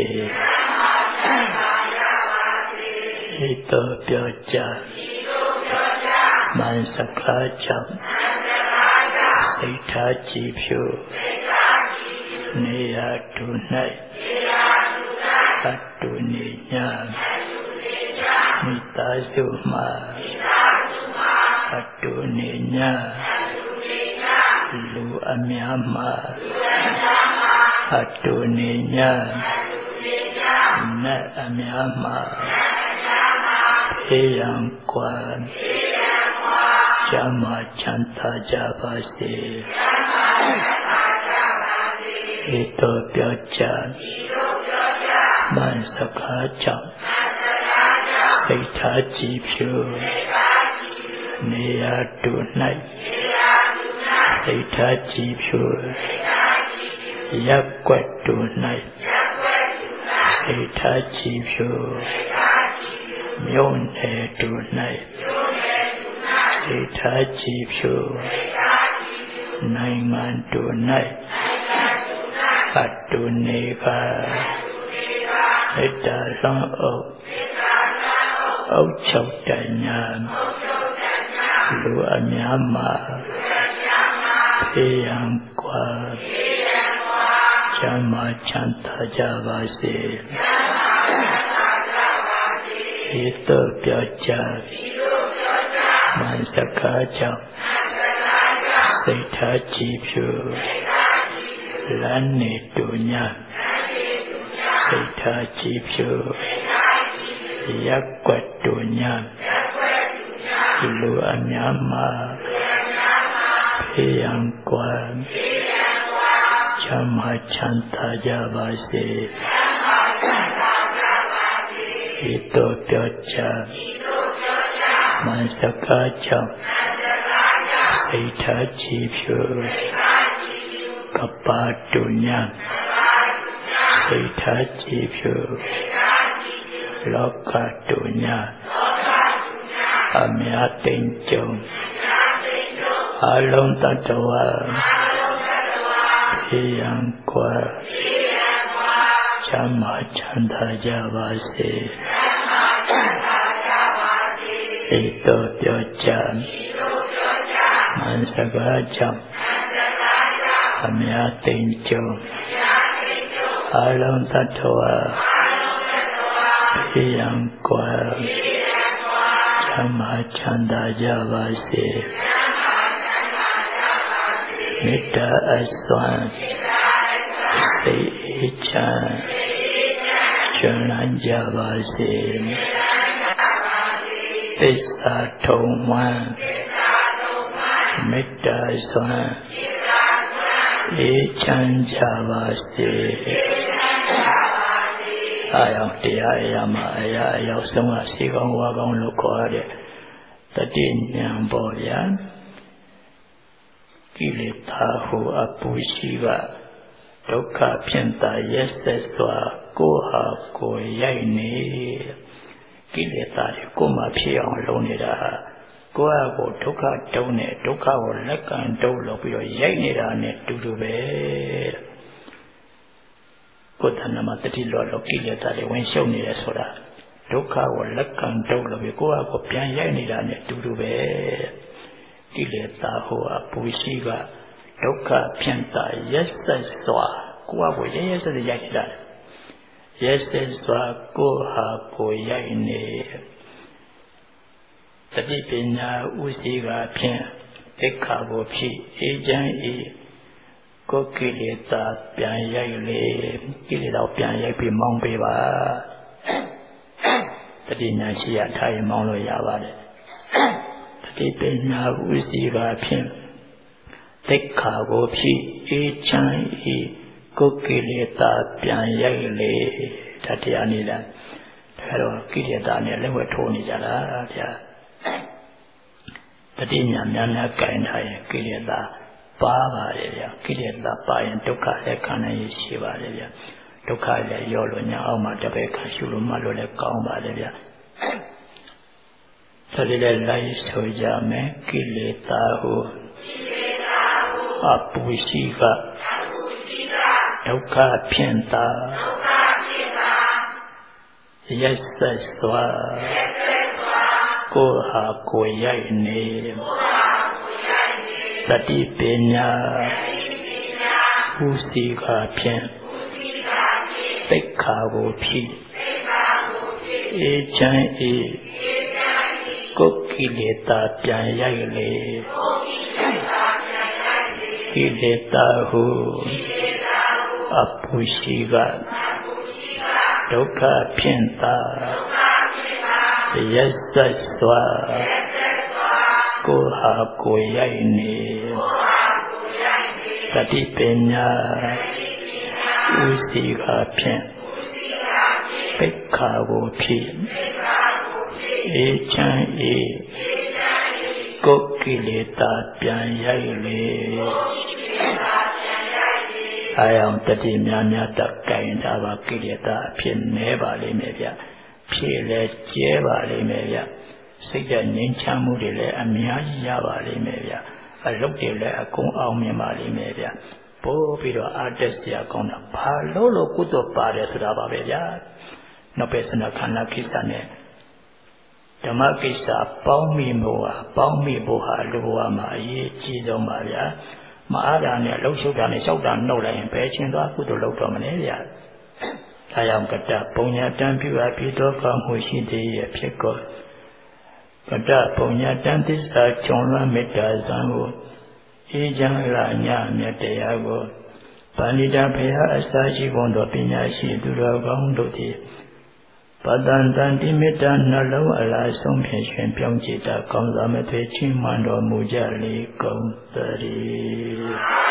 ဤသို့ပြောကြားမှန်စကားကြောင့်စိတ်ထားကြည်ဖြူနေရာတူ၌အတူနေညာမိသားစုမှာအတူနေညာလူအများမှာအတူနေညာနတ်အများမှာဖေးရန်ကွာချမ်းသာချမ်းသာကြပါစေဤသို့ပြောကြားမှန်စကားကြောင့်စိတ်ထားကြည်ဖြူနေရာတူ၌စိတ်ထားကြည်ဖြူရပ်ကွက်တူ၌စိတ်ထားကြည်ဖြူမြို့နယ်တူ၌စိတ်ထားကြည်ဖြူနိုင်ငံတူ၌အတူနေပါမေတ္တာလုံးအုပ်ချုပ်တညာလူအများမှာဖေးရန်ကွာချမ်းသာချမ်းသာကြပါစေဤသို့ပြောကြားမှန်စကားကြောင့်စိတ်ထားကြည်ဖြူလမ်းနေတူညာစိတ်ထားကြည်ဖြူရပ်ကွက်တူညာလူအများမှာဖေးရန်ကွာချမ်းသာချမ်းသာကြပါစေဤသို့ပြောကြားမှန်စကားကြောင့်စိတ်ထားကြည်ဖြူကပ္ပတူညာစိတ်ထားကြည်ဖြူလောကတူညာအမြတ်တိမ်ကြုံအလုံးတတဝါဖေးရန်ကွာချမ်းသာချမ်းသာကြပါစေဤသို့ပြောကြားမှန်စကားကြောင့်အမြတ်တိမ်ကြုံအလုံးတတဝါဖေးရန်ကွာချမ်းသာချမ်းသာကြပါစေမေတ္တာအစွမ်းစိတ်အေးချမ်းကျွမ်းလန်းကြပါစေသစ္စာထုံဝမ်းမေတ္တာစွမ်းအေးချမ်းကြပါစေအာယောတရားအရာမှာအရာအရောက်ဆုံးကစီကောင်းဝါကောင်းလို့ခေါ်ရတဲ့တတိဉာဏ်ပေါ်ဗျာကိလေသာဟုအပူရှိကဒုက္ခဖြင့်သာရက်ဆက်စွာကိုယ်ဟာကိုယ်ရိုက်နေကိလေသာတွေကိုမှဖြစ်အောင်လုပ်နေတာကိုယ့်ဟာကိုယ်ဒုက္ခတုံးနဲ့ဒုက္ခကိုလက်ကံတုံးလို့ပြီးတော့ရိုက်နေတာနဲ့တူတူပဲကိုယ်တဏ္ဍမှာတတိလောလောကိလေသာတွေဝင်ရှုပ်နေတယ်ဆိုတာဒုက္ခကိုလက်ကံတုံးလို့ပြီးကိုယ့်ဟာကိုယ်ပြန်ရိုက်နေတာနဲ့တူတူပဲကိလေသာဟိုအပူရှိကဒုက္ခဖြင့်သာရက်ဆက်စွာကိုယ့်ဟာကိုယ်ရက်ဆက်ရိုက်နေတာရက်ဆက်စွာကိုယ်ဟာကိုယ်ရိုက်နေတတိပညာဥစီကဖြင့်ဒိဋ္ဌာကိုဖြစ်အေးချမ်းဤကိုယ်ကိလေသာပြန်ရိုက်လေကိလေသာပြန်ရိုက်ပြီးမောင်းပေးပါတတိညာရှိရထားရင်မောင်းလို့ရပါတယ်တတိပညာဥစီကဖြင့်ဒိဋ္ဌာကိုဖြစ်အေးချမ်းဤကိုယ်ကိလေသာပြန်ရိုက်လေတတရားနေလားဒါတော့ကိလေသာနဲ့လက်ဝဲထိုးနေကြတာဗျာတတိညာများများကြင်ထားရင်ကိလေသာပါပါတယ်ဗျာကိလေသာပါရင်ဒုက္ခလည်းခံနိုင်ရရှိပါတယ်ဗျာဒုက္ခလည်းရောလို့ညာအောင်မှာတပည့်ခံရှုလို့မှလို့လည်းကောင်းပါတယ်ဗျာဒါလေးလည်းလိုက်ဆိုကြမယ်ကိလေသာဟုအပူရှိကဒုက္ခဖြင့်သာရက်ဆက်စွာကိုယ်ဟာကိုယ်ရိုက်နေတတိပညာဥစီကဖြင့်သိက္ခာကိုဖြစ်အေချမ်းအေကိုယ်ကိလေသာပြန်ရိုက်လေကိလေသာဟုအပူရှိကဒုက္ခဖြင့်သာရက်ဆက်စွာကိုယ်ဟာကိုယ်ရိုက်နေတတိပညာဥစီကဖြင့်သိက္ခာကိုဖြစ်အေချမ်းအေကိုယ်ကိလေသာပြန်ရိုက်လေအာယံတတိများများတကင်တာပါကိလေသာအဖြစ်နဲပါလိမ့်မယ်ဗျဖြစ်လဲကျဲပါလိမ့်မယ်ဗျစိတ်ဓာတ်ငြိမ်းချမ်းမှုတွေလည်းအများကြီးရပါလိမ့်မယ်ဗျအလုပ်တွေလည်းအကုန်အောင်မြင်ပါလိမ့်မယ်ဗျပို့ပြီးတော့အာတက်စရာကောင်းတာဘာလို့ကုသိုလ်ပါတယ်ဆိုတာပါပဲဗျနောက်ပဲစနခန္ဓာကိစ္စနဲ့ဓမ္မကိစ္စပေါင်းမိဖို့ဟာလူဘဝမှာအရေးကြီးဆုံးပါဗျာမအားတာနဲ့လှုပ်ရှုပ်တာနဲ့လျှောက်တာနှုတ်လိုက်ရင်ဘယ်ချင်းသွားကုသိုလ်လုပ်တော့မလဲဗျာဒါကြောင့်ကတ္တပုံညာတံပြုအပ်ပြီးတော့ကောင်းမှုရှိသေးရဲ့ဖြစ်ကောကတ္တပုံညာတံသစ္စာကြုံလွှမ်းမေတ္တာဇံကိုအေးချမ်းလာညမြတ်တရားကိုဗန္ဒီတာဘုရားအစာရှိကုန်သောပညာရှိသူတော်ကောင်းတို့သည်ပတန်တန်တိမေတ္တာနှလုံးအလားဆုံးဖြင့်ရှင်ပြောင်းကြည်တာကောင်းစွာမသွေချင်းမှန်တော်မူကြလေကုန်သတည်း